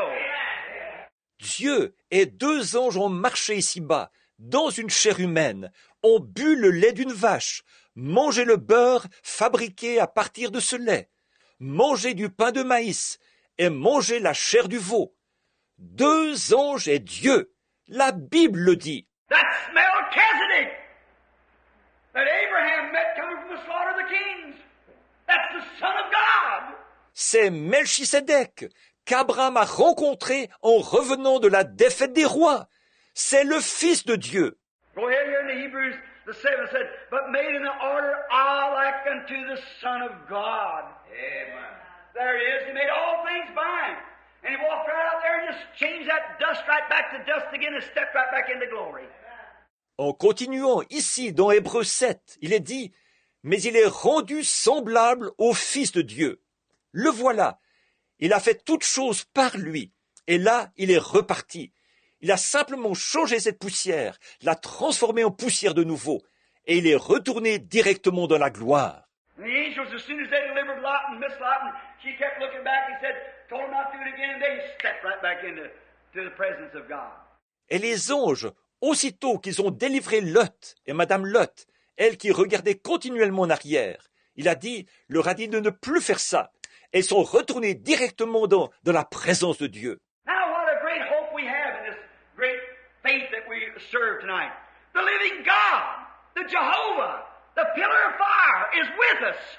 Dieu et deux anges ont marché ici-bas, dans une chair humaine, ont bu le lait d'une vache, mangé le beurre fabriqué à partir de ce lait, mangé du pain de maïs et mangé la chair du veau. Deux anges et Dieu, la Bible le dit. That's Melchizedek that Abraham met coming from the slaughter of the kings. That's the Son of God. C'est Melchisédek qu'Abraham a rencontré en revenant de la défaite des rois. C'est le Fils de Dieu. Go ahead here in the Hebrews, the seven said, but made in the order all like unto the Son of God. Amen. There he is. He made all things by him. And he walked right out there and just changed that dust right back to dust again and stepped right back into glory. En continuant ici dans Hébreux sept, il est dit « Mais il est rendu semblable au Fils de Dieu. Le voilà, il a fait toutes choses par lui, et là il est reparti. Il a simplement changé cette poussière, l'a transformée en poussière de nouveau, et il est retourné directement dans la gloire. » And the angels, as soon as they delivered Lot and Miss Lot, and she kept looking back and said, told them not to do it again, and they stepped right back into to the presence of God. Et les anges, aussitôt qu'ils ont délivré Lot et Madame Lot, elle qui regardait continuellement en arrière, il a dit, leur a dit de ne plus faire ça. Elles sont retournées directement dans, dans la présence de Dieu. Now what a great hope we have in this great faith that we serve tonight. The living God, the Jehovah, the pillar of fire is with us.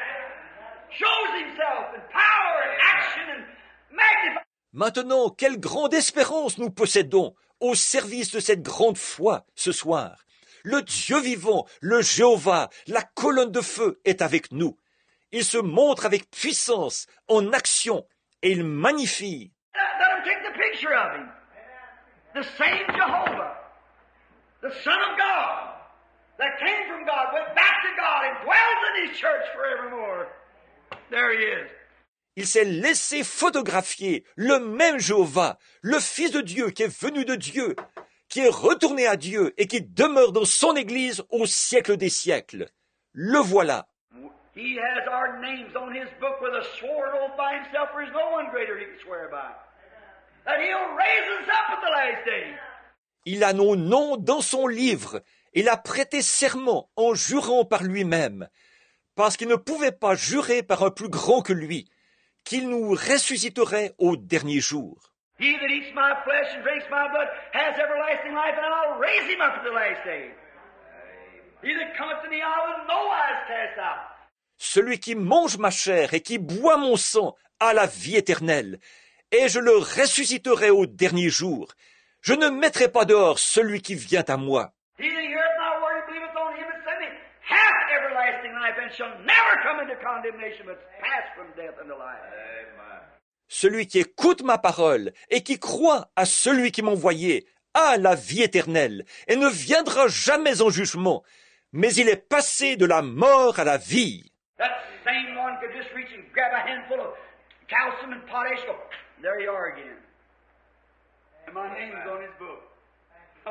Shows himself in power and action and magnifies. Maintenant, quelle grande espérance nous possédons au service de cette grande foi ce soir. Le Dieu vivant, le Jéhovah, la colonne de feu est avec nous. Il se montre avec puissance, en action, et il magnifie. Let, let him take the picture of him. The same Jehovah, the Son of God, that came from God, went back to God, and dwells in his church forevermore. There he is. Il s'est laissé photographier, le même Jéhovah, le Fils de Dieu qui est venu de Dieu, qui est retourné à Dieu et qui demeure dans son Église au siècle des siècles. Le voilà. He has our names on his book with a sworn oath by himself, for there's no one greater he can swear by. That he'll raise us up at the last day. Il a nos noms dans son livre. Il a prêté serment en jurant par lui-même, parce qu'il ne pouvait pas jurer par un plus grand que lui, qu'il nous ressusciterait au dernier jour. He that eats my flesh and drinks my blood has everlasting life, and I'll raise him up at the last day. He that cometh to me I will in no wise cast out. Celui qui mange ma chair et qui boit mon sang a la vie éternelle, et je le ressusciterai au dernier jour. Je ne mettrai pas dehors celui qui vient à moi. He that heareth my word and believeth on him that sent me hath everlasting life, and shall never come into condemnation, but pass from death unto life. Amen. Celui qui écoute ma parole et qui croit à celui qui m'a envoyé a la vie éternelle et ne viendra jamais en jugement, mais il est passé de la mort à la vie. That same one could just reach and grab a handful of calcium and potash. Go, there you are again. And my name's on his book. Oh.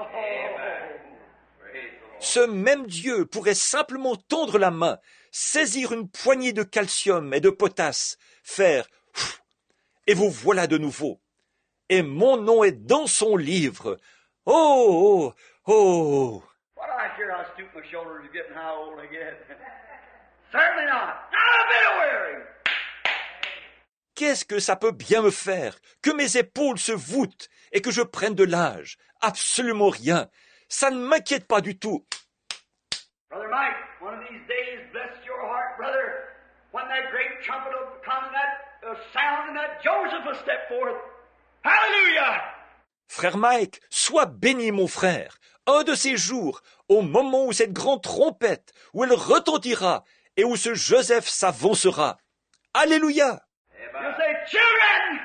Praise the Lord. Ce même Dieu pourrait simplement tendre la main, saisir une poignée de calcium et de potasse, faire pff, et vous voilà de nouveau. Et mon nom est dans son livre. Oh, oh, oh. What do I care how stoop my shoulders are getting how old I get? Certainly not. Not a bit of weary. Qu'est-ce que ça peut bien me faire que mes épaules se voûtent et que je prenne de l'âge? Absolument rien. Ça ne m'inquiète pas du tout. Brother Mike, one of these days, bless your heart, brother, when that great trumpet will come and that uh, sound and that Joseph will step forth. Hallelujah! Frère Mike, sois béni, mon frère. Un de ces jours, au moment où cette grande trompette, où elle retentira et où ce Joseph s'avancera. Alléluia! You'll say, children,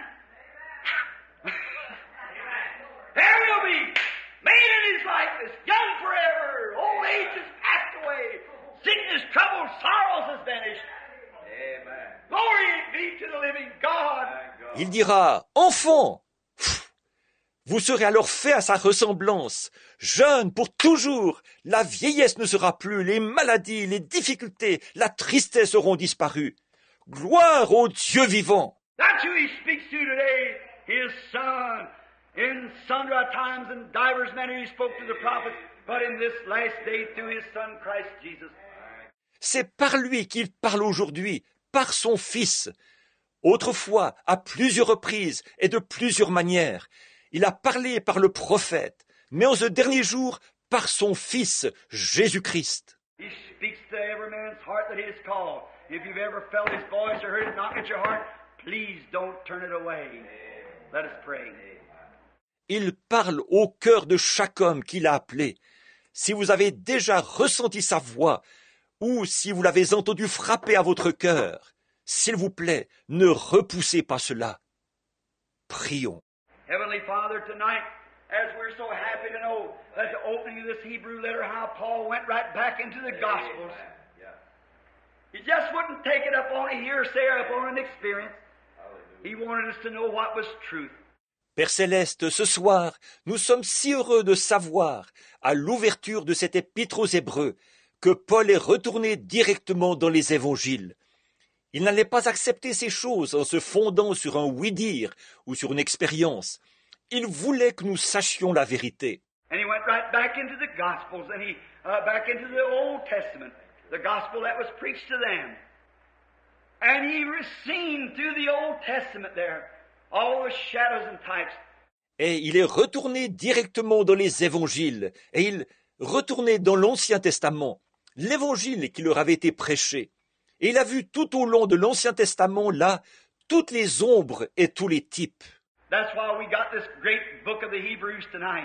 there will be made in his likeness, young forever, old age has passed away, sickness, trouble, sorrows has vanished. Amen. Glory be to the living God. Thank God. Il dira, enfant, vous serez alors fait à sa ressemblance, jeune pour toujours, la vieillesse ne sera plus, les maladies, les difficultés, la tristesse auront disparu. Gloire au Dieu vivant. That's who he speaks to today, his Son. In sundry times and divers manners he spoke to the prophets, but in this last day through his Son Christ Jesus. C'est par lui qu'il parle aujourd'hui, par son Fils. Autrefois, à plusieurs reprises et de plusieurs manières, il a parlé par le prophète, mais en ce dernier jour, par son Fils, Jésus-Christ. He speaks to every man's heart that he has called. If you've ever felt his voice or heard it knock at your heart, please don't turn it away. Let us pray. Il parle au cœur de chaque homme qu'il a appelé. Si vous avez déjà ressenti sa voix, ou si vous l'avez entendu frapper à votre cœur, s'il vous plaît, ne repoussez pas cela. Prions. Heavenly Father, tonight, as we're so happy to know that the opening of this Hebrew letter, how Paul went right back into the Gospels. Yeah. He just wouldn't take it up on a hearsay or up on an experience. He wanted us to know what was truth. Père Céleste, ce soir, nous sommes si heureux de savoir, à l'ouverture de cet épître aux Hébreux, que Paul est retourné directement dans les évangiles. Il n'allait pas accepter ces choses en se fondant sur un oui-dire ou sur une expérience. Il voulait que nous sachions la vérité. And he went right back into the Gospels and he uh, back into the Old Testament, the gospel that was preached to them. And he seen through the Old Testament there all the shadows and types. Et il est retourné directement dans les évangiles, et il retournait dans l'Ancien Testament, l'évangile qui leur avait été prêché. Et il a vu tout au long de l'Ancien Testament, là, toutes les ombres et tous les types. That's why we got this great book of the Hebrews tonight.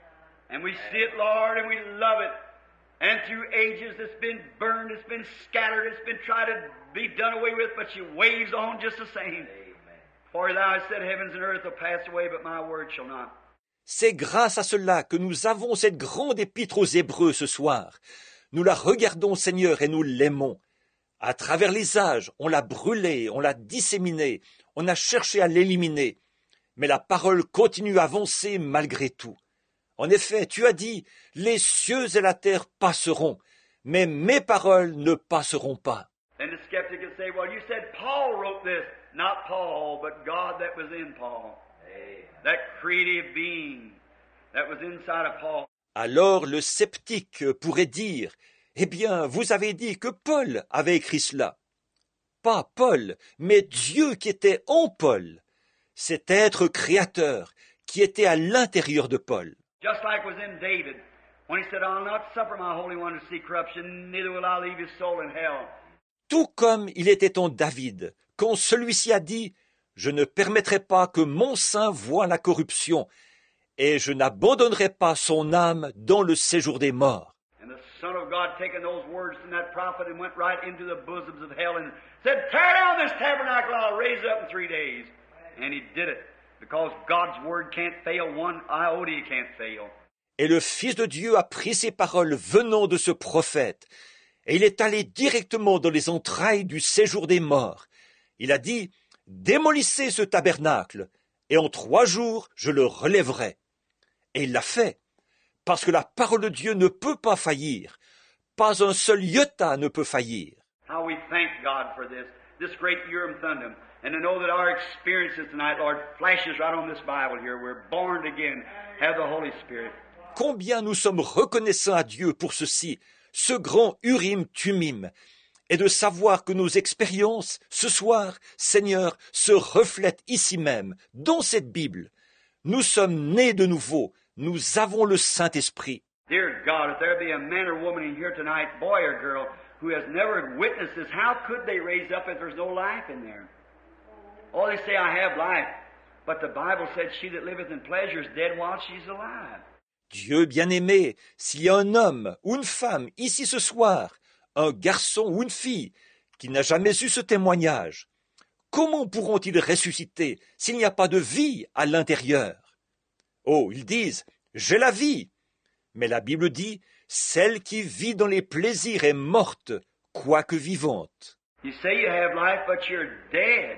And we see it, Lord, and we love it. And through ages it's been burned, it's been scattered, it's been tried to be done away with, but she waves on just the same. For thou hast said, heavens and earth will pass away, but my word shall not. C'est grâce à cela que nous avons cette grande épître aux Hébreux ce soir. Nous la regardons, Seigneur, et nous l'aimons. À travers les âges, on l'a brûlée, on l'a disséminée, on a cherché à l'éliminer. Mais la parole continue à avancer malgré tout. En effet, tu as dit, les cieux et la terre passeront, mais mes paroles ne passeront pas. And the skeptic would say, well, you said Paul wrote this. Not Paul, but God that was in Paul. That creative being that was inside of Paul. Alors le sceptique pourrait dire, eh bien, vous avez dit que Paul avait écrit cela. Pas Paul, mais Dieu qui était en Paul. Cet être créateur qui était à l'intérieur de Paul. Just like was in David, when he said, I'll not suffer my Holy One to see corruption, neither will I leave his soul in hell. Tout comme il était en David, quand celui-ci a dit « Je ne permettrai pas que mon saint voie la corruption, et je n'abandonnerai pas son âme dans le séjour des morts. » And the Son of God taking those words from that prophet and went right into the bosoms of hell and said, tear down this tabernacle, I'll raise it up in three days. And he did it, because God's word can't fail, one iota can't fail. Et le Fils de Dieu a pris ces paroles venant de ce prophète, et il est allé directement dans les entrailles du séjour des morts. Il a dit, démolissez ce tabernacle, et en trois jours je le relèverai. Et il l'a fait, parce que la parole de Dieu ne peut pas faillir. Pas un seul iota ne peut faillir. How we thank God for this, this great Urim Thummim, and to know that our experiences tonight, Lord, flashes right on this Bible here. We're born again, have the Holy Spirit. Combien nous sommes reconnaissants à Dieu pour ceci, ce grand Urim Thummim, et de savoir que nos expériences, ce soir, Seigneur, se reflètent ici même, dans cette Bible. Nous sommes nés de nouveau, nous avons le Saint-Esprit. Dear God, if there be a man or woman in here tonight, boy or girl, who has never witnessed this, how could they raise up if there's no life in there? Oh, they say, I have life, but the Bible said, she that liveth in pleasure is dead while she's alive. Dieu bien-aimé, s'il y a un homme ou une femme ici ce soir, un garçon ou une fille qui n'a jamais eu ce témoignage, comment pourront-ils ressusciter s'il n'y a pas de vie à l'intérieur? Oh, ils disent, j'ai la vie. Mais la Bible dit, celle qui vit dans les plaisirs est morte, quoique vivante. You say you have life, but you're dead.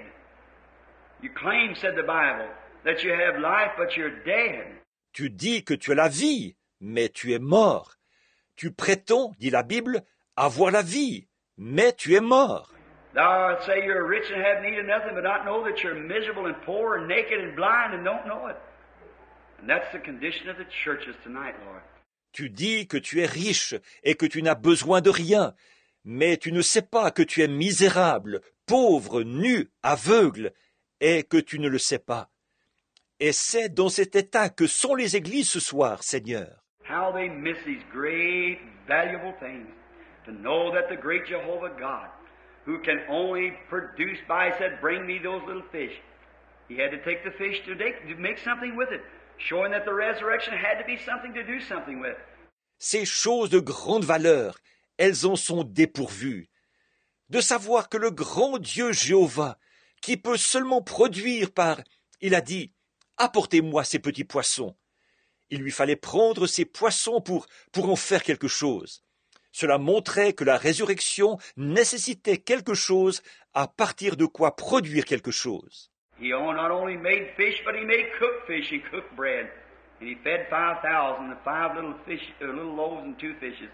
You claim, said the Bible, that you have life, but you're dead. Tu dis que tu as la vie, mais tu es mort. Tu prétends, dit la Bible, avoir la vie, mais tu es mort. Thou say you're rich and have need of nothing, but not know that you're miserable and poor and naked and blind and don't know it. And that's the condition of the churches tonight, Lord. Tu dis que tu es riche et que tu n'as besoin de rien, mais tu ne sais pas que tu es misérable, pauvre, nu, aveugle, et que tu ne le sais pas. Et c'est dans cet état que sont les églises ce soir, Seigneur. How they miss these great, valuable things. To know that the great Jehovah God, who can only produce by, said, bring me those little fish. He had to take the fish to make something with it, showing that the resurrection had to be something to do something with. Ces choses de grande valeur, elles en sont dépourvues. De savoir que le grand Dieu Jéhovah, qui peut seulement produire par, il a dit, apportez-moi ces petits poissons. Il lui fallait prendre ces poissons pour, pour en faire quelque chose. Cela montrait que la résurrection nécessitait quelque chose à partir de quoi produire quelque chose. He not only made fish, but he made cooked fish and cooked bread. And he fed five thousand with five little fish, uh, little loaves and two fishes.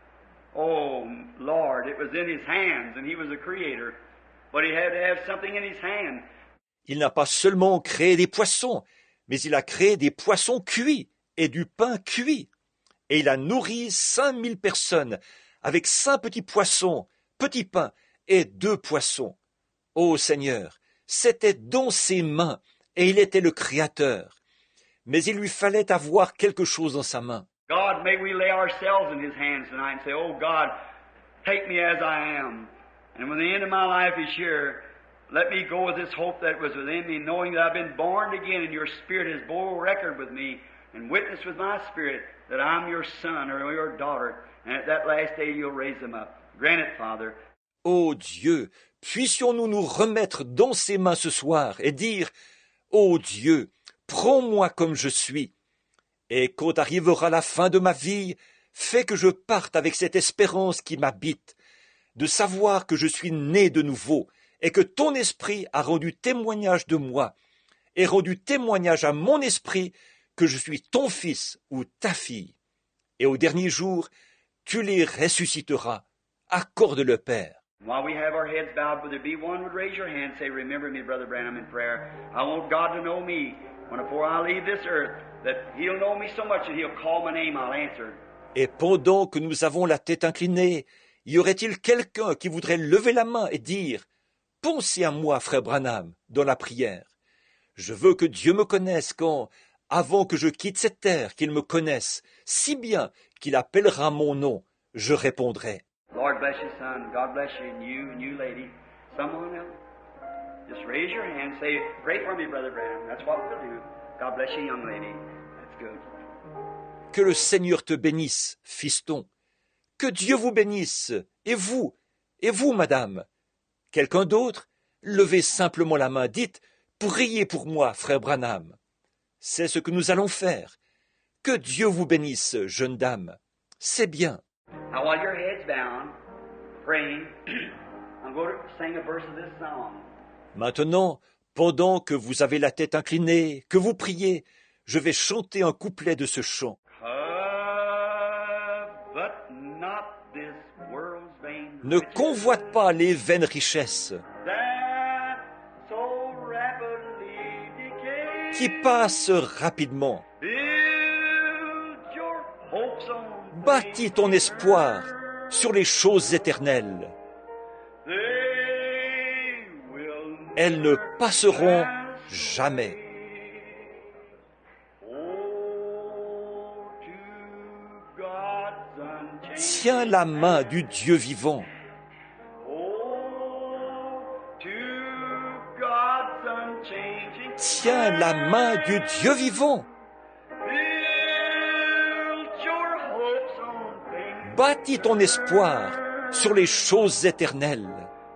Oh, Lord, it was in his hands, and he was a creator. But he had to have something in his hand. Il n'a pas seulement créé des poissons, mais il a créé des poissons cuits et du pain cuit. Et il a nourri cinq mille personnes avec cinq petits poissons, petits pains et deux poissons. Ô Seigneur, c'était dans ses mains et il était le Créateur. Mais il lui fallait avoir quelque chose dans sa main. God, may we lay ourselves in his hands tonight and say, oh God, take me as I am. And when the end of my life is here, let me go with this hope that was within me, knowing that I've been born again and your Spirit has bore record with me and witness with my spirit that I'm your son or your daughter, and at that last day you'll raise them up. Grant it, Father. Ô Dieu, puissions-nous nous remettre dans ses mains ce soir et dire, ô Dieu, prends-moi comme je suis. Et quand arrivera la fin de ma vie, fais que je parte avec cette espérance qui m'habite, de savoir que je suis né de nouveau et que ton esprit a rendu témoignage de moi et rendu témoignage à mon esprit que je suis ton fils ou ta fille. Et au dernier jour, tu les ressusciteras. Accorde-le, Père. While we have our heads bowed, would there be one would raise your hand and say, remember me, Brother Branham, in prayer. I want God to know me when before I leave this earth, that he'll know me so much that he'll call my name, I'll answer. Et pendant que nous avons la tête inclinée, y aurait-il quelqu'un qui voudrait lever la main et dire « Pensez à moi, frère Branham, dans la prière. Je veux que Dieu me connaisse quand, avant que je quitte cette terre, qu'il me connaisse, si bien qu'il appellera mon nom, je répondrai. » Lord bless you, son. God bless you, and you, and you, lady. Someone else. Just raise your hand. Say, pray for me, Brother Branham. That's what we'll do. God bless you, young lady. That's good. Que le Seigneur te bénisse, fiston. Que Dieu vous bénisse, et vous, et vous, madame. Quelqu'un d'autre? Levez simplement la main. Dites, priez pour moi, frère Branham. C'est ce que nous allons faire. Que Dieu vous bénisse, jeune dame. C'est bien. Now, while your head's down, praying, I'm going to sing a verse of this song. Maintenant, pendant que vous avez la tête inclinée, que vous priez, je vais chanter un couplet de ce chant. But not this world's vain Ne convoite pas les vaines richesses that so rapidly decay. qui passent rapidement. Build your hopes on Bâtis ton espoir sur les choses éternelles. they will Elles ne passeront jamais. Oh, to God's unchanging, Tiens la main du Dieu vivant. oh, to God's unchanging, Tiens la main du Dieu vivant. build your hopes on things. Bâtis ton espoir sur les choses éternelles.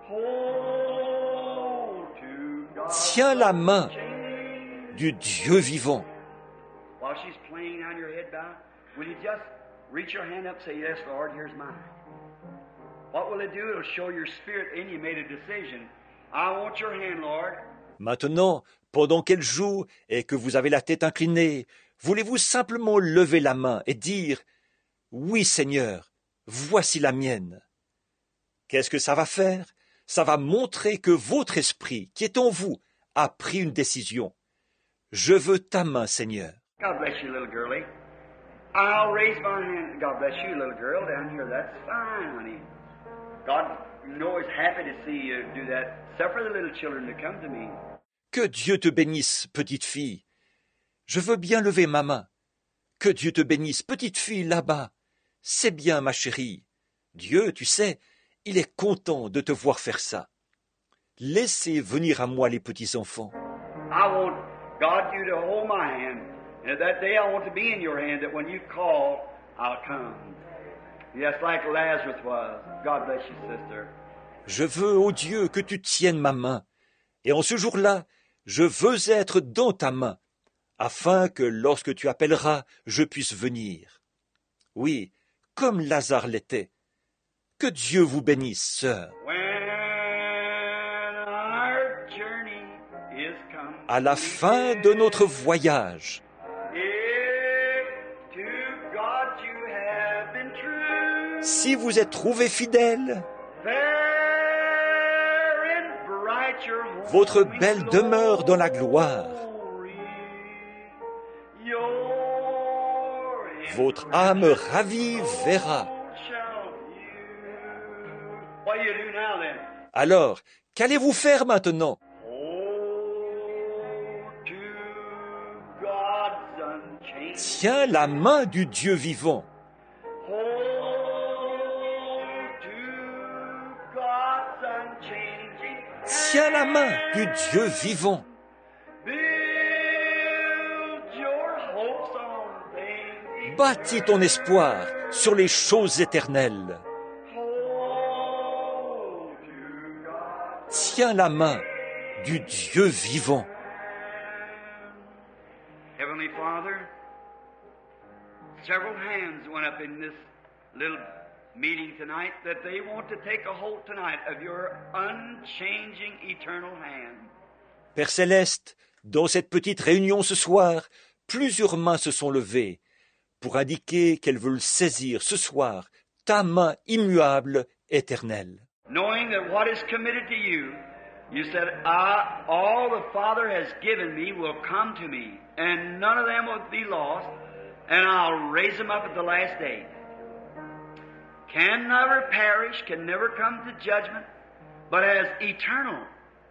Oh, to God's Tiens la main unchanging. du Dieu vivant. While she's playing on your head down, will you just reach your hand up and say, yes, Lord, here's mine. What will it do? It'll show your spirit in you made a decision. I want your hand, Lord. Maintenant, pendant qu'elle joue et que vous avez la tête inclinée, voulez-vous simplement lever la main et dire « Oui, Seigneur, voici la mienne ». Qu'est-ce que ça va faire? Ça va montrer que votre esprit, qui est en vous, a pris une décision. Je veux ta main, Seigneur. God bless you, little girlie. I'll raise my hand. God bless you, little girl, down here. That's fine, honey. God, you know, is happy to see you do that. Suffer the little children to come to me. Que Dieu te bénisse, petite fille. Je veux bien lever ma main. Que Dieu te bénisse, petite fille, là-bas. C'est bien, ma chérie. Dieu, tu sais, il est content de te voir faire ça. Laissez venir à moi les petits-enfants. I want God you to hold my hand. And that day I want to be in your hand, that when you call, I'll come. Yes, like Lazarus was. God bless you, sister. Je veux, ô Dieu, que tu tiennes ma main. Et en ce jour-là, je veux être dans ta main, afin que lorsque tu appelleras, je puisse venir. Oui, comme Lazare l'était. Que Dieu vous bénisse, sœur. À la fin de notre voyage, si vous êtes trouvé fidèle, votre belle demeure dans la gloire, votre âme ravie verra. Alors, qu'allez-vous faire maintenant? Tiens la main du Dieu vivant. Tiens la main du Dieu vivant. Bâtis ton espoir sur les choses éternelles. Tiens la main du Dieu vivant. Heavenly Father, several hands went up in this little meeting tonight that they want to take a hold tonight of your unchanging eternal hand. Père Céleste, dans cette petite réunion ce soir, plusieurs mains se sont levées pour indiquer qu'elles veulent saisir ce soir ta main immuable, éternelle. Knowing that what is committed to you, you said, I, all the Father has given me will come to me, and none of them will be lost, and I'll raise them up at the last day. Can never perish, can never come to judgment, but as eternal,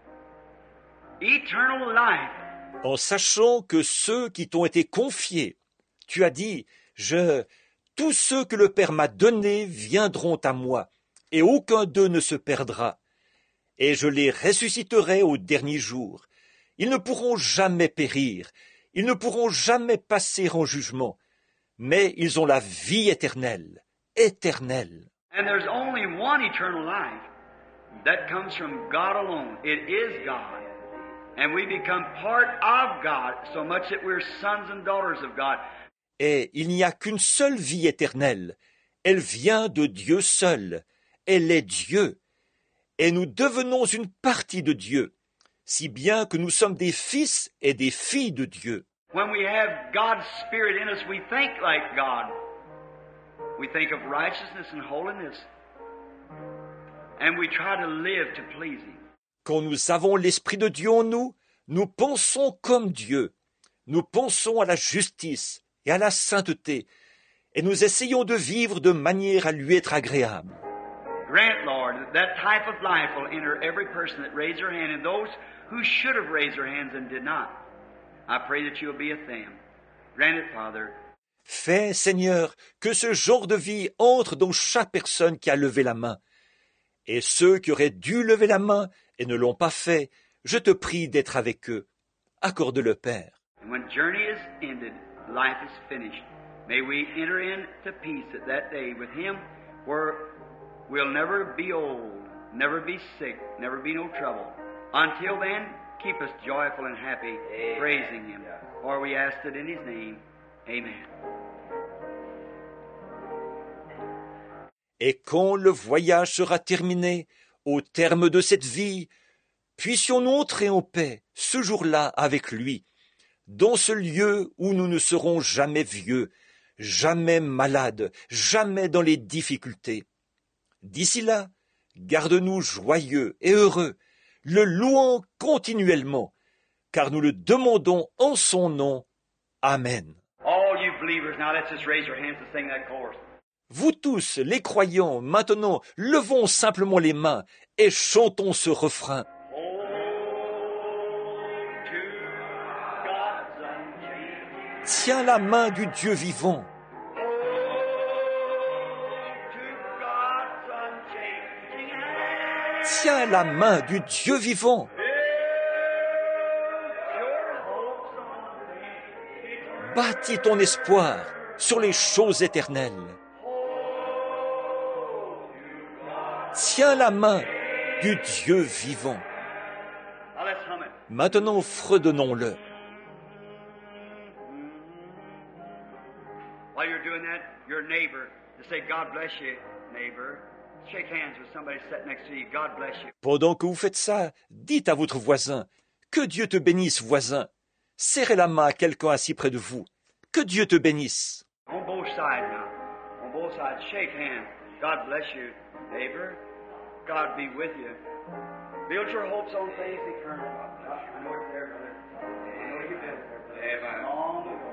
eternal life. En sachant que ceux qui t'ont été confiés, tu as dit, je, tous ceux que le Père m'a donnés viendront à moi, et aucun d'eux ne se perdra. Et je les ressusciterai au dernier jour. Ils ne pourront jamais périr, ils ne pourront jamais passer en jugement, mais ils ont la vie éternelle, éternelle. And there's only one eternal life that comes from God alone. It is God. And we become part of God so much that we're sons and daughters of God. Et il n'y a qu'une seule vie éternelle. Elle vient de Dieu seul. Elle est Dieu. Et nous devenons une partie de Dieu, si bien que nous sommes des fils et des filles de Dieu. When we have God's Spirit in us, we think like God. We think of righteousness and holiness. And we try to live to please Him. Quand nous avons l'Esprit de Dieu en nous, nous pensons comme Dieu. Nous pensons à la justice et à la sainteté. Et nous essayons de vivre de manière à lui être agréable. Grant, Lord, that that type of life will enter every person that raised their hand and those who should have raised their hands and did not. I pray that you'll be with them. Grant it, Father. Fais, Seigneur, que ce genre de vie entre dans chaque personne qui a levé la main. Et ceux qui auraient dû lever la main et ne l'ont pas fait, je te prie d'être avec eux. Accorde-le, Père. And when journey is ended, life is finished. May we enter into peace at that day with Him where we'll never be old, never be sick, never be no trouble. Until then, keep us joyful and happy, Amen. Praising Him. For we ask it in His name. Amen. Et quand le voyage sera terminé, au terme de cette vie, puissions-nous entrer en paix ce jour-là avec lui, dans ce lieu où nous ne serons jamais vieux, jamais malades, jamais dans les difficultés. D'ici là, garde-nous joyeux et heureux, le louant continuellement, car nous le demandons en son nom. Amen. All you believers, now let's just raise your hands to sing that chorus. Vous tous, les croyants, maintenant, levons simplement les mains et chantons ce refrain. Tiens la main du Dieu vivant. Tiens la main du Dieu vivant. Bâtis ton espoir sur les choses éternelles. Tiens la main du Dieu vivant. Maintenant, fredonnons-le. doing that, your neighbor, to say, God bless you, neighbor. Shake hands with somebody sitting next to you. God bless you. Pendant que vous faites ça, dites à votre voisin, que Dieu te bénisse, voisin. Serrez la main à quelqu'un assis près de vous. Que Dieu te bénisse. On both sides now. On both sides. Shake hands. God bless you, neighbor. God be with you. Build your hopes on things eternal. I know it's there, brother. I know you've been there, brother. Amen. Long ago.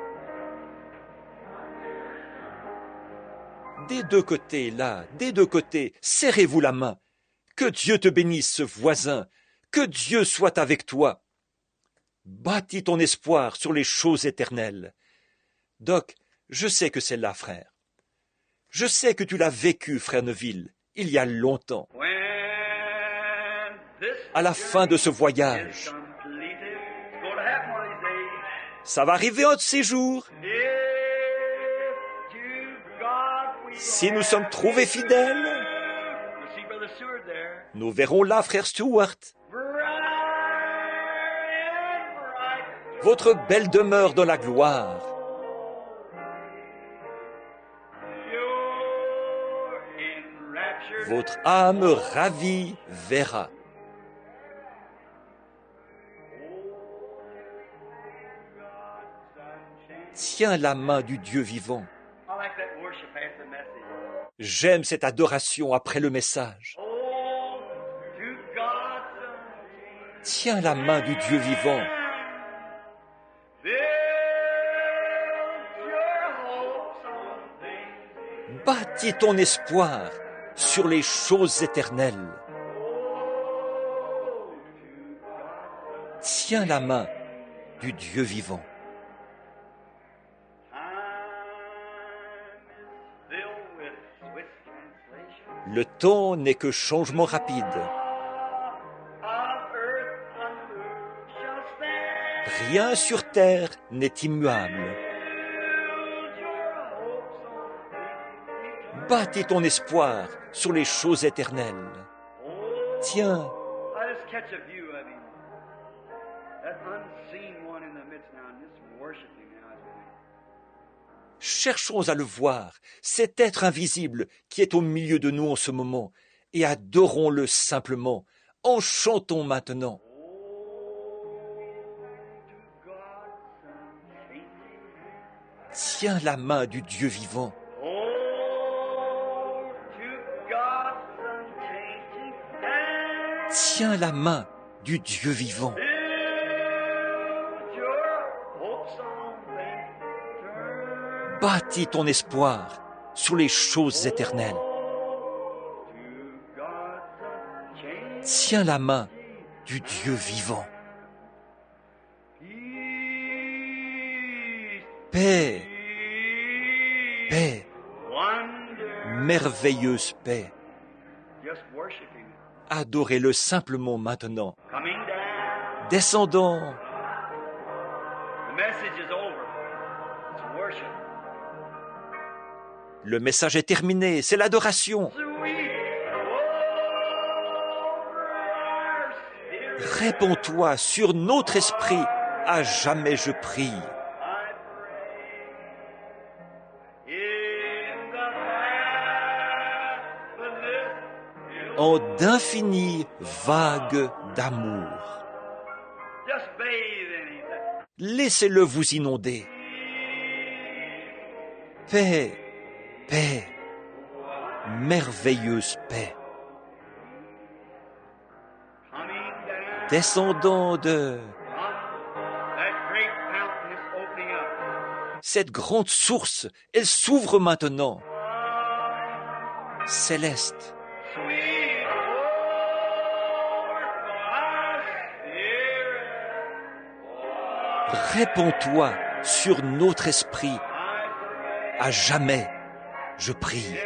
Des deux côtés, là, des deux côtés, serrez-vous la main. Que Dieu te bénisse, voisin. Que Dieu soit avec toi. Bâtis ton espoir sur les choses éternelles. Doc, je sais que c'est là, frère. Je sais que tu l'as vécu, frère Neville, il y a longtemps. À la fin de ce voyage, ça va arriver un de ces jours. Si nous sommes trouvés fidèles, nous verrons là, frère Stewart, votre belle demeure dans la gloire. Votre âme ravie verra. Tiens la main du Dieu vivant. J'aime cette adoration après le message. Tiens la main du Dieu vivant. Bâtis ton espoir sur les choses éternelles. Tiens la main du Dieu vivant. Le temps n'est que changement rapide. Rien sur terre n'est immuable. Bâtis ton espoir sur les choses éternelles. Tiens, cherchons à le voir, cet être invisible qui est au milieu de nous en ce moment, et adorons-le simplement, en chantons maintenant. Tiens la main du Dieu vivant. Tiens la main du Dieu vivant. Bâtis ton espoir sur les choses éternelles. Tiens la main du Dieu vivant. Paix, paix, merveilleuse paix. Adorez-le simplement maintenant. Descendons. Le message est terminé, c'est l'adoration. Réponds-toi sur notre esprit, à jamais je prie. En d'infinies vagues d'amour. Laissez-le vous inonder. Paix, paix, merveilleuse paix. Descendant de cette grande source, elle s'ouvre maintenant. Céleste. Réponds-toi sur notre esprit. À jamais, je prie.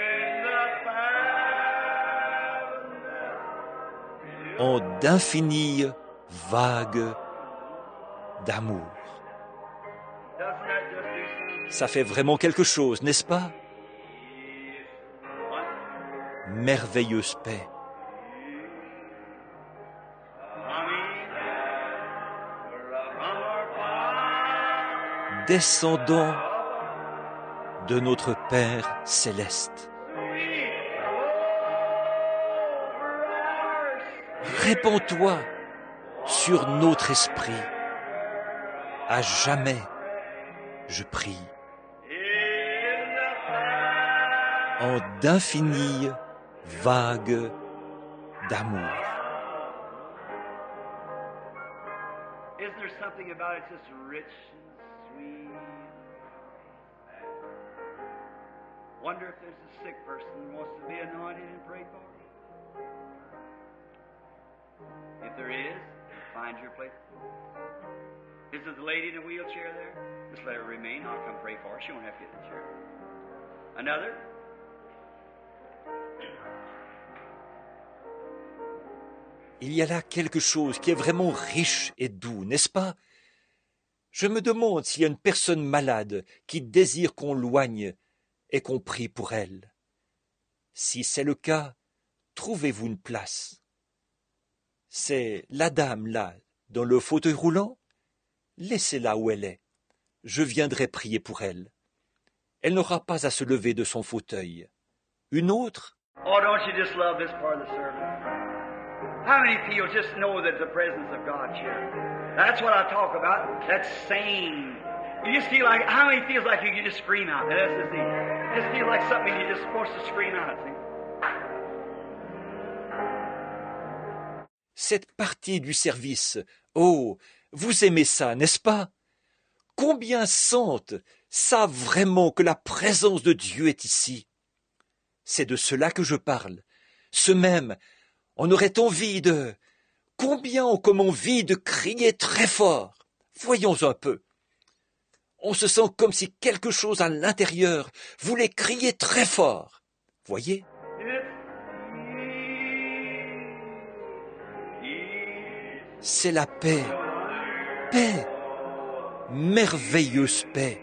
En d'infinies vagues d'amour. Ça fait vraiment quelque chose, n'est-ce pas? Merveilleuse paix. Descendant de notre Père céleste. Répands-toi sur notre esprit. À jamais, je prie. En d'infinies vagues d'amour. Isn't there something about it just rich and sweet? Wonder if there's a sick person who wants to be anointed and prayed for. If there is, find your place. Is there the lady in the wheelchair there? Just let her remain. I'll come pray for her. She won't have to get in the chair. Another? Il y a là quelque chose qui est vraiment riche et doux, n'est-ce pas? Je me demande s'il y a une personne malade qui désire qu'on loigne et qu'on prie pour elle. Si c'est le cas, trouvez-vous une place. C'est la dame là, dans le fauteuil roulant? Laissez-la où elle est. Je viendrai prier pour elle. Elle n'aura pas à se lever de son fauteuil. Une autre? Oh, don't you just love this part of the service? How many people just know that the presence of God's here? That's what I talk about. That's sane. You just feel like, how many feels like you can just scream out? That's the thing. It just feels like something you're just supposed to scream out. See? Cette partie du service, oh, vous aimez ça, n'est-ce pas? Combien sentent, savent vraiment que la présence de Dieu est ici? C'est de cela que je parle. Ce même, on aurait envie de... Combien ont comme envie de crier très fort? Voyons un peu. On se sent comme si quelque chose à l'intérieur voulait crier très fort. Voyez? C'est la paix. Paix. Merveilleuse paix.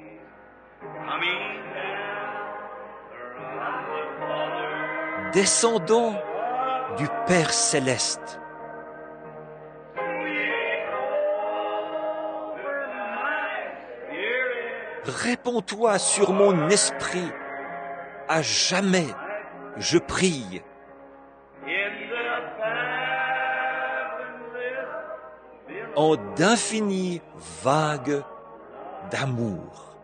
Descendant du Père céleste. Réponds-toi sur mon esprit. À jamais, je prie. En d'infinies vagues d'amour.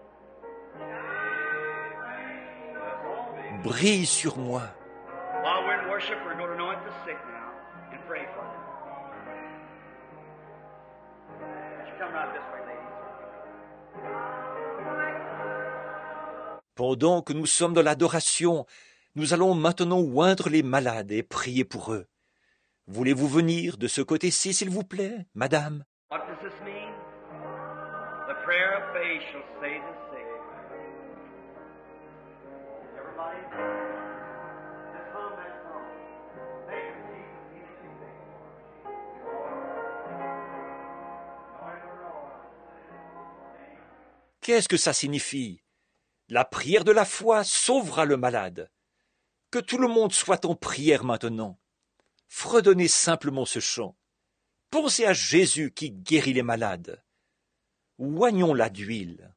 Brille sur moi. While we're in worship, we're going to anoint the sick now and pray for them. Would you come right this way, ladies? Pendant que nous sommes dans l'adoration, nous allons maintenant oindre les malades et prier pour eux. Voulez-vous venir de ce côté-ci, s'il vous plaît, madame? What does this mean? The prayer of faith shall save the sick. Everybody, let's hum that song. Thank you, Jesus, Jesus, Jesus. Qu'est-ce que ça signifie? La prière de la foi sauvera le malade. Que tout le monde soit en prière maintenant. Fredonnez simplement ce chant. Pensez à Jésus qui guérit les malades. Oignons-la d'huile.